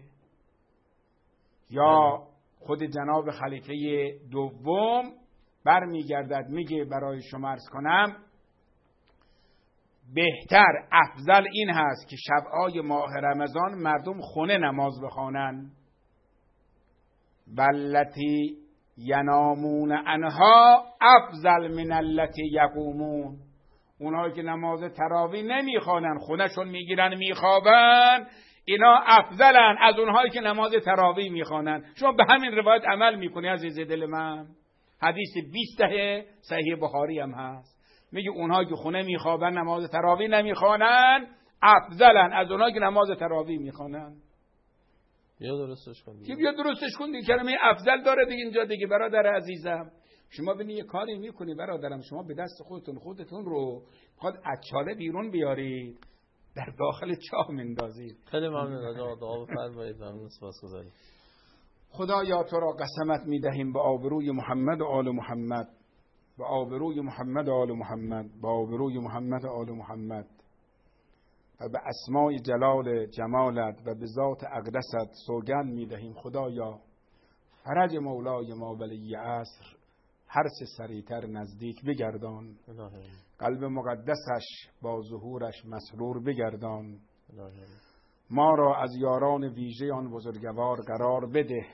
یا خود جناب خلیفه دوم برمیگردد میگه برای شما عرض کنم بهتر، افضل این هست که شب‌های ماه رمضان مردم خونه نماز بخوانن، والتی ینامون عنها افضل من التی یقومون. اونهایی که نماز تراویح نمیخوانن، خونهشون میگیرن میخوابن، اینا افضلن از اونهایی که نماز تراویح میخوانن. شما به همین روایت عمل میکنی عزیز دل من. حدیث بیست صحیح بخاری هم هست، میگه اونهایی که خونه میخوابن نماز تراویح نمیخوانن افضلن از اونهایی که نماز تراویح میخوانن. بیا درستش کن دیگه. بیا درستش کن دیگه. کلمه افضل داره دیگه اینجا دیگه. برادر عزیزم شما ببینی یه کاری میکنی برادرم، شما به دست خودتون خودتون رو میخواد از چاله بیرون بیارید، در داخل چاه مندازید. خیلی ممنون. آقا دعا بفرمایید. ممنون، سپاسگزاریم. خدایا تو را قسمت میدهیم به آبروی محمد و آل محمد، به آبروی محمد و آل محمد، به آبروی محمد و آل محمد و به اسمای جلال جمالت و به ذات اقدست سوگند میدهیم. خدایا فرج مولای ما ولی عصر هر چه سریعتر نزدیک بگردان، قلب مقدسش با ظهورش مسرور بگردان، ما را از یاران ویژه آن بزرگوار قرار بده،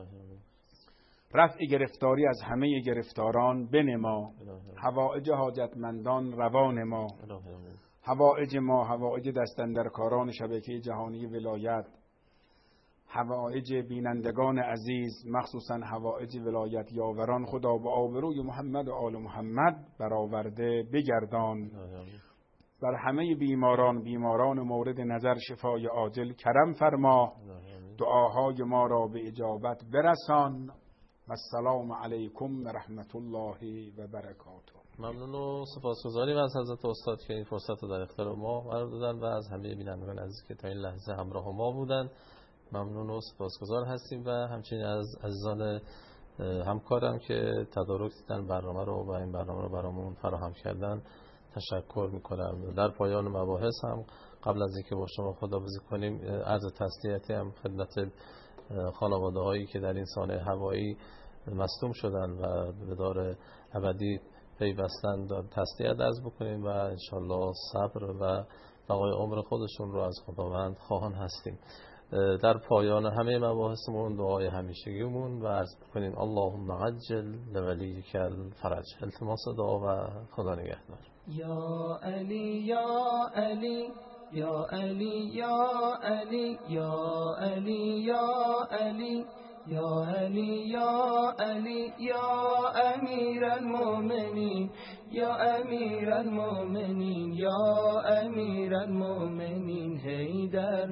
رفع گرفتاری از همه گرفتاران بنما، حوائج حاجتمندان روان ما، حوائج ما، حوائج دستاندرکاران شبکه جهانی ولایت، حوائج بینندگان عزیز، مخصوصا حوائج ولایت یاوران، خدا به آبروی محمد و آل محمد برآورده بگردان. بر همه بیماران، بیماران مورد نظر شفای عاجل کرم فرما، دعاهای ما را به اجابت برسان. و السلام علیکم و رحمت الله و برکاته. ممنون و سپاسگزاریم از حضرت استاد که این فرصت رو در اختیار ما قرار دادن و از همه بینندگان عزیز که تا این لحظه همراه ما بودن. ممنون و سپاسگزار هستیم و همچنین از عزیزان همکارم که تدارک دیدن برنامه رو و این برنامه رو برامون فراهم کردن تشکر میکنم. در پایان مباحث هم قبل از اینکه با شما خداحافظی کنیم عرض تسلیتی هم خدمت خانواده هایی که در این سانحه هوایی مصدوم شدن و به دار ابدی پیوستن تسلیت عرض بکنیم و انشالله صبر و بقای عمر خودشون رو از خداوند خواهان هستیم. در پایان همه مباحثمون دعای همیشگیمون و عرض بکنیم اللهم عجل لولیک الفرج. التماس دعا و خدا نگهدار. یا علی یا علی یا علی یا علی یا علی یا علی یا علی یا علی یا امیر المؤمنین یا امیر المؤمنین یا امیر المؤمنین حیدر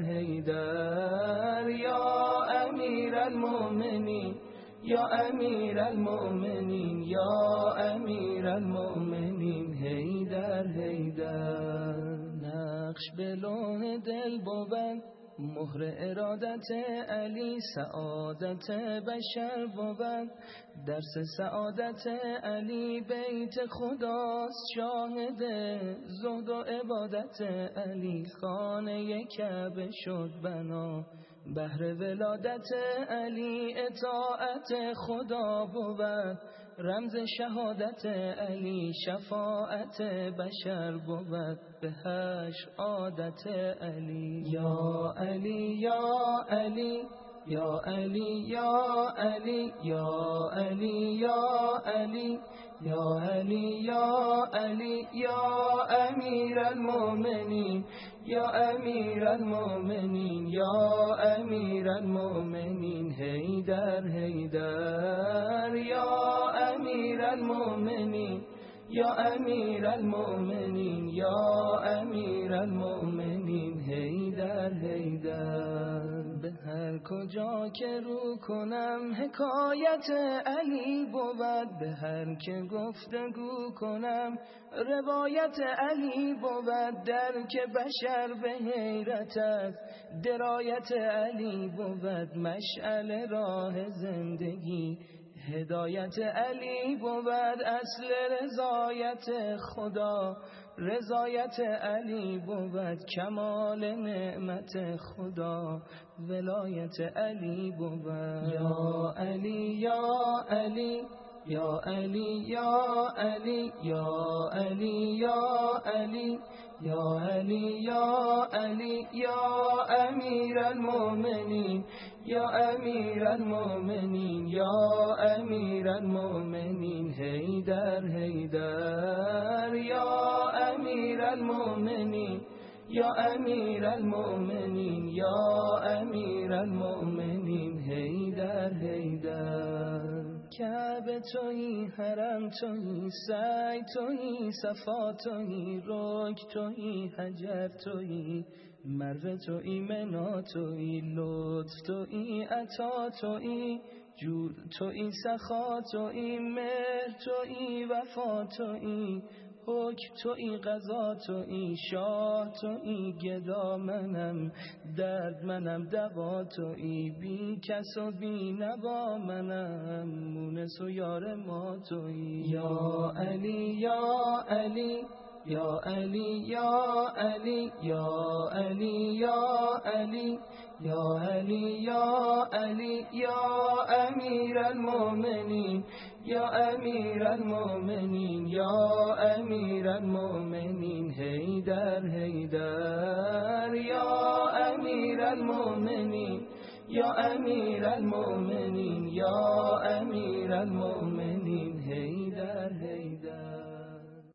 حیدر یا امیر المؤمنین یا امیر المؤمنین یا امیر المؤمنین حیدر حیدر. نقش به لون دل بود مهر ارادت علی سعادت بشر بود. درس سعادت علی بیت خداست شاهد زهد و عبادت علی. خانه کعبه شد بنا بهر ولادت علی. اطاعت خدا بود رمز شهادت علی. شفاعت بشر بود به حشر عادت علی. یا علی یا علی یا علی یا علی یا علی یا علی یا علی یا علی یا امیر المؤمنین یا امیر المؤمنین یا امیر المؤمنین حیدر حیدر یا امیر المؤمنین یا امیر المؤمنین یا امیر المؤمنین حیدر حیدر. به هر کجا که رو کنم حکایت علی بود. به هر که گفتگو کنم روایت علی بود. در که بشر به حیرت است درایت علی بود. مشعل راه زندگی هدایت علی بود. اصل رضایت خدا رضایت علی بود. کمال نعمت خدا ولایت علی بود. یا علی یا علی یا علی یا علی یا علی یا علی یا علی یا علی یا امیر المؤمنین یا امیر المؤمنین یا امیر المؤمنین حیدر حیدر یا امیر المؤمنین یا امیر المؤمنین یا امیر المؤمنین حیدر حیدر. کعبه تویی حرم تویی سعی تویی صفا تویی رک تویی حجر تویی مروه تویی منا تویی لطف تویی عطا تویی جود تویی سخا تویی مهر تویی وفا تویی حکم تویی قضا تویی شاه تویی گدا منم درد منم دوا تویی بی کس و بی نوا منم مونس و یار ما تویی. یا علی یا علی یا علی یا علی یا علی یا علی یا علی یا علی یا امیر المؤمنین یا امیر المؤمنین یا امیر المؤمنین حیدر حیدر یا امیر المؤمنین یا امیر المؤمنین یا امیر المؤمنین